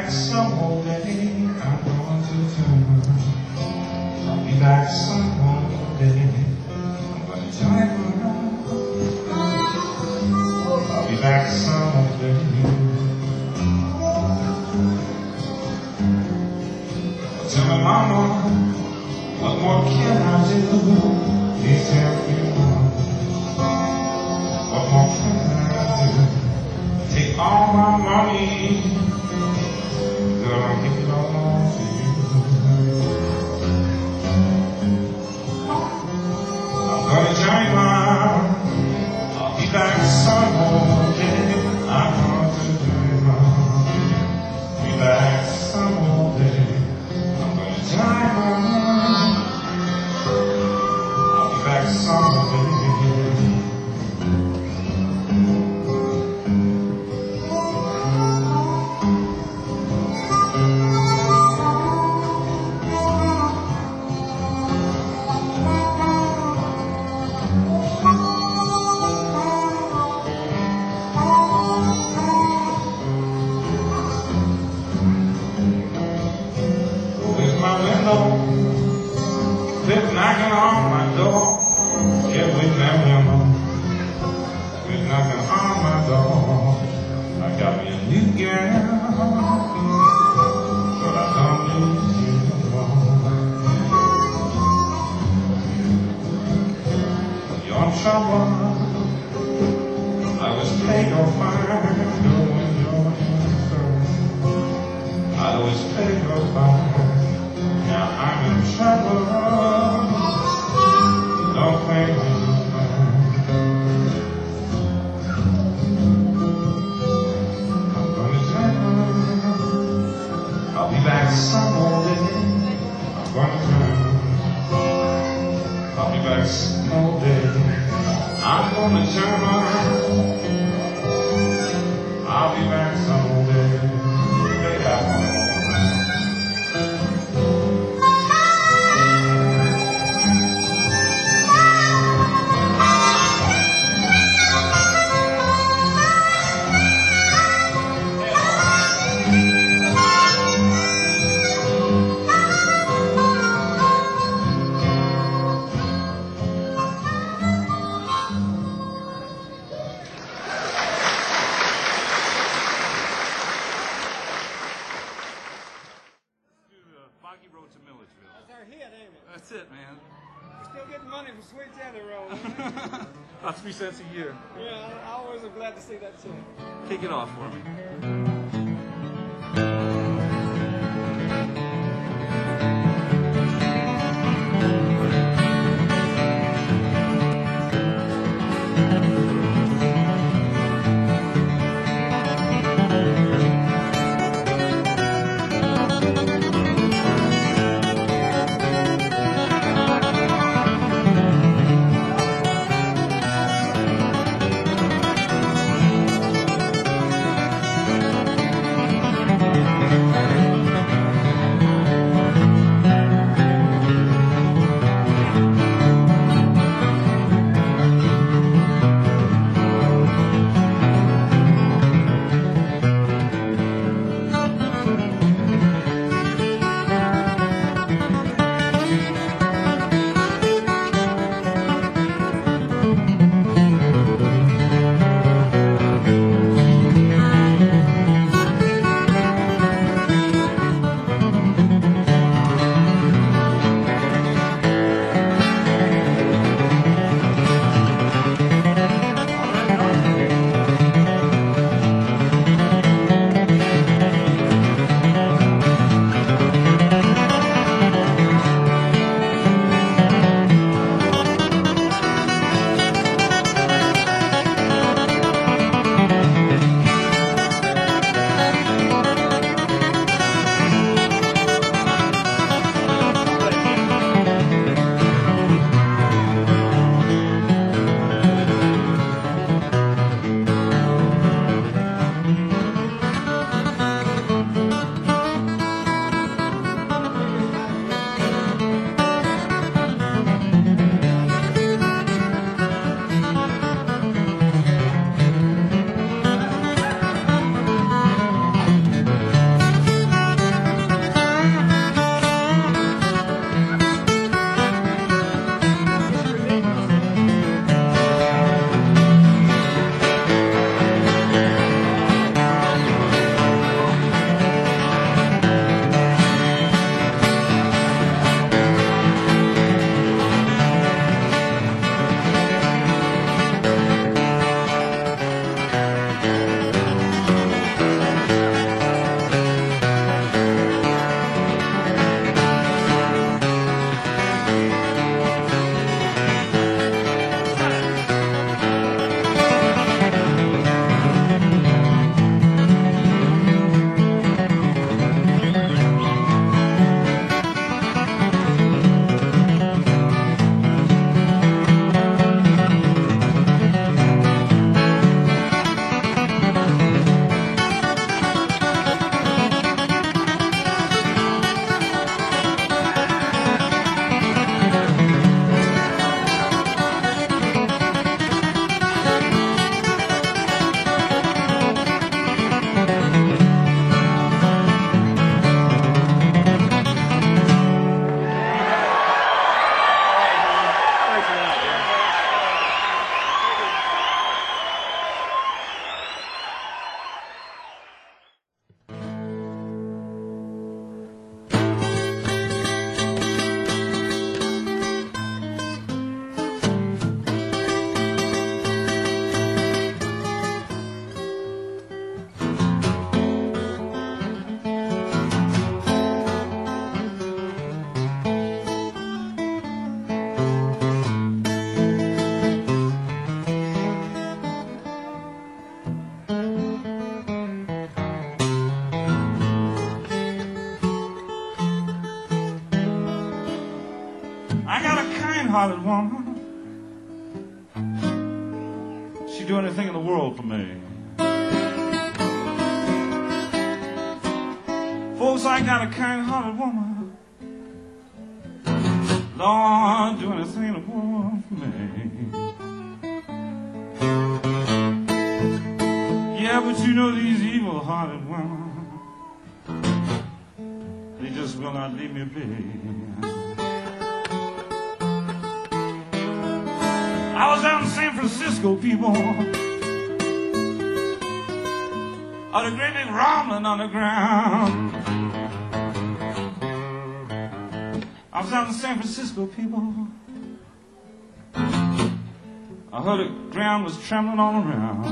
[SPEAKER 3] back some more day. I'm going to town. I'll be back some more day. I'm going to time around. I'll be back some more day. Tell me, mama, what more can I do? Please tell me, mama, what more can I do? Take all my money, girl, I'll give it all to you. I'm gonna join my, I'll be back some more day. I'm going to join my, be back some more day. I'm gonna join my, I'll be back some more day. Quit knocking on my door. Yeah, quit knocking on my door. I got me a new girl, but I don't need you anymore. You're in trouble. I was paid your fine, girl, when you're in service. I was paid your fine. Now I'm in trouble. Don't claim me. I'm gonna turn. I'll be back some more day. I'm gonna turn. I'll be back some more day. I'm gonna turn around. I'll be back some more day.
[SPEAKER 6] Boggy Road to Milledgeville.
[SPEAKER 1] That's our hit, ain't it?
[SPEAKER 6] That's it, man.
[SPEAKER 1] We're still getting money from Sweet Jelly Roll.
[SPEAKER 6] About 3 cents a year.
[SPEAKER 1] Yeah, I always am glad to see that too.
[SPEAKER 6] Kick it off for me.
[SPEAKER 3] kind-hearted woman. She'd do anything in the world for me. Folks, I got a kind-hearted woman. Lord, do anything in the world for me. Yeah, but you know these evil-hearted women, they just will not leave me be. I was out in San Francisco, people, on a great big rumbling on the ground. I was out in San Francisco, people. I heard the ground was trembling all around.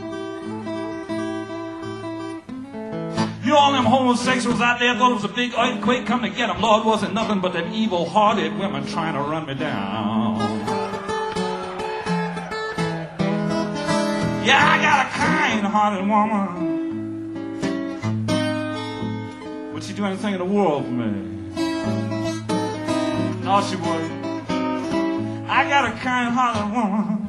[SPEAKER 3] You know, all them homosexuals out there thought it was a big earthquake coming to get them. Lord, wasn't nothing but them evil-hearted women trying to run me down. Yeah, I got a kind-hearted woman. Would she do anything in the world for me? No, she wouldn't. I got a kind-hearted woman.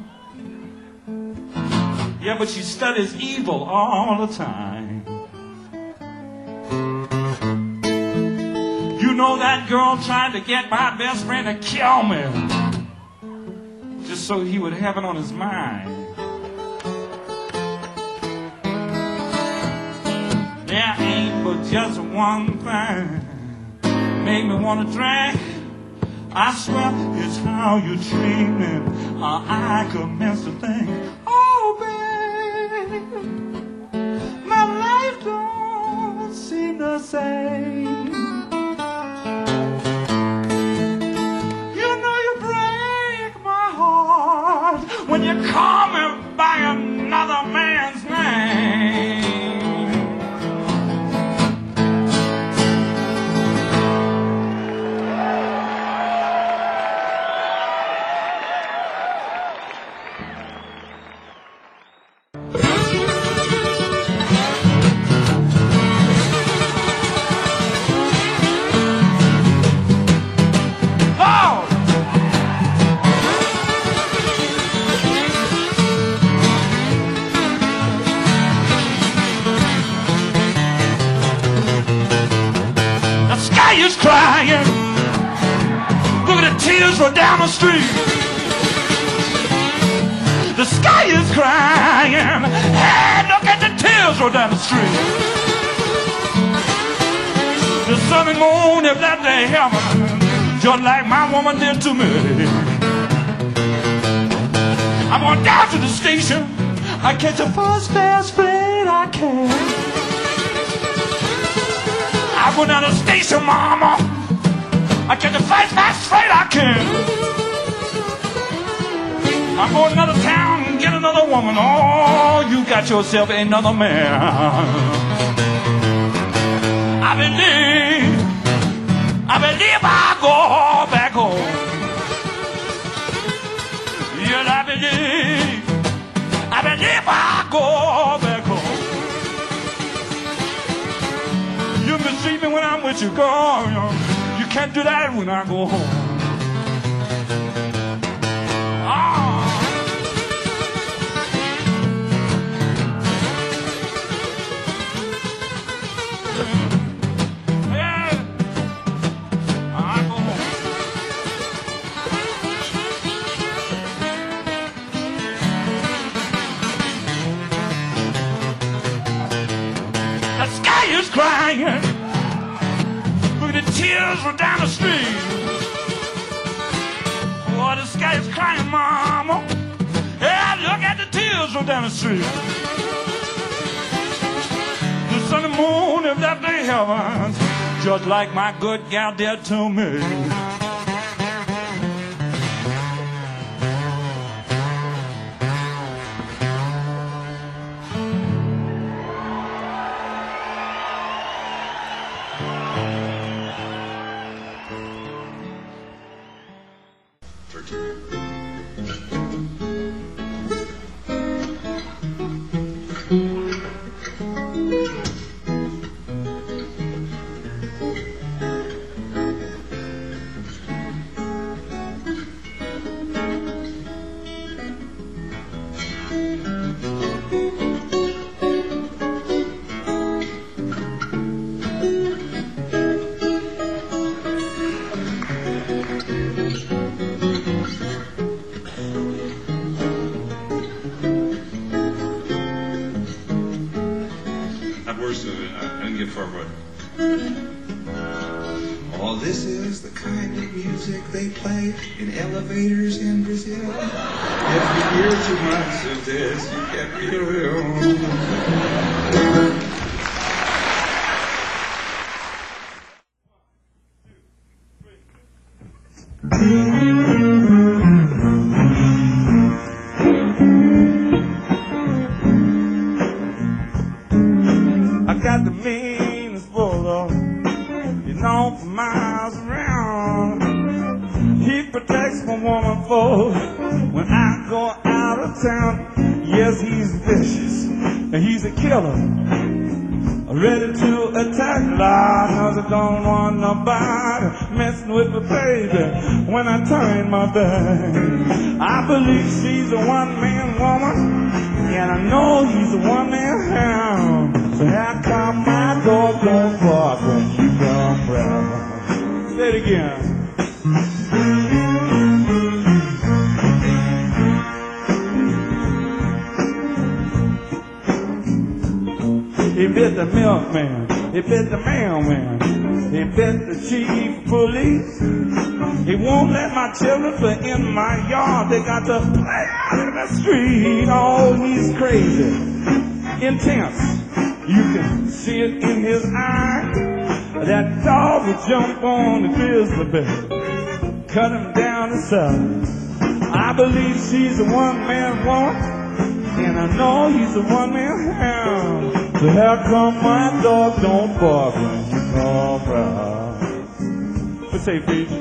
[SPEAKER 3] Yeah, but she studies evil all the time. You know that girl tried to get my best friend to kill me, just so he would have it on his mind. There ain't but just one thing make me want to drink. I swear it's how you treat me. I commence to think, oh babe, my life don't seem the same. You know you break my heart when you call me by another man's name. Crying, look at the tears roll down the street. The sky is crying, hey, look at the tears roll down the street. The sun and moon have left their heaven, just like my woman did to me. I'm going down to the station, I catch the first fast train I can. I go down the station, mama. I get the first fast train I can. I'm going to another town and get another woman. Oh, you got yourself another man. I believe I'll go back home. Yes, I believe I'll go back home. You mistreat me when I'm with you, girl. You can't do that when I go home. Yeah. I go home. The sky is crying. The tears roll down the street. Oh, the sky is crying, mama. Yeah, look at the tears roll down the street. The sun and moon have left their heavens, just like my good gal did to me.
[SPEAKER 10] Oh, this is the kind of music they play in elevators in Brazil. If you hear too much of this, you get real ill.
[SPEAKER 3] I got the meanest bulldog, you know, for miles around. He protects my woman for when I go out of town. Yes, he's vicious, and he's a killer, ready to attack. Lord knows I don't want nobody messing with my baby when I turn my back. I believe she's a one-man woman, and I know he's a one-man hound. So how come my dog don't bark when she comes round? Say it again. He bit the milkman, he bit the mailman, he bit the chief of police. He won't let my children play in my yard, they got to play out in the street. Oh, he's crazy, intense, you can see it in his eye. That dog would jump on the grizzly bear, cut him down to size. I believe she's a one-man woman, and I know he's a one-man hound. So how come my dog don't bark when you come round? What's say, Peach?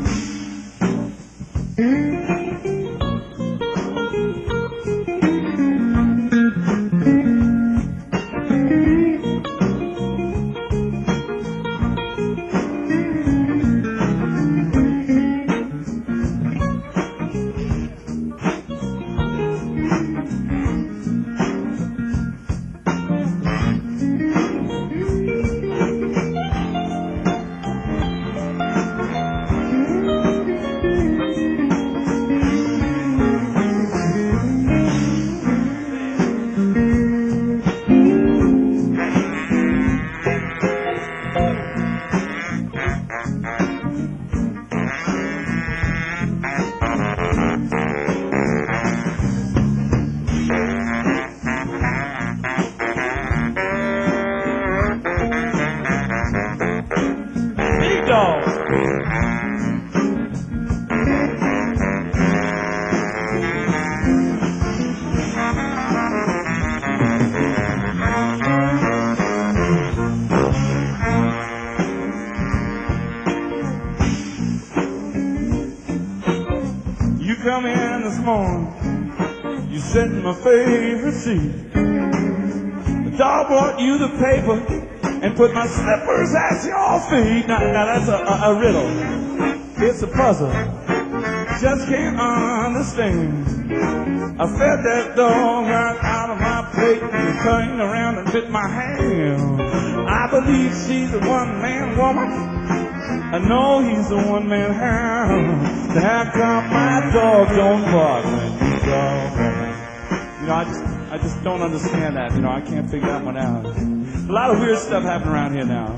[SPEAKER 3] Come in this morning, you sit in my favorite seat. The dog brought you the paper and put my slippers at your feet. Now that's a riddle. It's a puzzle. Just can't understand. I fed that dog right out of my plate and he turned around and bit my hand. I believe she's a one-man woman. I know he's a one-man hound. How come my dog don't bark when you go? You know, I just don't understand that. You know, I can't figure that one out. A lot of weird stuff happening around here now.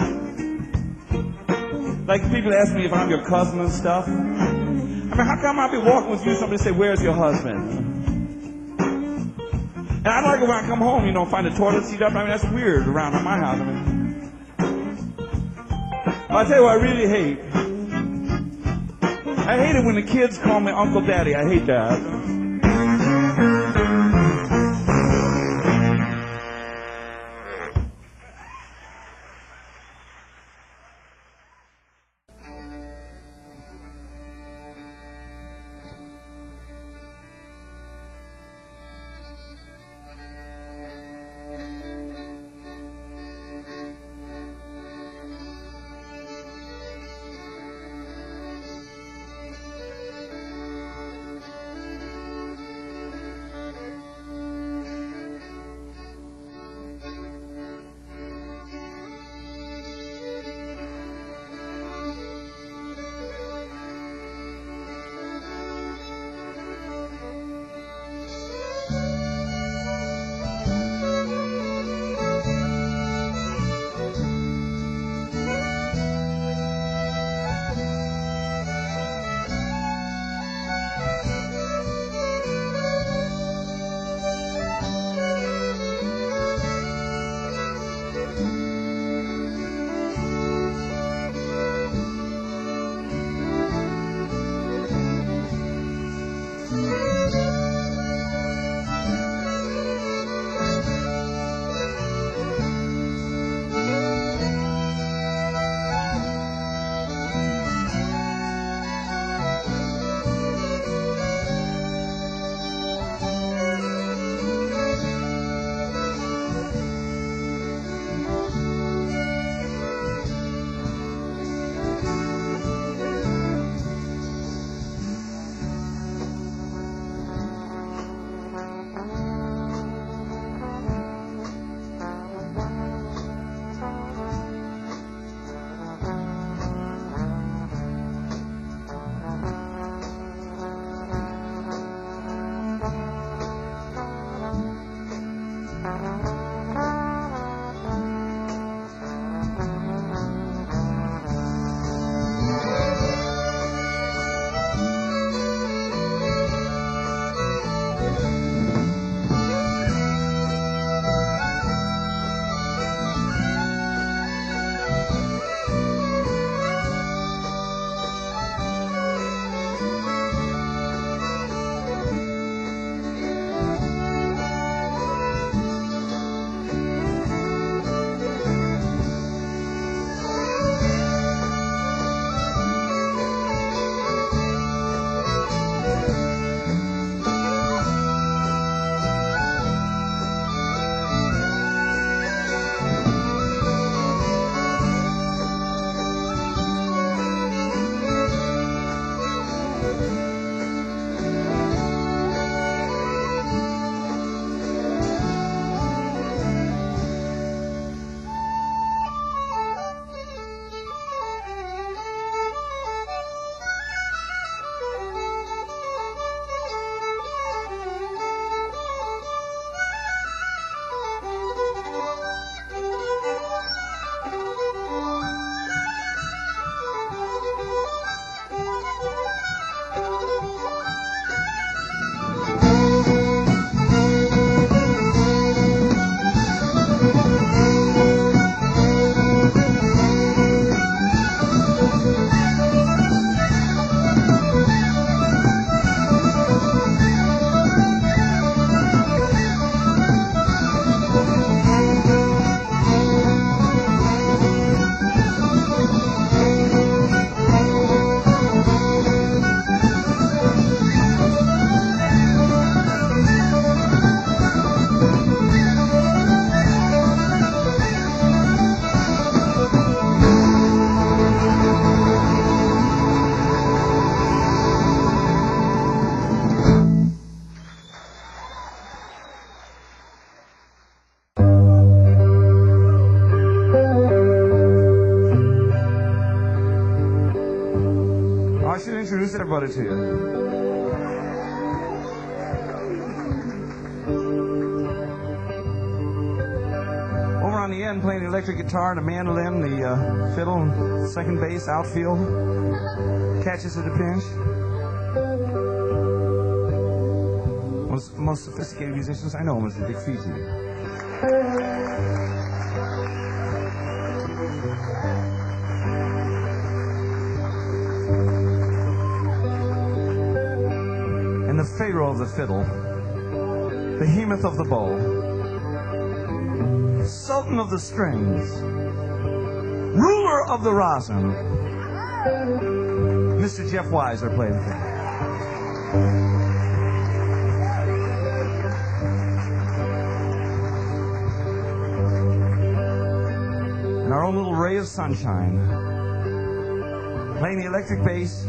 [SPEAKER 3] Like people ask me if I'm your cousin and stuff. I mean, how come I'll be walking with you, somebody say, "Where's your husband?" And I like it when I come home, you know, find the toilet seat up. I mean, that's weird around my house. I mean, I'll tell you what I really hate. I hate it when the kids call me Uncle Daddy. I hate that. I should introduce everybody to you. Over on the end, playing the electric guitar, the mandolin, the fiddle, second bass, outfield, catches at a pinch. One of the most sophisticated musicians I know, Mr. Dick Fiji. And the pharaoh of the fiddle, behemoth of the bow, sultan of the strings, ruler of the rosin, Mr. Jeff Weiser played with him. And our own little ray of sunshine, playing the electric bass,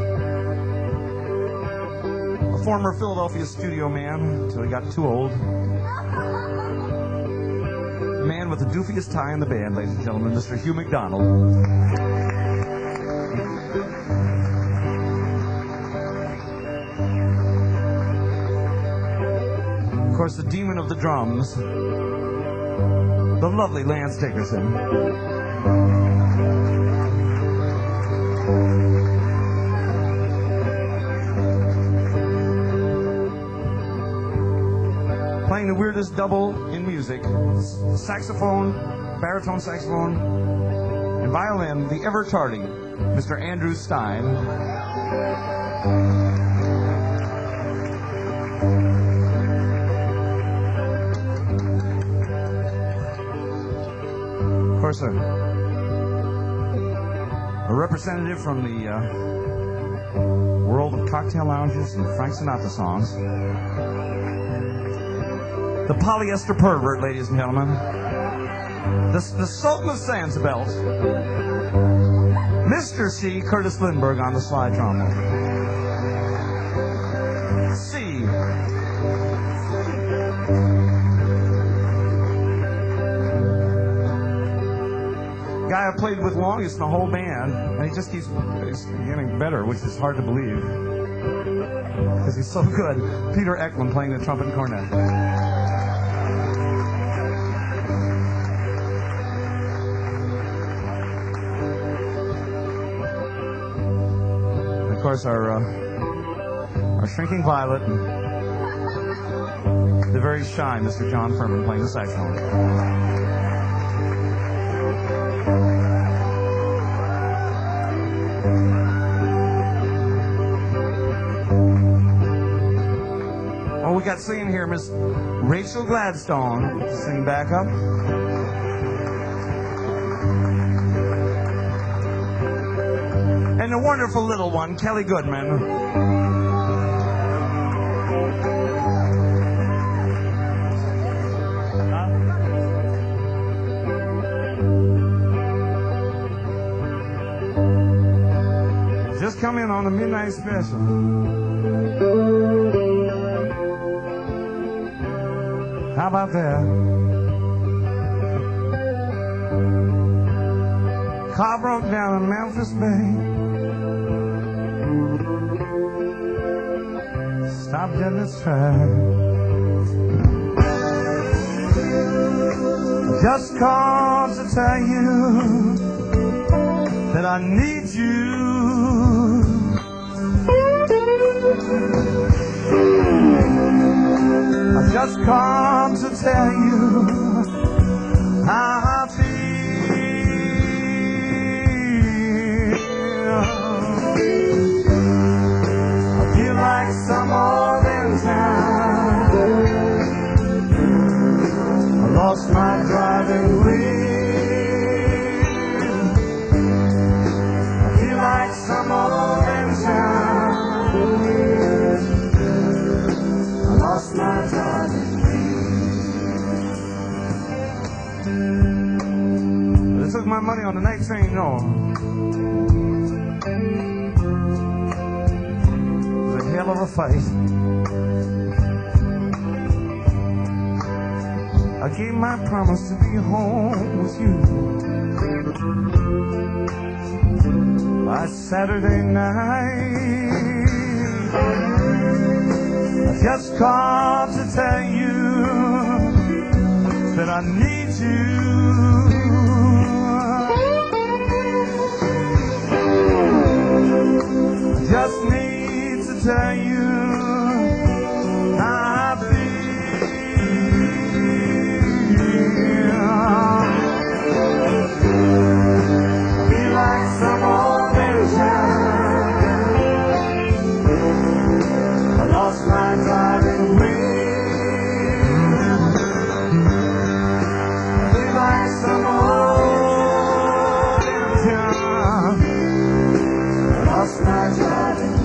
[SPEAKER 3] a former Philadelphia studio man until he got too old. The man with the doofiest tie in the band, ladies and gentlemen, Mr. Hugh McDonald. Of course, the demon of the drums, the lovely Lance Dickerson. Playing the weirdest double in music, saxophone, baritone saxophone, and violin, the ever-tardy Mr. Andrew Stein. Of course, a representative from the world of cocktail lounges and Frank Sinatra songs. The polyester pervert, ladies and gentlemen. The Sultan of Sandsbelt. Mr. C. Curtis Lindbergh on the slide trombone. C. Guy I played with longest in the whole band, and he just keeps getting better, which is hard to believe. Because he's so good. Peter Eklund playing the trumpet and cornet. Of course, our shrinking violet, and the very shy Mr. John Furman playing the saxophone. Oh, we got singing here, Miss Rachel Gladstone, sing back up. And the wonderful little one, Kelly Goodman. Just come in on the midnight special. How about that? Car broke down in Memphis Bay. Stopped at this track. Just called to tell you that I need you. I just called to tell you how I feel. I feel like some old in town. I lost my driving wheel. I feel like some old in town. I lost my driving wheel. They took my money on the night train, no. It was a hell of a fight. I gave my promise to be home with you. I
[SPEAKER 11] last Saturday night. I just called to tell you that I need you. I just need to tell you how I feel like some old man. I lost my driving wheel. I feel like some old town. I lost my driving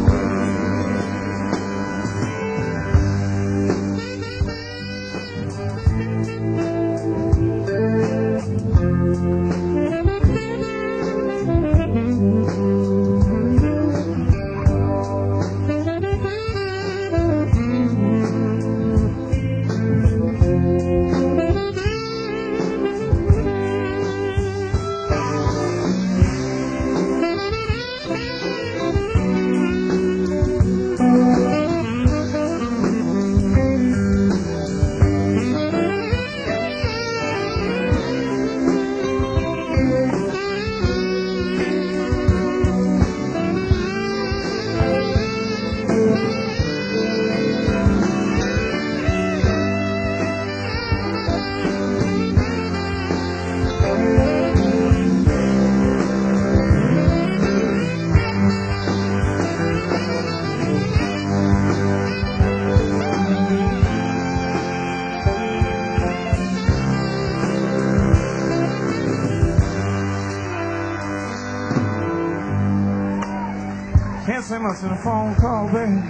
[SPEAKER 11] can't say much in a phone call, baby.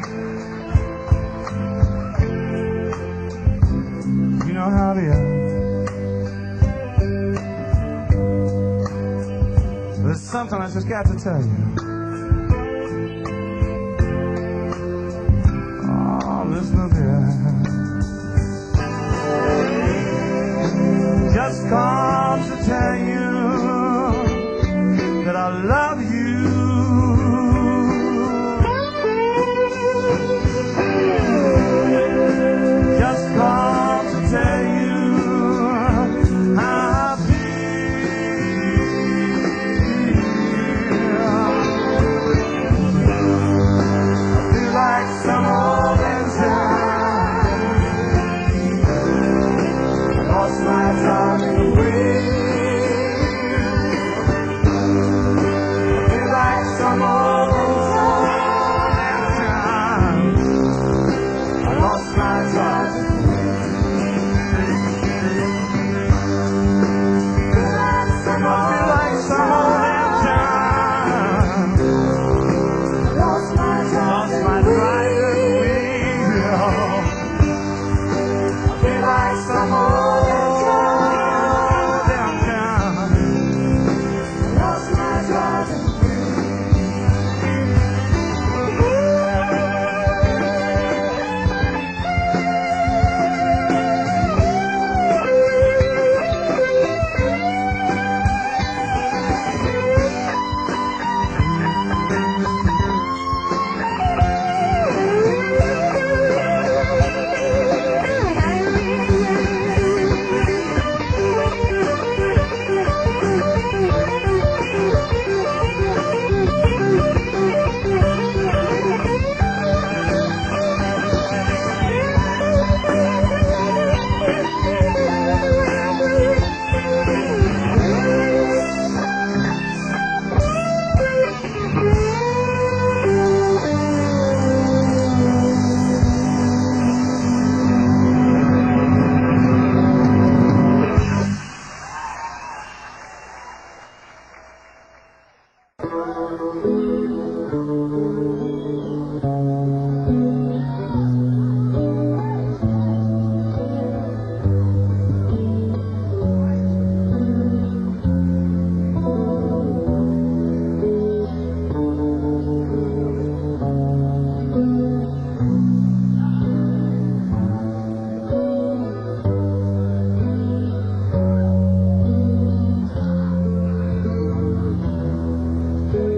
[SPEAKER 11] You know how it is. There's something I just got to tell you. Oh, listen to this. Just called to tell you that I love you. Just called to tell you how I feel. I feel like some old engine. Lost my driving wheel. I feel like some old engine. I lost my driving.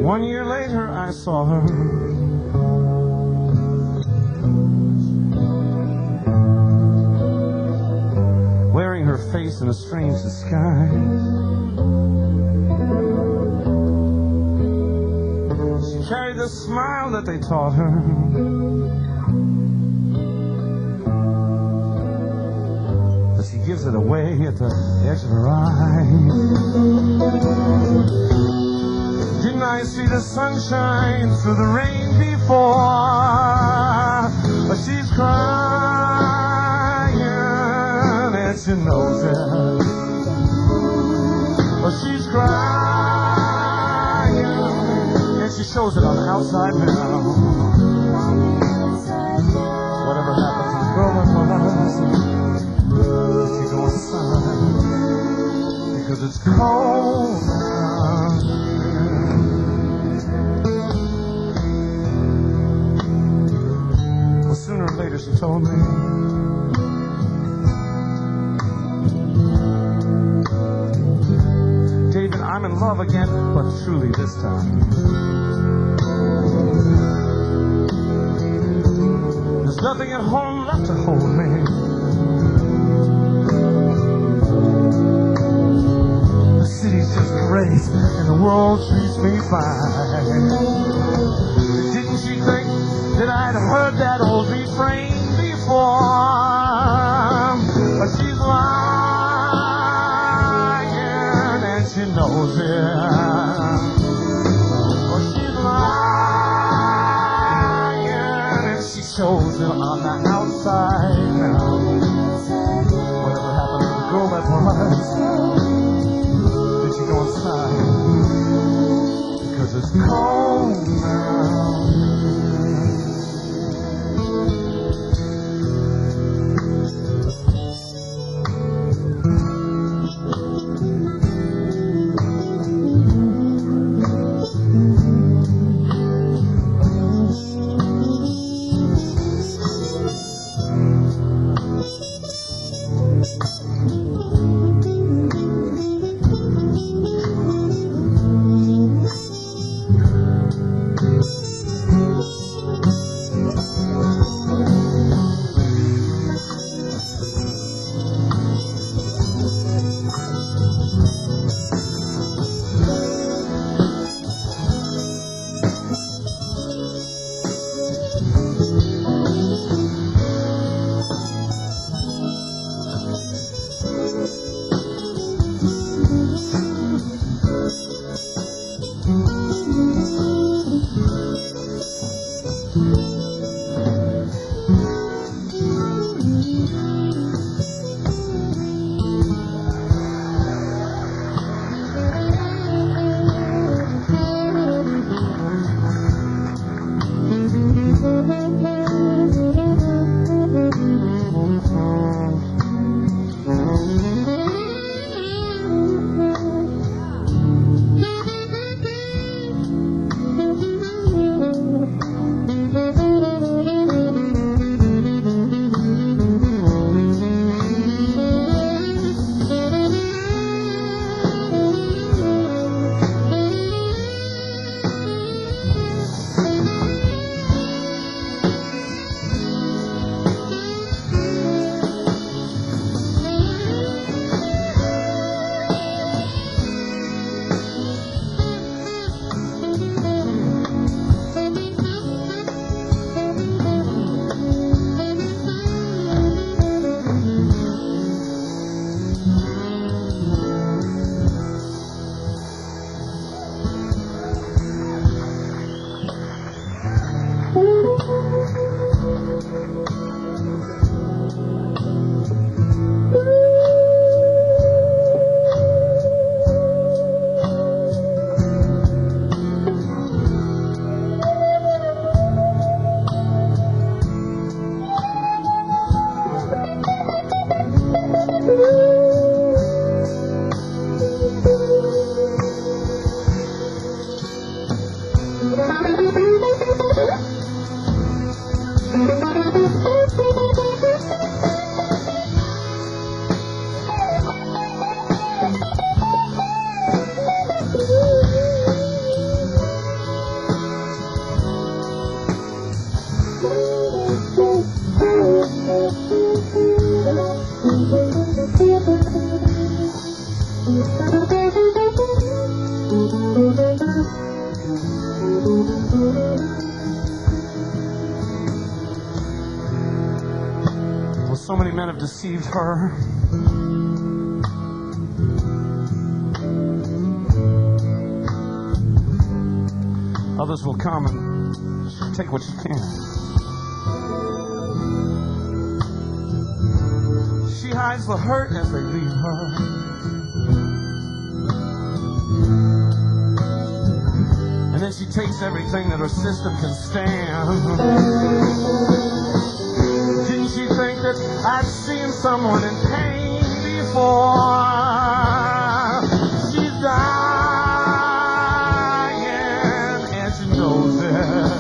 [SPEAKER 3] 1 year later, I saw her. Wearing her face in a strange disguise. She carried the smile that they taught her. But she gives it away at the edge of her eyes. Didn't I see the sunshine through the rain before? But she's crying and she knows it. But she's crying and she shows it on the outside now. Whatever happens to the girl that was, she go inside because it's cold now. Sooner or later, she told me, David, I'm in love again, but truly this time. There's nothing at home left to hold me. The city's just great, and the world treats me fine. Didn't she think that I'd heard that old refrain before? But she's lying and she knows it. But she's lying and she shows it on the outside now. Whatever happened to the girl that was? Did she go inside? Because it's cold now. Well, so many men have deceived her. Others will come and she'll take what she can. She hides the hurt as they leave her. And then she takes everything that her system can stand. Didn't she think that I'd seen someone in pain before? She's dying and she knows it.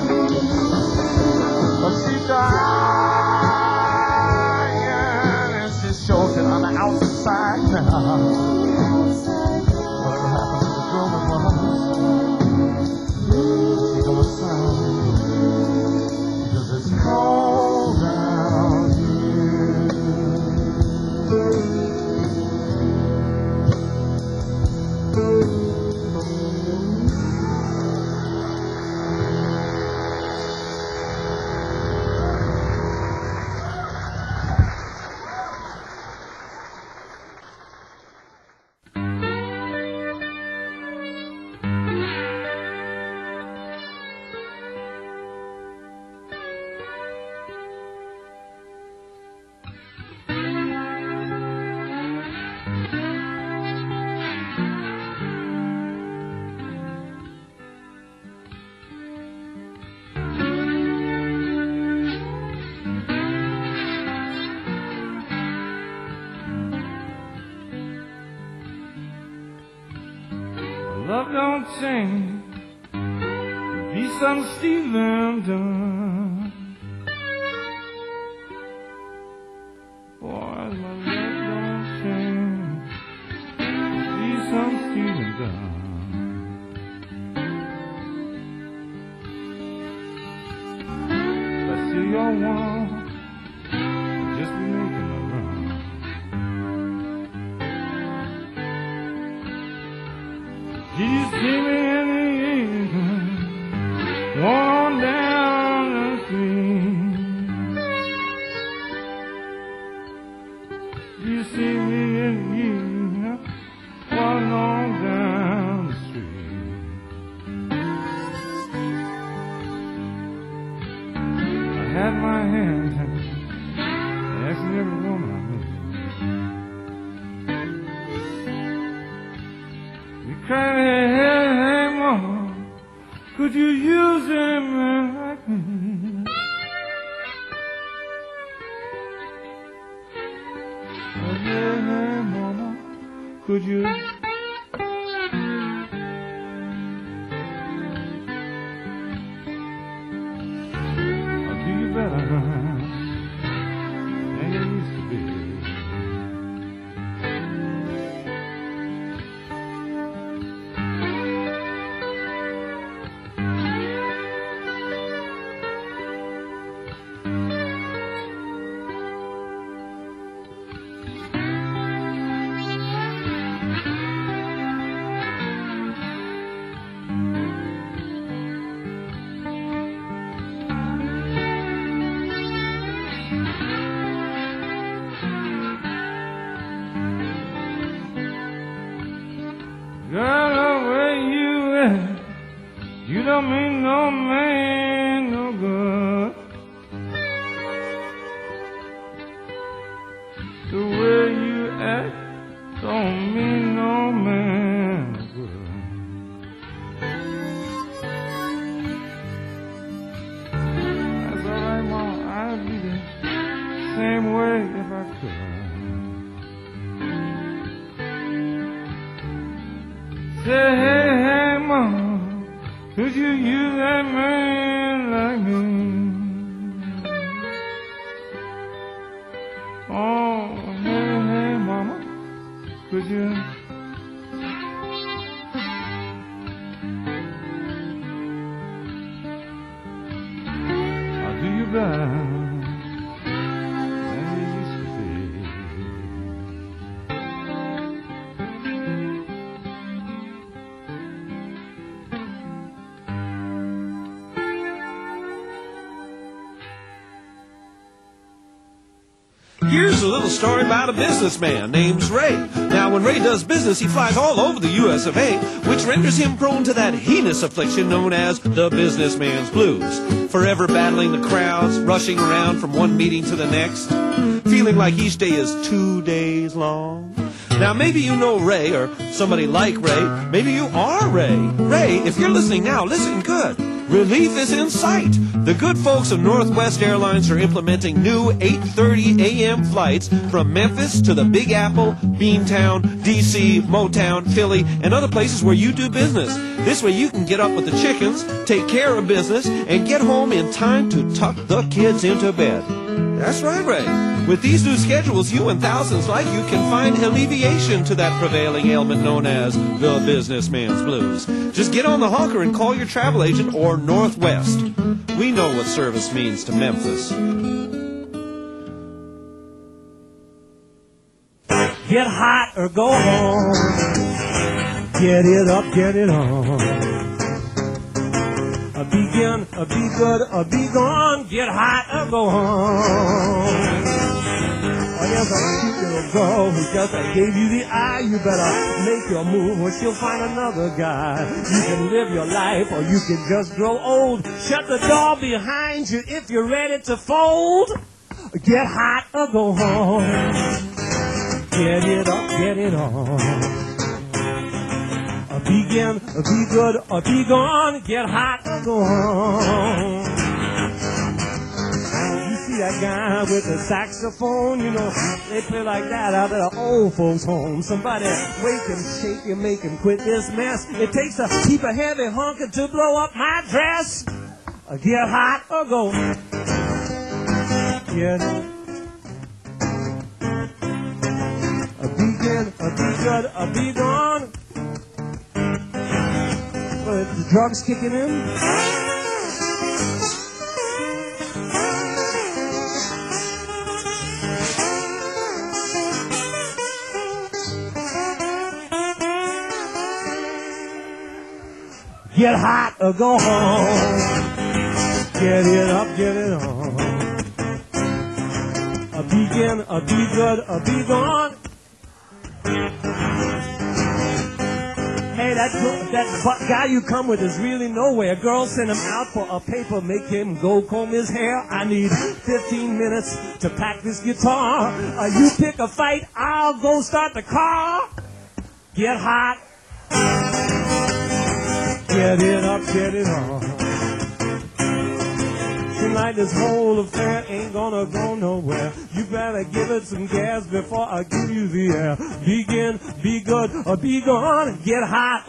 [SPEAKER 3] But she's dying and she shows it on the outside now. Whatever happened to the girl that was? She don't sound, because it's cold down here.
[SPEAKER 11] Love don't change, be some Stephen done. Boy, my love don't change, be some Stephen done. I see your one, just be making a run. You see me in the evening, on down the street. You see me in the evening, walking on down the street. I had my hand asking every woman I met. You cry, hey, mama, could you use a man like me? Oh, hey, mama, could you? I'll do you better than you used to be. Girl, where you at? You don't mean no man no good. The way you act don't mean no man no good. That's alright, mama, I'd be the same way if I could. Say, hey, mama, could you use that man like me? Oh, hey, mama, could you? I'll do you better than you used to be.
[SPEAKER 5] Here's a little story about a businessman named Ray. Now, when Ray does business, he flies all over the U.S. of A., which renders him prone to that heinous affliction known as the businessman's blues. Forever battling the crowds, rushing around from one meeting to the next, feeling like each day is 2 days long. Now, maybe you know Ray or somebody like Ray. Maybe you are Ray. Ray, if you're listening now, listen good. Relief is in sight. The good folks of Northwest Airlines are implementing new 8:30 a.m. flights from Memphis to the Big Apple, Beantown, D.C., Motown, Philly, and other places where you do business. This way you can get up with the chickens, take care of business, and get home in time to tuck the kids into bed. That's right, Ray. With these new schedules, you and thousands like you can find alleviation to that prevailing ailment known as the businessman's blues. Just get on the honker and call your travel agent or Northwest. We know what service means to Memphis.
[SPEAKER 12] Get hot or go home. Get it up, get it on. Begin, be good, be gone. Get hot or go home. Oh, there's a cute little girl who just gave you the eye. You better make your move or she'll find another guy. You can live your life or you can just grow old. Shut the door behind you if you're ready to fold. Get hot or go home. Get it up, get it on. Begin, be good, or be gone. Get hot or go home. You see that guy with the saxophone? You know, they play like that out at an old folks' home. Somebody wake him, shake him, make him quit this mess. It takes a keep a heavy honker to blow up my dress. Get hot or go. Get begin, be good, or be gone. The drugs kicking in. Get hot or go home. Get it up, get it on. Begin, be good, be gone. Hey, that guy you come with is really nowhere. Girl, send him out for a paper, make him go comb his hair. I need 15 minutes to pack this guitar. You pick a fight, I'll go start the car. Get hot. Get it up, get it on. Tonight this whole affair ain't gonna go nowhere. You better give it some gas before I give you the air. Begin, be good, or be gone. Get hot.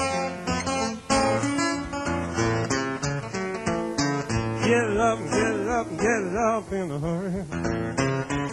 [SPEAKER 12] Get up, up and get it off in a hurry.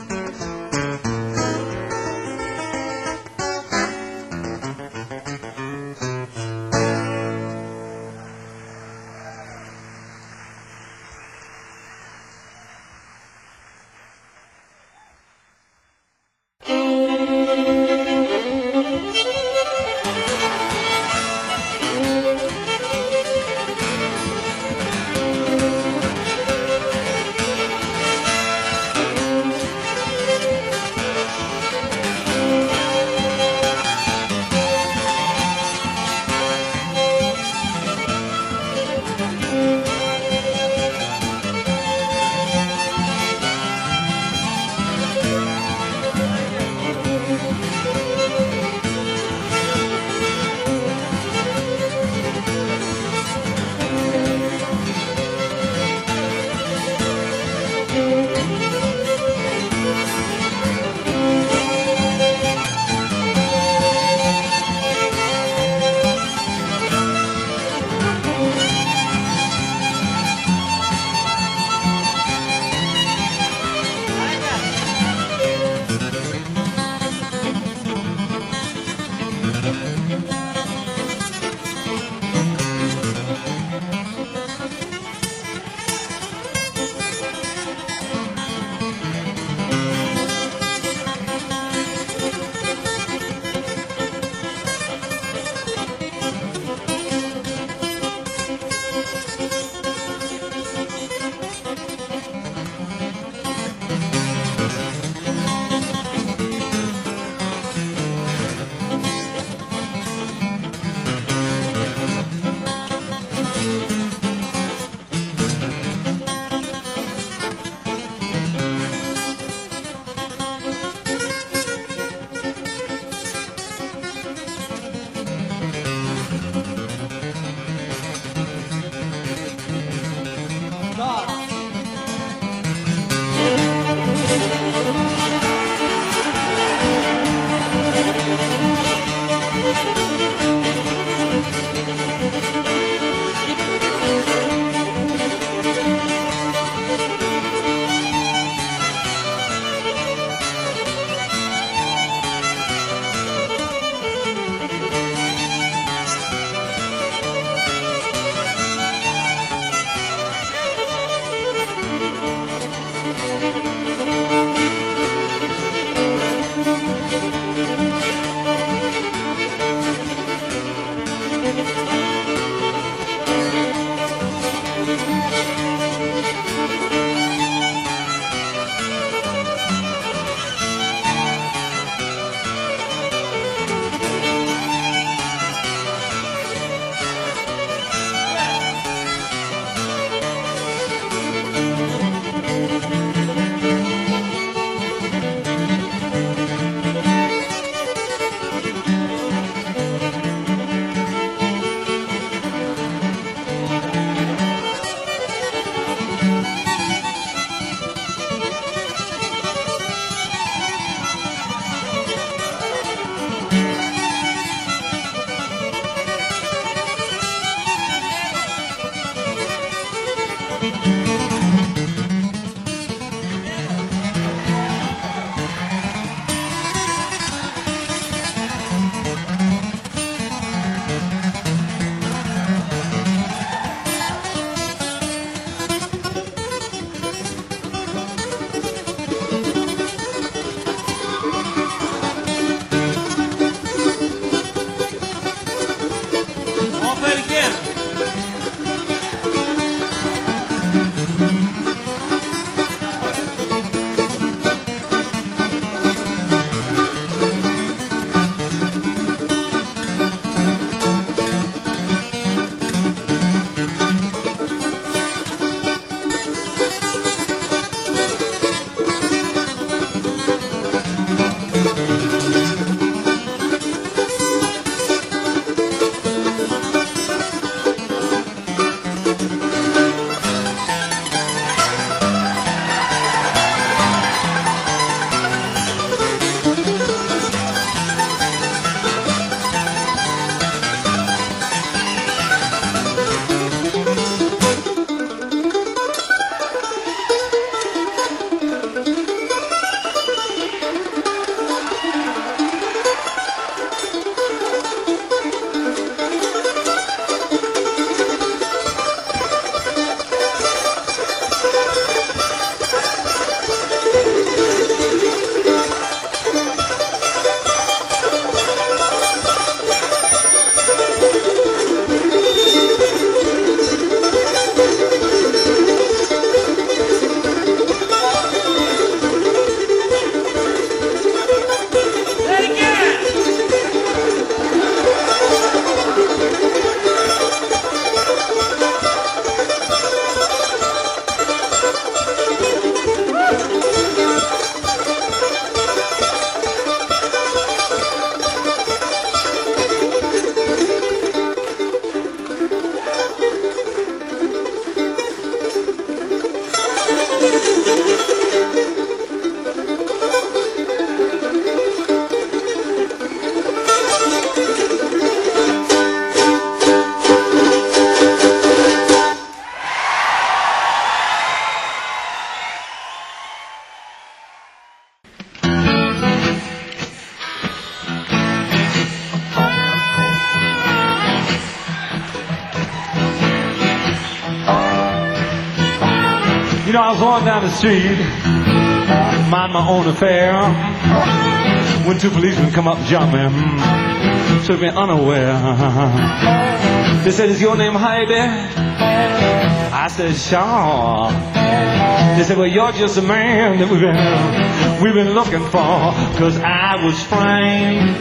[SPEAKER 11] You know, I was walking down the street, mind my own affair, when two policemen come up and jump me, took me unaware. They said, "Is your name Heidi?" I said, "Sure." They said, "Well, you're just a man that we've been looking for, 'cause I was framed.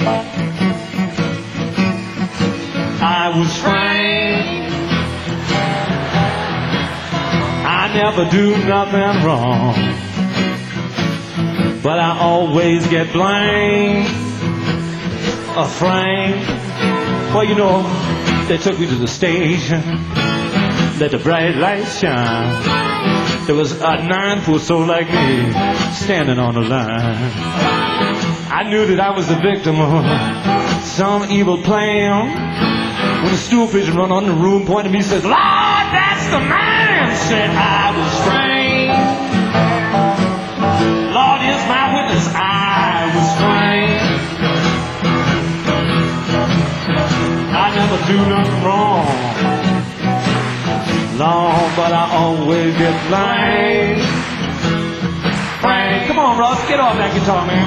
[SPEAKER 11] I was framed. I never do nothing wrong, but I always get blamed. Framed." Well, you know, they took me to the station, let the bright lights shine. There was a 9-foot soul like me standing on the line. I knew that I was the victim of some evil plan. When the stool pigeon run on the room, pointed at me, says, "Lord, that's the man!" Said I was framed. Lord is my witness, I was framed. I never do nothing wrong, Lord, but I always get blamed. Frank, come on, Russ, get off that guitar, man.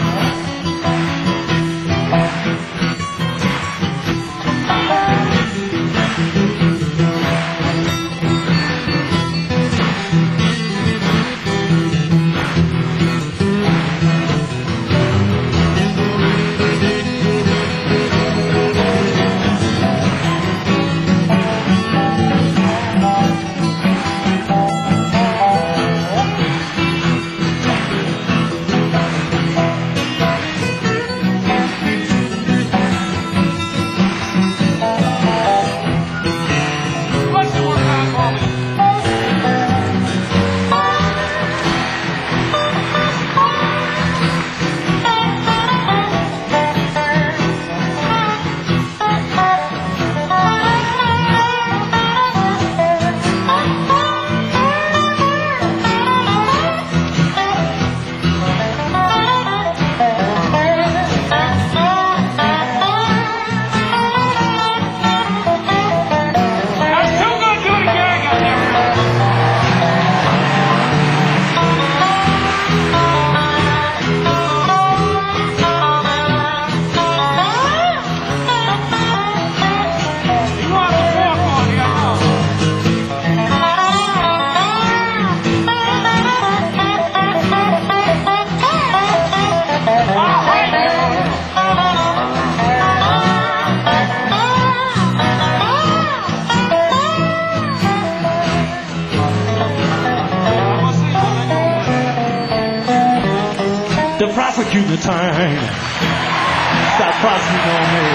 [SPEAKER 11] Prosecuting the time, stop prosecuting on me.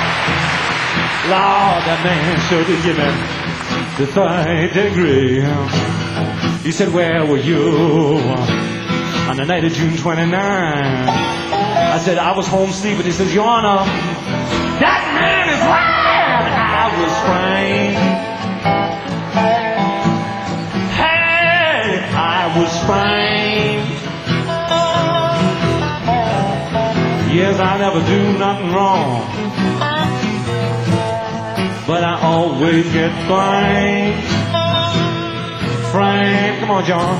[SPEAKER 11] Lord, that man sure did give me the 3rd degree. He said, "Where were you on the night of June 29? I said, "I was home sleeping." He says, "Your Honor, that man is lying. I was framed. Hey, I was framed. Yes, I never do nothing wrong, but I always get blamed." Frank, come on, John.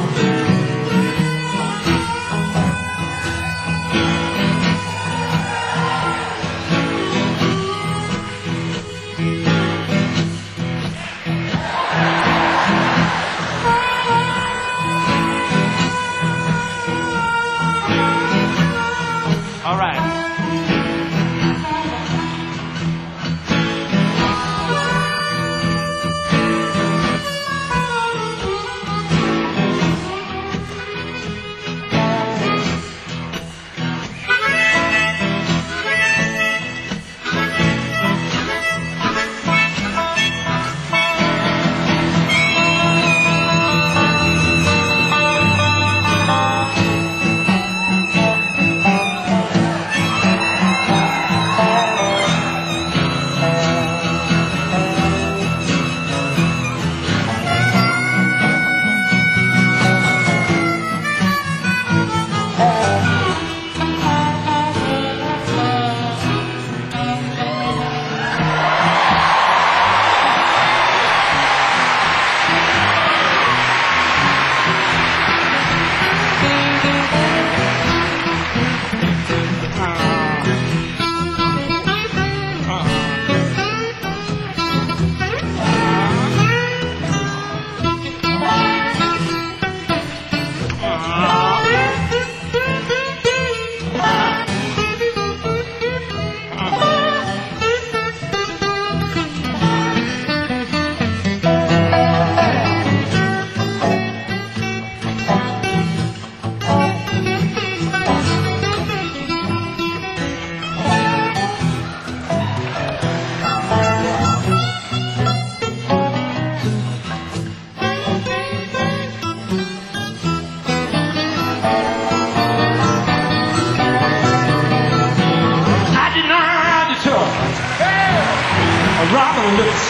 [SPEAKER 11] All right.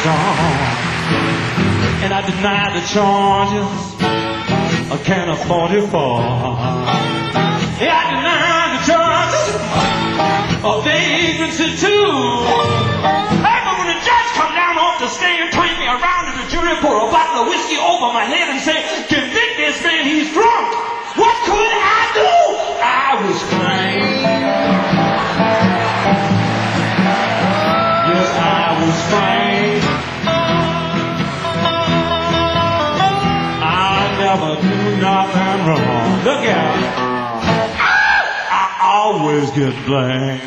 [SPEAKER 11] song. And I deny the charges, I can't afford it for. Yeah, I deny the charges of vagrancy too. Hey, but when the judge come down off the stand, turn me around to the jury, pour a bottle of whiskey over my head and say, convict this man, he's drunk. What could I do? I was crying. Yes, I was crying. I never do nothing wrong. Look out. I always get blamed.